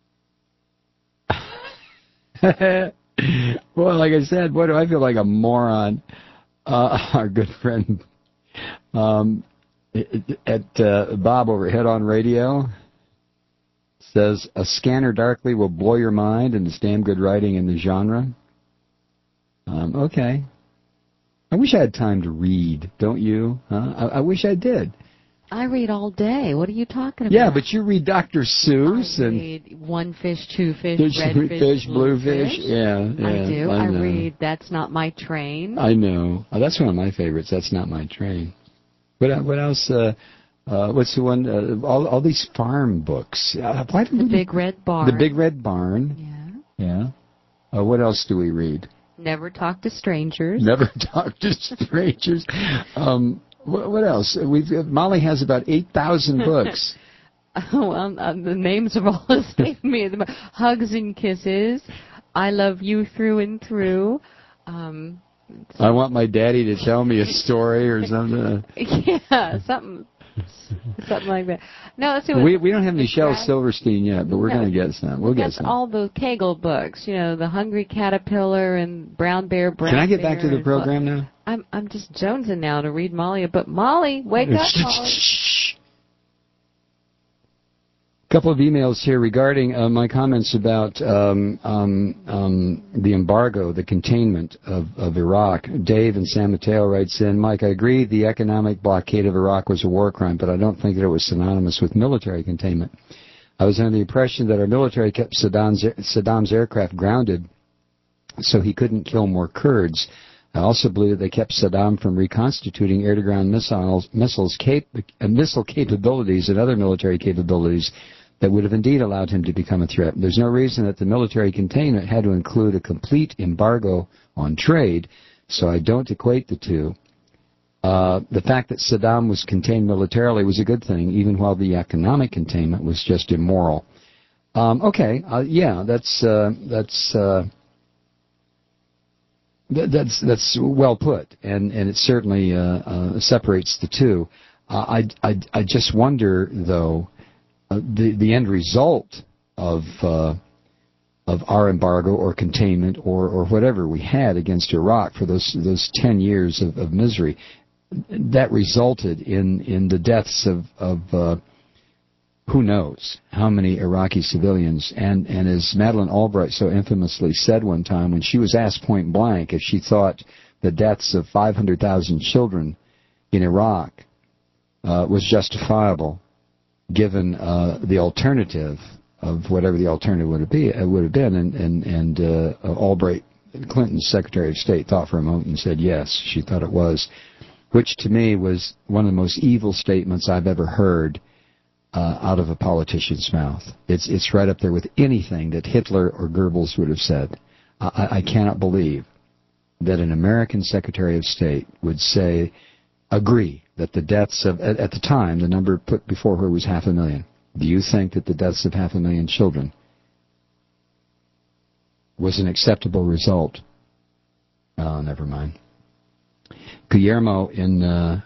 Well, like I said, boy, do I feel like a moron. Uh, our good friend um, at uh, Bob over Head On Radio says, a Scanner Darkly will blow your mind, and it's damn good writing in the genre. Um, okay. I wish I had time to read, don't you? Huh? I, I wish I did. I read all day. What are you talking about? Yeah, but you read Doctor Seuss I and read One Fish, Two Fish, Fish, Red Fish, fish Blue Blue Fish. Fish. Yeah, yeah. I do. I, I, know. read That's Not My Train. I know. Oh, that's one of my favorites. That's Not My Train. What what else? Uh, uh, what's the one? Uh, all all these farm books. Uh, why The Big Red Barn. The Big Red Barn. Yeah. Yeah. Uh, what else do we read? Never Talk to Strangers. Never Talk to Strangers. Um, what, what else? We've Molly has about eight thousand books. Oh, well, uh, the names have all escaped me. Hugs and Kisses. I Love You Through and Through. Um, I Want My Daddy to Tell Me a Story or something. Yeah, something. Something like that. No, let's see. What, we we don't have any Shel Silverstein yet, but we're No. going to get some. We'll get That's some. all the Kegel books, you know, the Hungry Caterpillar and Brown Bear, Brown Can I get Bear back to the and- program now? I'm I'm just jonesing now to read Molly a book. Molly, wake up, Molly. Couple of emails here regarding uh, my comments about um, um, um, the embargo, the containment of, of Iraq. Dave in San Mateo writes in, Mike, I agree the economic blockade of Iraq was a war crime, but I don't think that it was synonymous with military containment. I was under the impression that our military kept Saddam's, Saddam's aircraft grounded so he couldn't kill more Kurds. I also believe that they kept Saddam from reconstituting air-to-ground missiles, missiles cap- uh, missile capabilities and other military capabilities that would have indeed allowed him to become a threat. There's no reason that the military containment had to include a complete embargo on trade, so I don't equate the two. Uh, the fact that Saddam was contained militarily was a good thing, even while the economic containment was just immoral. Um, okay, uh, yeah, that's uh, that's uh, th- that's that's well put, and and it certainly uh, uh, separates the two. Uh, I, I I just wonder though. Uh, the the end result of uh, of our embargo or containment or, or whatever we had against Iraq for those those ten years of, of misery, that resulted in, in the deaths of of uh, who knows how many Iraqi civilians. And, and as Madeleine Albright so infamously said one time when she was asked point blank if she thought the deaths of five hundred thousand children in Iraq uh, was justifiable, given uh, the alternative of whatever the alternative would be, uh, would have been, and and, and uh, Albright, Clinton's Secretary of State, thought for a moment and said yes, she thought it was, which to me was one of the most evil statements I've ever heard uh, out of a politician's mouth. It's it's right up there with anything that Hitler or Goebbels would have said. I, I cannot believe that an American Secretary of State would say, agree that the deaths of, at, at the time, the number put before her was half a million. Do you think that the deaths of half a million children was an acceptable result? Oh, never mind. Guillermo in uh,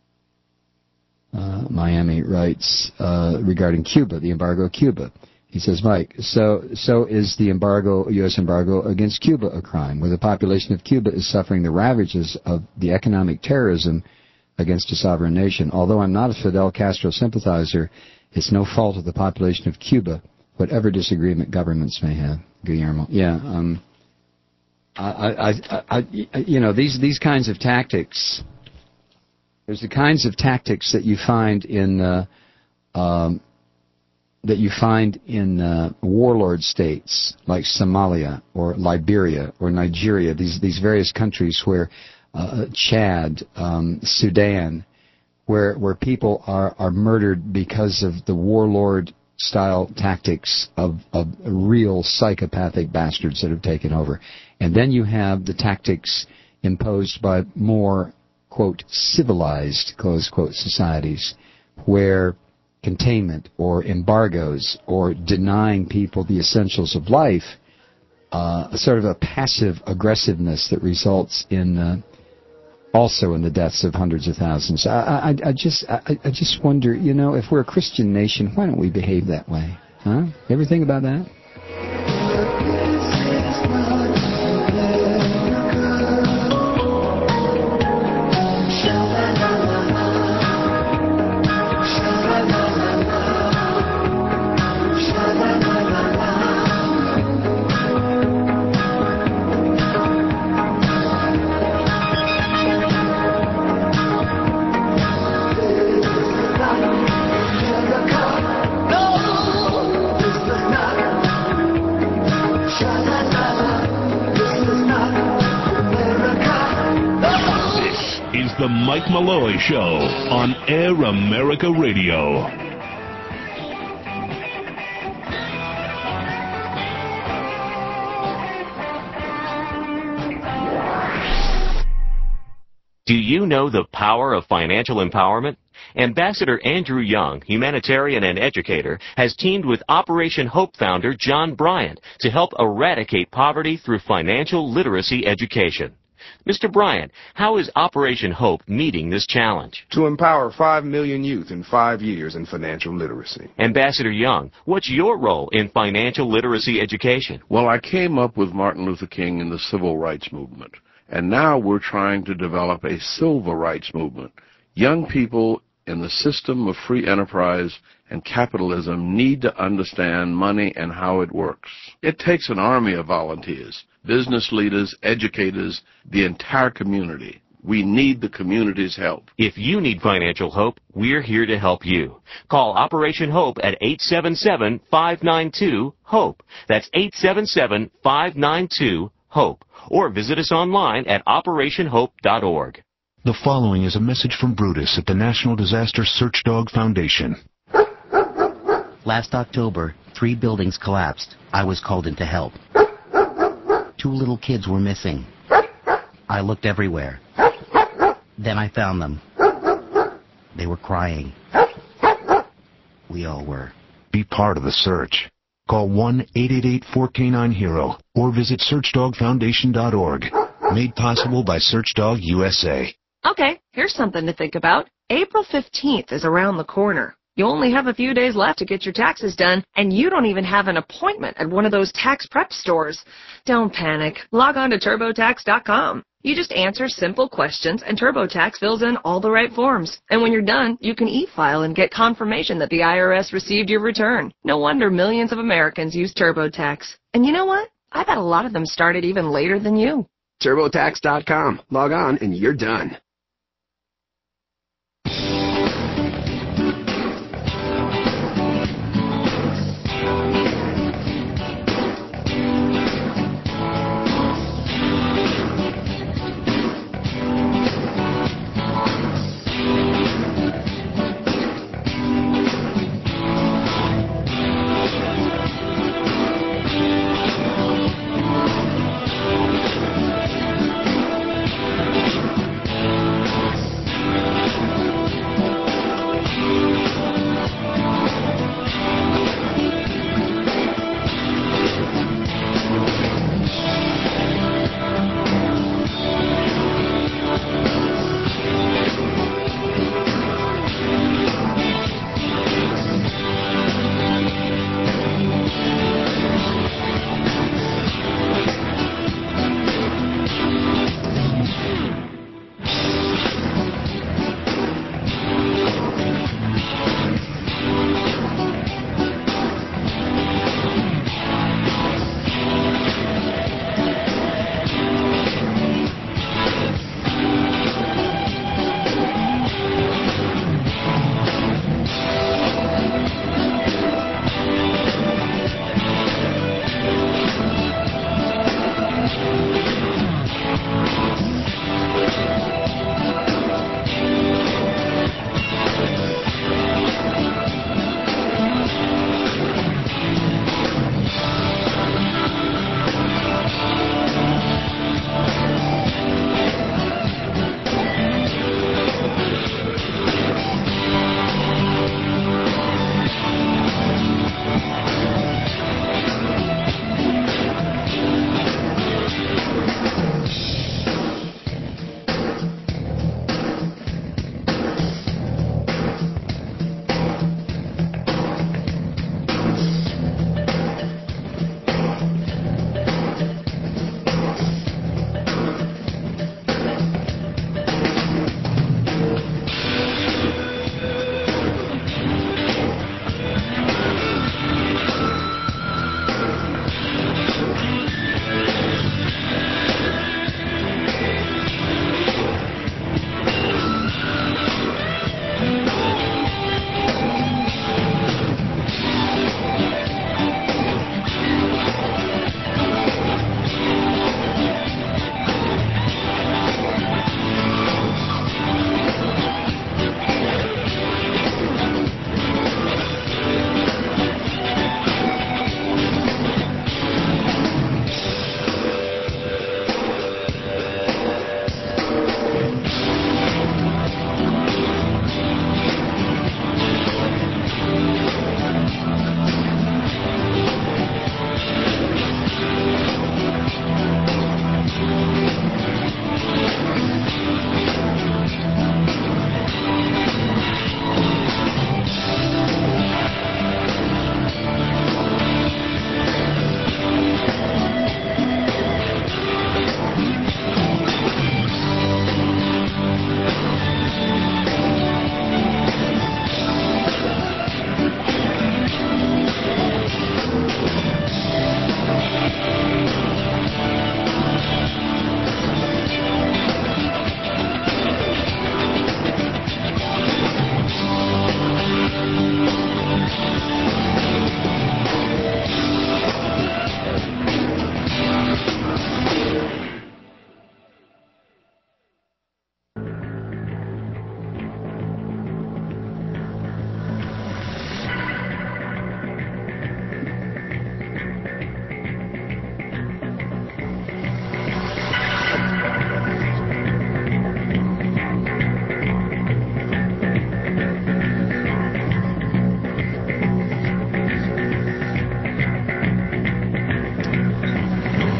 uh, Miami writes uh, regarding Cuba, the embargo of Cuba. He says, Mike, so so is the embargo, U S embargo against Cuba a crime, where the population of Cuba is suffering the ravages of the economic terrorism against a sovereign nation. Although I'm not a Fidel Castro sympathizer, it's no fault of the population of Cuba, whatever disagreement governments may have. Guillermo. Yeah, um, I, I, I, I, you know, these these kinds of tactics. There's the kinds of tactics that you find in uh, um, that you find in uh, warlord states like Somalia or Liberia or Nigeria. These these various countries where Uh, Chad, um, Sudan, where where people are, are murdered because of the warlord-style tactics of, of real psychopathic bastards that have taken over. And then you have the tactics imposed by more quote, civilized, close quote, societies where containment or embargoes or denying people the essentials of life, uh, a sort of a passive aggressiveness that results in uh, also in the deaths of hundreds of thousands. I, I, I just I, I just wonder, you know, if we're a Christian nation, why don't we behave that way? Huh? Ever think about that? The Mike Malloy Show on Air America Radio. Do you know the power of financial empowerment? Ambassador Andrew Young, humanitarian and educator, has teamed with Operation Hope founder John Bryant to help eradicate poverty through financial literacy education. Mister Bryant, how is Operation Hope meeting this challenge? To empower five million youth in five years in financial literacy. Ambassador Young, what's your role in financial literacy education? Well, I came up with Martin Luther King in the civil rights movement, and now we're trying to develop a civil rights movement. Young people in the system of free enterprise and capitalism need to understand money and how it works. It takes an army of volunteers, business leaders, educators, the entire community. We need the community's help. If you need financial hope, we're here to help you. Call Operation Hope at eight seven seven, five nine two, HOPE. That's eight seven seven, five nine two, HOPE. Or visit us online at operation hope dot org. The following is a message from Brutus at the National Disaster Search Dog Foundation. Last October, three buildings collapsed. I was called in to help. Two little kids were missing. I looked everywhere. Then I found them. They were crying. We all were. Be part of the search. Call one eight eight eight, four K nine, HERO or visit search dog foundation dot org. Made possible by SearchDog U S A. Okay, here's something to think about. April fifteenth is around the corner. You only have a few days left to get your taxes done, and you don't even have an appointment at one of those tax prep stores. Don't panic. Log on to turbo tax dot com. You just answer simple questions, and TurboTax fills in all the right forms. And when you're done, you can e-file and get confirmation that the I R S received your return. No wonder millions of Americans use TurboTax. And you know what? I bet a lot of them started even later than you. turbo tax dot com. Log on, and you're done.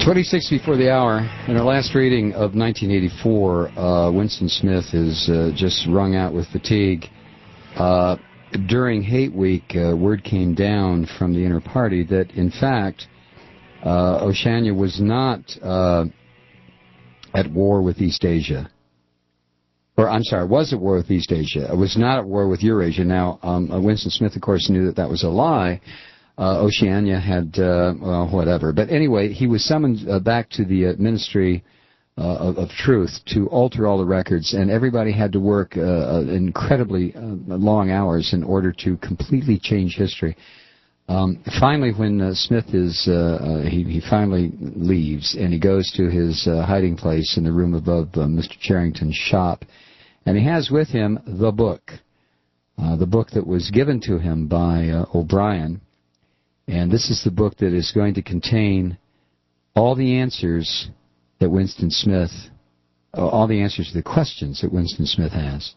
twenty-six before the hour. In our last reading of nineteen eighty-four, uh, Winston Smith is uh, just wrung out with fatigue. Uh, during Hate Week, uh, word came down from the inner party that, in fact, uh, Oceania was not uh, at war with East Asia. Or, I'm sorry, was at war with East Asia. It was not at war with Eurasia. Now, um, Winston Smith, of course, knew that that was a lie. Uh, Oceania had, uh, well, whatever. But anyway, he was summoned uh, back to the uh, Ministry uh, of, of Truth to alter all the records, and everybody had to work uh, incredibly uh, long hours in order to completely change history. Um, finally, when uh, Smith is, uh, uh, he, he finally leaves, and he goes to his uh, hiding place in the room above uh, Mister Charrington's shop, and he has with him the book, uh, the book that was given to him by uh, O'Brien. And this is the book that is going to contain all the answers that Winston Smith, uh, all the answers to the questions that Winston Smith has.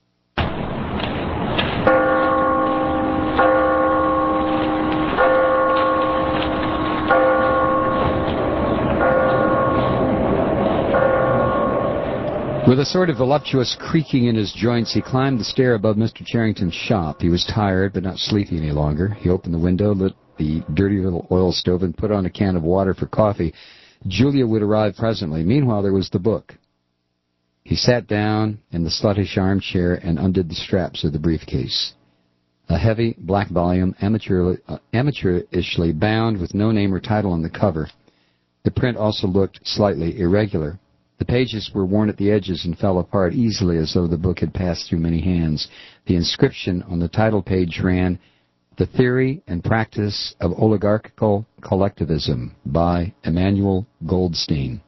With a sort of voluptuous creaking in his joints, he climbed the stair above Mister Charrington's shop. He was tired, but not sleepy any longer. He opened the window, lit the dirty little oil stove, and put on a can of water for coffee. Julia would arrive presently. Meanwhile, there was the book. He sat down in the sluttish armchair and undid the straps of the briefcase. A heavy black volume, amateur, uh, amateurishly bound with no name or title on the cover. The print also looked slightly irregular. The pages were worn at the edges and fell apart easily as though the book had passed through many hands. The inscription on the title page ran, "The Theory and Practice of Oligarchical Collectivism" by Emmanuel Goldstein.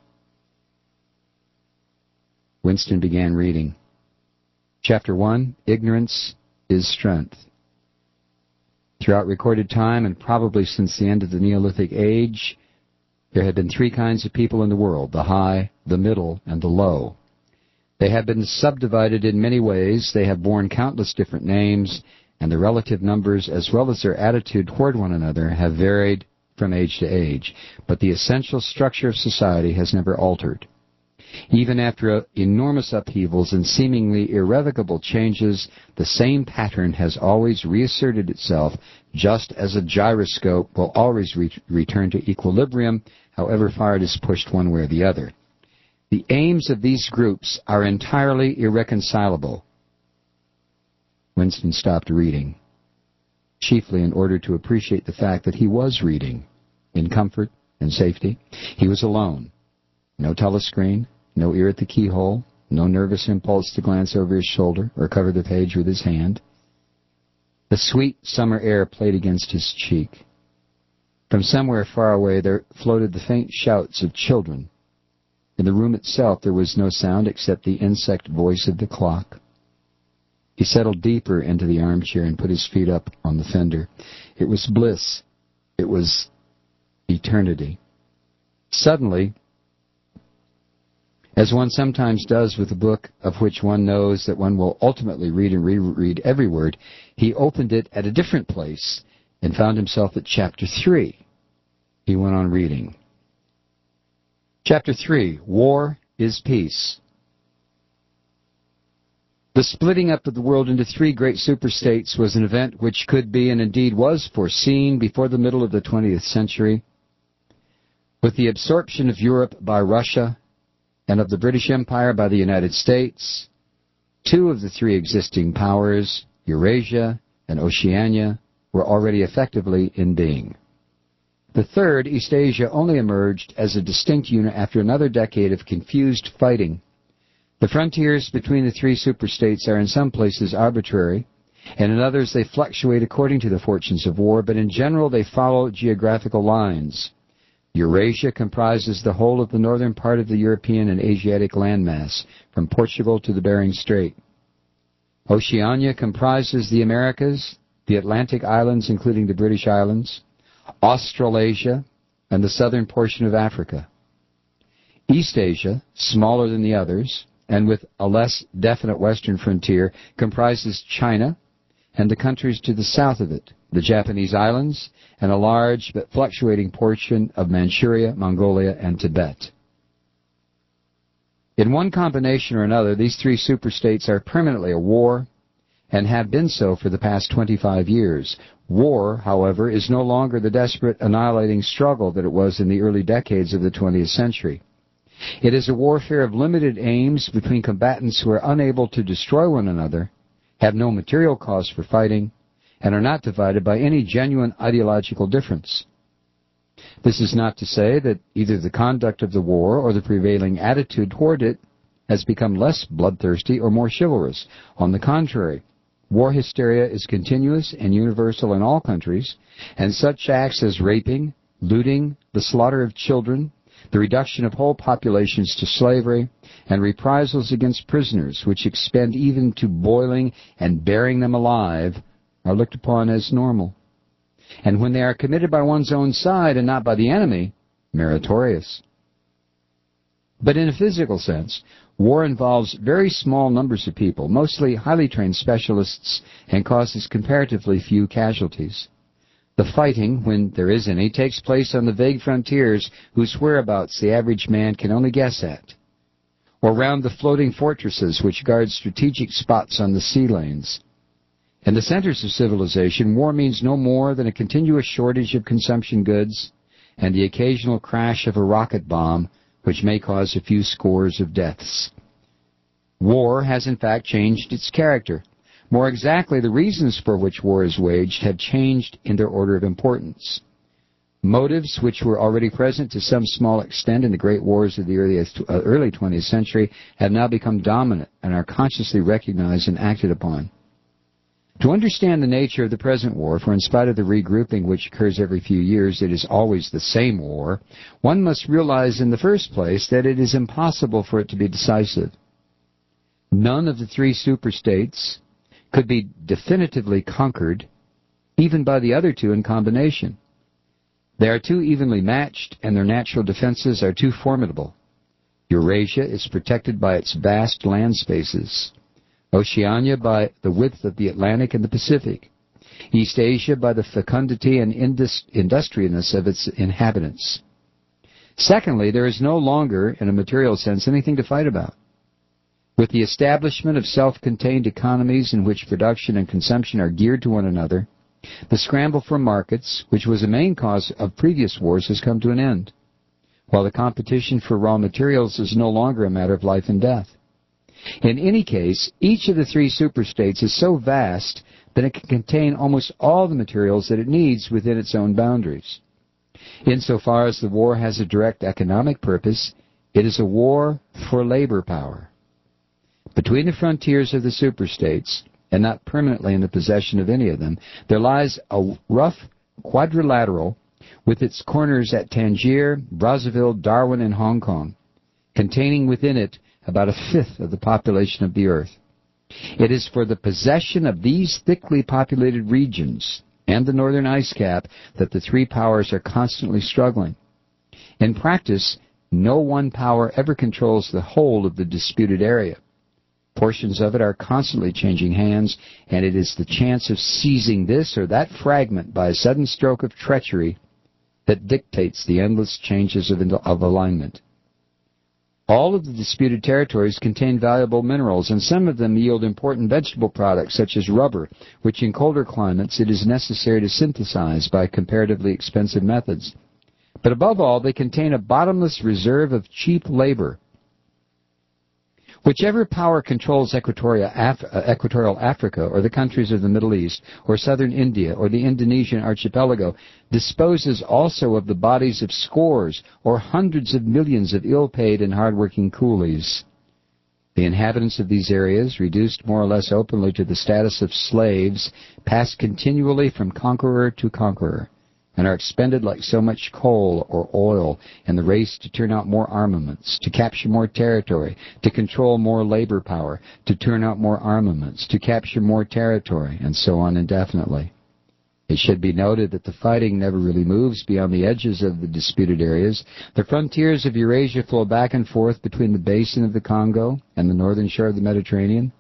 Winston began reading. Chapter one, Ignorance is Strength. Throughout recorded time, and probably since the end of the Neolithic Age, there have been three kinds of people in the world, the high, the middle, and the low. They have been subdivided in many ways. They have borne countless different names, and the relative numbers as well as their attitude toward one another have varied from age to age. But the essential structure of society has never altered. Even after enormous upheavals and seemingly irrevocable changes, the same pattern has always reasserted itself, just as a gyroscope will always re- return to equilibrium, however far it is pushed one way or the other. The aims of these groups are entirely irreconcilable. Winston stopped reading, chiefly in order to appreciate the fact that he was reading in comfort and safety. He was alone. No telescreen, no ear at the keyhole, no nervous impulse to glance over his shoulder or cover the page with his hand. The sweet summer air played against his cheek. From somewhere far away there floated the faint shouts of children. In the room itself there was no sound except the insect voice of the clock. He settled deeper into the armchair and put his feet up on the fender. It was bliss. It was eternity. Suddenly, as one sometimes does with a book of which one knows that one will ultimately read and reread every word, he opened it at a different place and found himself at chapter three. He went on reading. Chapter three, War is Peace. The splitting up of the world into three great superstates was an event which could be and indeed was foreseen before the middle of the twentieth century. With the absorption of Europe by Russia and of the British Empire by the United States, two of the three existing powers, Eurasia and Oceania, were already effectively in being. The third, East Asia, only emerged as a distinct unit after another decade of confused fighting. The frontiers between the three superstates are in some places arbitrary, and in others they fluctuate according to the fortunes of war, but in general they follow geographical lines. Eurasia comprises the whole of the northern part of the European and Asiatic landmass, from Portugal to the Bering Strait. Oceania comprises the Americas, the Atlantic islands, including the British Islands, Australasia, and the southern portion of Africa. East Asia, smaller than the others, and with a less definite western frontier, comprises China and the countries to the south of it, the Japanese islands, and a large but fluctuating portion of Manchuria, Mongolia, and Tibet. In one combination or another, these three superstates are permanently at war and have been so for the past twenty-five years. War, however, is no longer the desperate, annihilating struggle that it was in the early decades of the twentieth century. It is a warfare of limited aims between combatants who are unable to destroy one another, have no material cause for fighting, and are not divided by any genuine ideological difference. This is not to say that either the conduct of the war or the prevailing attitude toward it has become less bloodthirsty or more chivalrous. On the contrary, war hysteria is continuous and universal in all countries, and such acts as raping, looting, the slaughter of children, the reduction of whole populations to slavery, and reprisals against prisoners, which extend even to boiling and burying them alive, are looked upon as normal. And when they are committed by one's own side and not by the enemy, meritorious. But in a physical sense, war involves very small numbers of people, mostly highly trained specialists, and causes comparatively few casualties. The fighting, when there is any, takes place on the vague frontiers whose whereabouts the average man can only guess at, or round the floating fortresses which guard strategic spots on the sea lanes. In the centers of civilization, war means no more than a continuous shortage of consumption goods and the occasional crash of a rocket bomb, which may cause a few scores of deaths. War has in fact changed its character. More exactly, the reasons for which war is waged have changed in their order of importance. Motives which were already present to some small extent in the great wars of the earliest, uh, early twentieth century have now become dominant and are consciously recognized and acted upon. To understand the nature of the present war, for in spite of the regrouping which occurs every few years, it is always the same war, one must realize in the first place that it is impossible for it to be decisive. None of the three superstates could be definitively conquered, even by the other two in combination. They are too evenly matched, and their natural defenses are too formidable. Eurasia is protected by its vast land spaces. Oceania by the width of the Atlantic and the Pacific. East Asia by the fecundity and indus- industriousness of its inhabitants. Secondly, there is no longer, in a material sense, anything to fight about. With the establishment of self-contained economies in which production and consumption are geared to one another, the scramble for markets, which was a main cause of previous wars, has come to an end, while the competition for raw materials is no longer a matter of life and death. In any case, each of the three superstates is so vast that it can contain almost all the materials that it needs within its own boundaries. Insofar as the war has a direct economic purpose, it is a war for labor power. Between the frontiers of the superstates, and not permanently in the possession of any of them, there lies a rough quadrilateral with its corners at Tangier, Brazzaville, Darwin, and Hong Kong, containing within it about a fifth of the population of the earth. It is for the possession of these thickly populated regions and the northern ice cap that the three powers are constantly struggling. In practice, no one power ever controls the whole of the disputed area. Portions of it are constantly changing hands, and it is the chance of seizing this or that fragment by a sudden stroke of treachery that dictates the endless changes of, of alignment. All of the disputed territories contain valuable minerals, and some of them yield important vegetable products, such as rubber, which in colder climates it is necessary to synthesize by comparatively expensive methods. But above all, they contain a bottomless reserve of cheap labor. Whichever power controls Equatoria, Af- uh, Equatorial Africa, or the countries of the Middle East, or southern India, or the Indonesian archipelago, disposes also of the bodies of scores or hundreds of millions of ill-paid and hard-working coolies. The inhabitants of these areas, reduced more or less openly to the status of slaves, pass continually from conqueror to conqueror, and are expended like so much coal or oil in the race to turn out more armaments, to capture more territory, to control more labor power, to turn out more armaments, to capture more territory, and so on indefinitely. It should be noted that the fighting never really moves beyond the edges of the disputed areas. The frontiers of Eurasia flow back and forth between the basin of the Congo and the northern shore of the Mediterranean.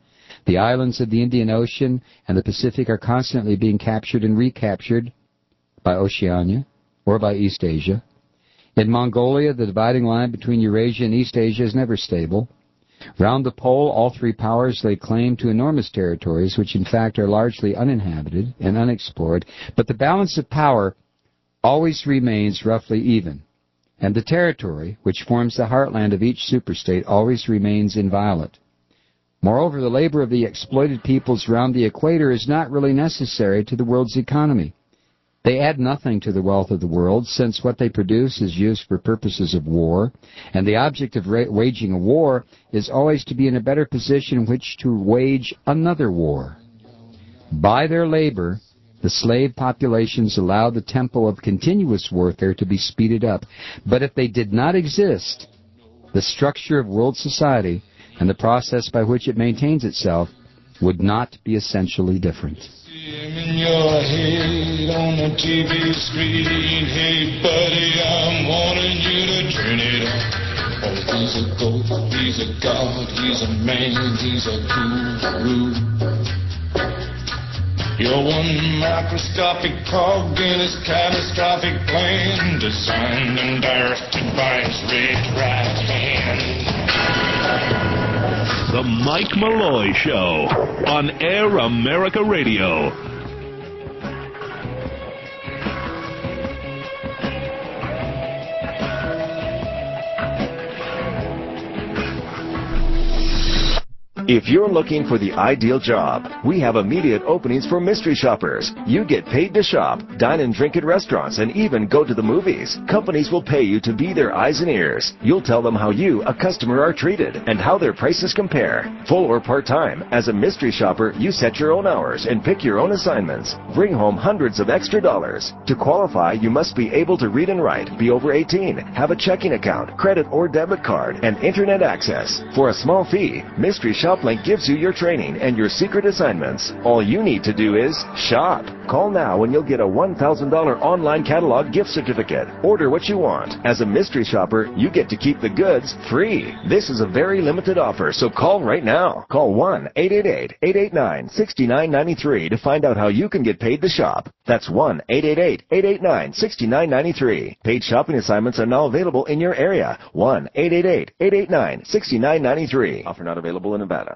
The islands of the Indian Ocean and the Pacific are constantly being captured and recaptured by Oceania or by East Asia. In Mongolia, the dividing line between Eurasia and East Asia is never stable. Round the pole, all three powers lay claim to enormous territories, which in fact are largely uninhabited and unexplored, but the balance of power always remains roughly even, and the territory, which forms the heartland of each superstate, always remains inviolate. Moreover, the labor of the exploited peoples round the equator is not really necessary to the world's economy. They add nothing to the wealth of the world, since what they produce is used for purposes of war, and the object of ra- waging a war is always to be in a better position in which to wage another war. By their labor, the slave populations allow the tempo of continuous warfare to be speeded up. But if they did not exist, the structure of world society and the process by which it maintains itself would not be essentially different. In your head on the T V screen, hey buddy, I'm wanting you to turn it on. Oh, he's a ghost, he's a god, he's a man, he's a guru. You're one microscopic cog in his catastrophic plan, designed and directed by his red right hand. The Mike Malloy Show on Air America Radio. If you're looking for the ideal job, we have immediate openings for mystery shoppers. You get paid to shop, dine and drink at restaurants, and even go to the movies. Companies will pay you to be their eyes and ears. You'll tell them how you, a customer, are treated and how their prices compare. Full or part-time, as a mystery shopper, you set your own hours and pick your own assignments. Bring home hundreds of extra dollars. To qualify, you must be able to read and write, be over eighteen, have a checking account, credit or debit card, and internet access. For a small fee, Mystery Shop Link gives you your training and your secret assignments. All you need to do is shop. Call now and you'll get a one thousand dollars online catalog gift certificate. Order what you want. As a mystery shopper, you get to keep the goods free. This is a very limited offer, so call right now. Call one eight eight eight, eight eight nine, six nine nine three to find out how you can get paid to shop. That's one eight eight eight, eight eight nine, six nine nine three. Paid shopping assignments are now available in your area. one eight eight eight, eight eight nine, six nine nine three. Offer not available in Nevada.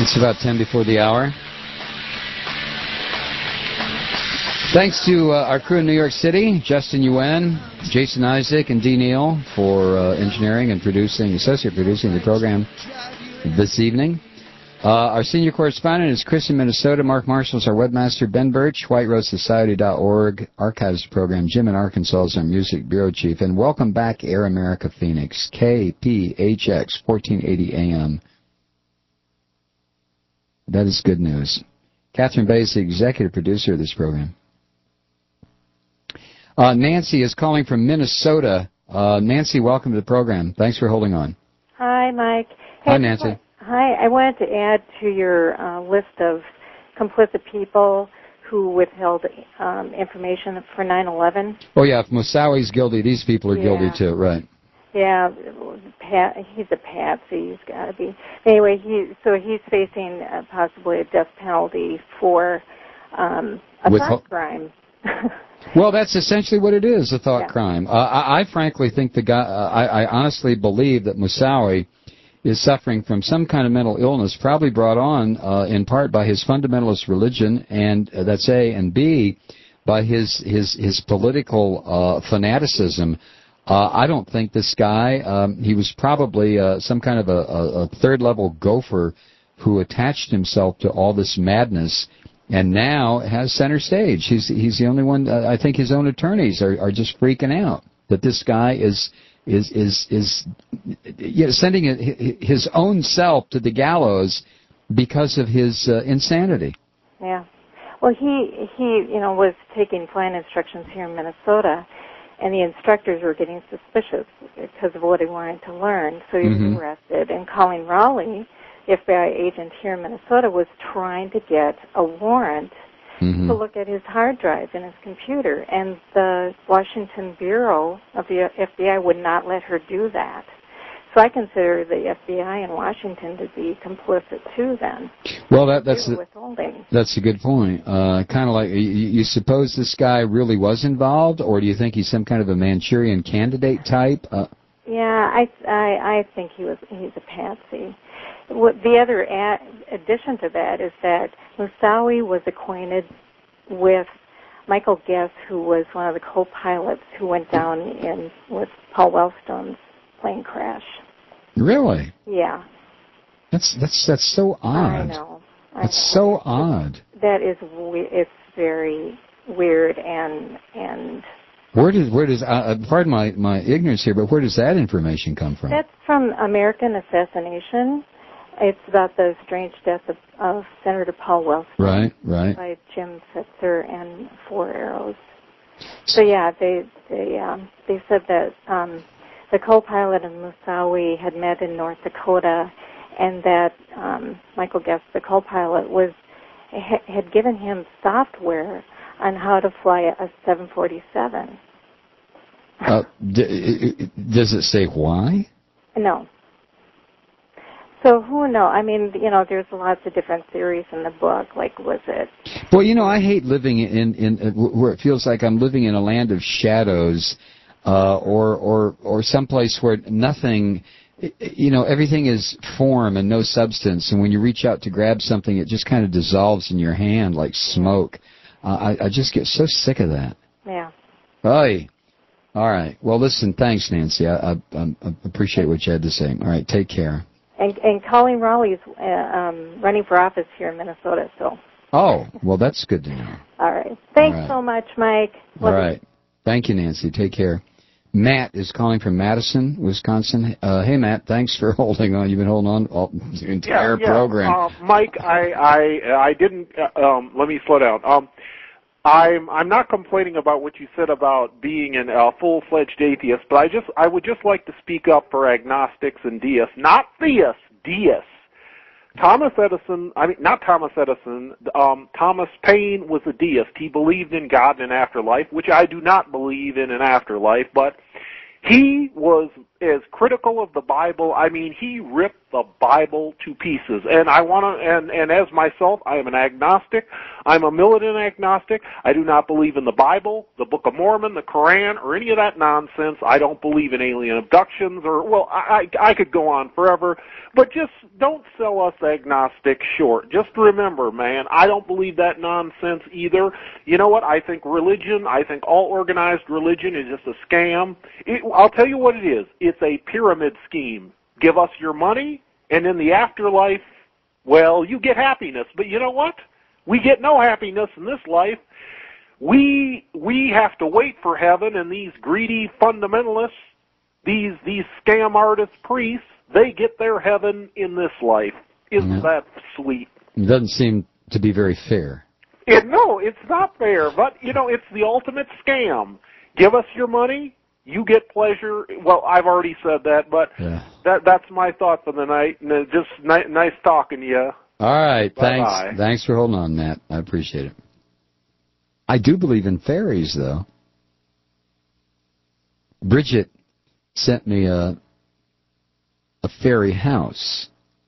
It's about ten before the hour. Thanks to uh, our crew in New York City, Justin Yuen, Jason Isaac, and Dee Neal for uh, engineering and producing, associate producing the program this evening. Uh, our senior correspondent is Chris in Minnesota. Mark Marshall is our webmaster. Ben Birch, white rose society dot org, archives the program. Jim in Arkansas is our music bureau chief. And welcome back, Air America Phoenix, K P H X, fourteen eighty A M. That is good news. Catherine Bay is the executive producer of this program. Uh, Nancy is calling from Minnesota. Uh, Nancy, welcome to the program. Thanks for holding on. Hi, Mike. Hey, Hi, Nancy. Hi. I wanted to add to your uh, list of complicit people who withheld um, information for nine eleven. Oh, yeah, if Moussaoui's guilty, these people are Yeah. guilty too, right? Yeah, Pat, he's a patsy. He's got to be. Anyway, he so he's facing uh, possibly a death penalty for um, a With thought ho- crime. Well, that's essentially what it is, a thought Yeah. crime. Uh, I, I frankly think the guy, uh, I, I honestly believe that Moussaoui is suffering from some kind of mental illness, probably brought on uh, in part by his fundamentalist religion, and uh, that's A, and B, by his his his political uh, fanaticism. Uh, I don't think this guy, um, he was probably uh, some kind of a, a, a third-level gopher who attached himself to all this madness and now has center stage. He's he's the only one. Uh, I think his own attorneys are, are just freaking out that this guy is is is is you know, sending his own self to the gallows because of his uh, insanity. Yeah. Well, he he you know was taking flying instructions here in Minnesota, and the instructors were getting suspicious because of what he wanted to learn. So he Mhm. was arrested. And Colleen Raleigh, the F B I agent here in Minnesota, was trying to get a warrant Mhm. to look at his hard drive in his computer, and the Washington Bureau of the F B I would not let her do that. So I consider the F B I in Washington to be complicit too. Then, Well, that that's they a, were withholding. that's a good point. Uh, kind of like you, you suppose this guy really was involved, or do you think he's some kind of a Manchurian candidate type? Uh, Yeah, I, I I think he was he's a patsy. What the other ad, addition to that is that Moussaoui was acquainted with Michael Guest, who was one of the co-pilots who went down in with Paul Wellstone's plane crash. really? Yeah, That's that's that's so odd. I know. I That's know. so odd. That is we- it's very weird and and Where does where does uh, pardon my my ignorance here, but where does that information come from? that's from American Assassination. It's about the strange death of, of Senator Paul Wellstone. Right, right. By Jim Fitzer and Four Arrows. So yeah, they they um, they said that um, the co-pilot and Moussaoui had met in North Dakota, and that um, Michael Guest, the co-pilot, was ha- had given him software on how to fly a seven forty-seven. Uh, d- does it say why? No. So who knows? I mean, you know, there's lots of different theories in the book. Like, was it? Well, you know, I hate living in, in, in where it feels like I'm living in a land of shadows, uh, or or or someplace where nothing, you know, everything is form and no substance. And when you reach out to grab something, it just kind of dissolves in your hand like smoke. Uh, I, I just get so sick of that. Yeah. Oy. All right. Well, listen, thanks, Nancy. I, I, I appreciate what you had to say. All right. Take care. And, and Colleen Raleigh's uh, um, running for office here in Minnesota, so. Oh, well, that's good to know. All right. Thanks All right. so much, Mike. All right. Thank you, Nancy. Take care. Matt is calling from Madison, Wisconsin. Uh, hey, Matt, thanks for holding on. You've been holding on all the entire yeah, yeah. program. Uh, Mike, I, I, I didn't. Uh, um, let me slow down. Um, I'm, I'm not complaining about what you said about being an, a full-fledged atheist, but I just, I would just like to speak up for agnostics and deists, not theists, deists. Thomas Edison, I mean, not Thomas Edison, um, Thomas Paine was a deist. He believed in God and an afterlife, which I do not believe in an afterlife, but he was as critical of the Bible. I mean, he ripped the Bible to pieces. And I want to, and, and as myself, I am an agnostic. I'm a militant agnostic. I do not believe in the Bible, the Book of Mormon, the Quran, or any of that nonsense. I don't believe in alien abductions, or, well, I, I, I could go on forever. But just don't sell us agnostics short. Just remember, man, I don't believe that nonsense either. You know what? I think religion, I think all organized religion is just a scam. It, I'll tell you what it is. It's a pyramid scheme. Give us your money, and in the afterlife, well, you get happiness. But you know what? We get no happiness in this life. We we have to wait for heaven, and these greedy fundamentalists, these these scam artist priests, they get their heaven in this life. Isn't yeah. that sweet? It doesn't seem to be very fair. It, no, it's not fair, but, you know, it's the ultimate scam. Give us your money. You get pleasure. Well, I've already said that, but yeah. that that's my thought for the night. And just ni- nice talking to you. All right. Bye-bye. Thanks. Thanks for holding on, Matt. I appreciate it. I do believe in fairies, though. Bridget sent me a a fairy house,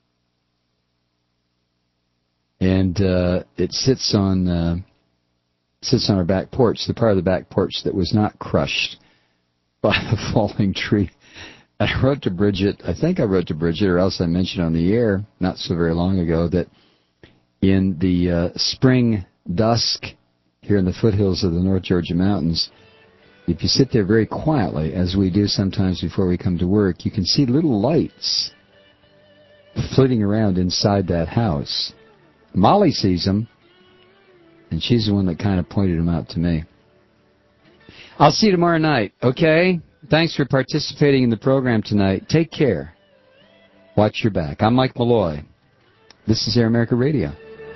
and uh, it sits on uh, sits on our back porch, the part of the back porch that was not crushed by the falling tree. I wrote to Bridget, I think I wrote to Bridget, or else I mentioned on the air not so very long ago, that in the uh, spring dusk here in the foothills of the North Georgia mountains, if you sit there very quietly, as we do sometimes before we come to work, you can see little lights flitting around inside that house. Molly sees them, and she's the one that kind of pointed them out to me. I'll see you tomorrow night, okay? Thanks for participating in the program tonight. Take care. Watch your back. I'm Mike Malloy. This is Air America Radio.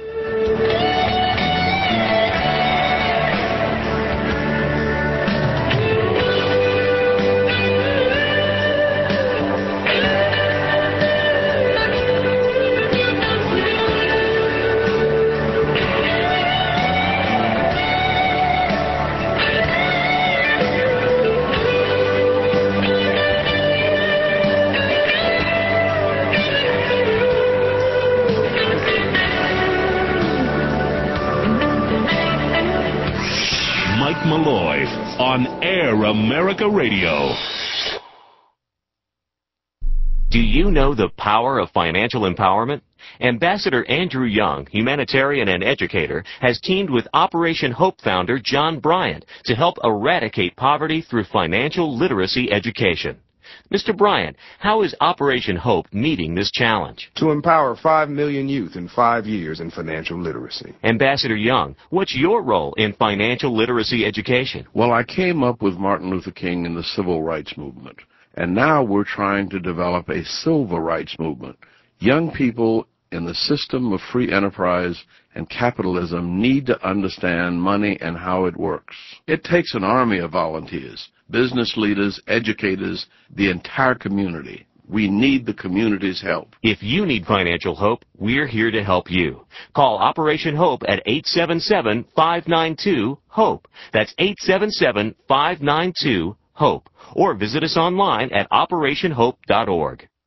Malloy on Air America Radio. Do you know the power of financial empowerment? Ambassador Andrew Young, humanitarian and educator, has teamed with Operation Hope founder John Bryant to help eradicate poverty through financial literacy education. Mister Bryant, how is Operation Hope meeting this challenge? To empower five million youth in five years in financial literacy. Ambassador Young, what's your role in financial literacy education? Well, I came up with Martin Luther King in the Civil Rights Movement, and now we're trying to develop a civil rights movement. Young people in the system of free enterprise and capitalism need to understand money and how it works. It takes an army of volunteers, business leaders, educators, the entire community. We need the community's help. If you need financial hope, we're here to help you. Call Operation Hope at eight seven seven, five nine two, HOPE. That's eight seven seven, five nine two, HOPE. Or visit us online at operation hope dot org.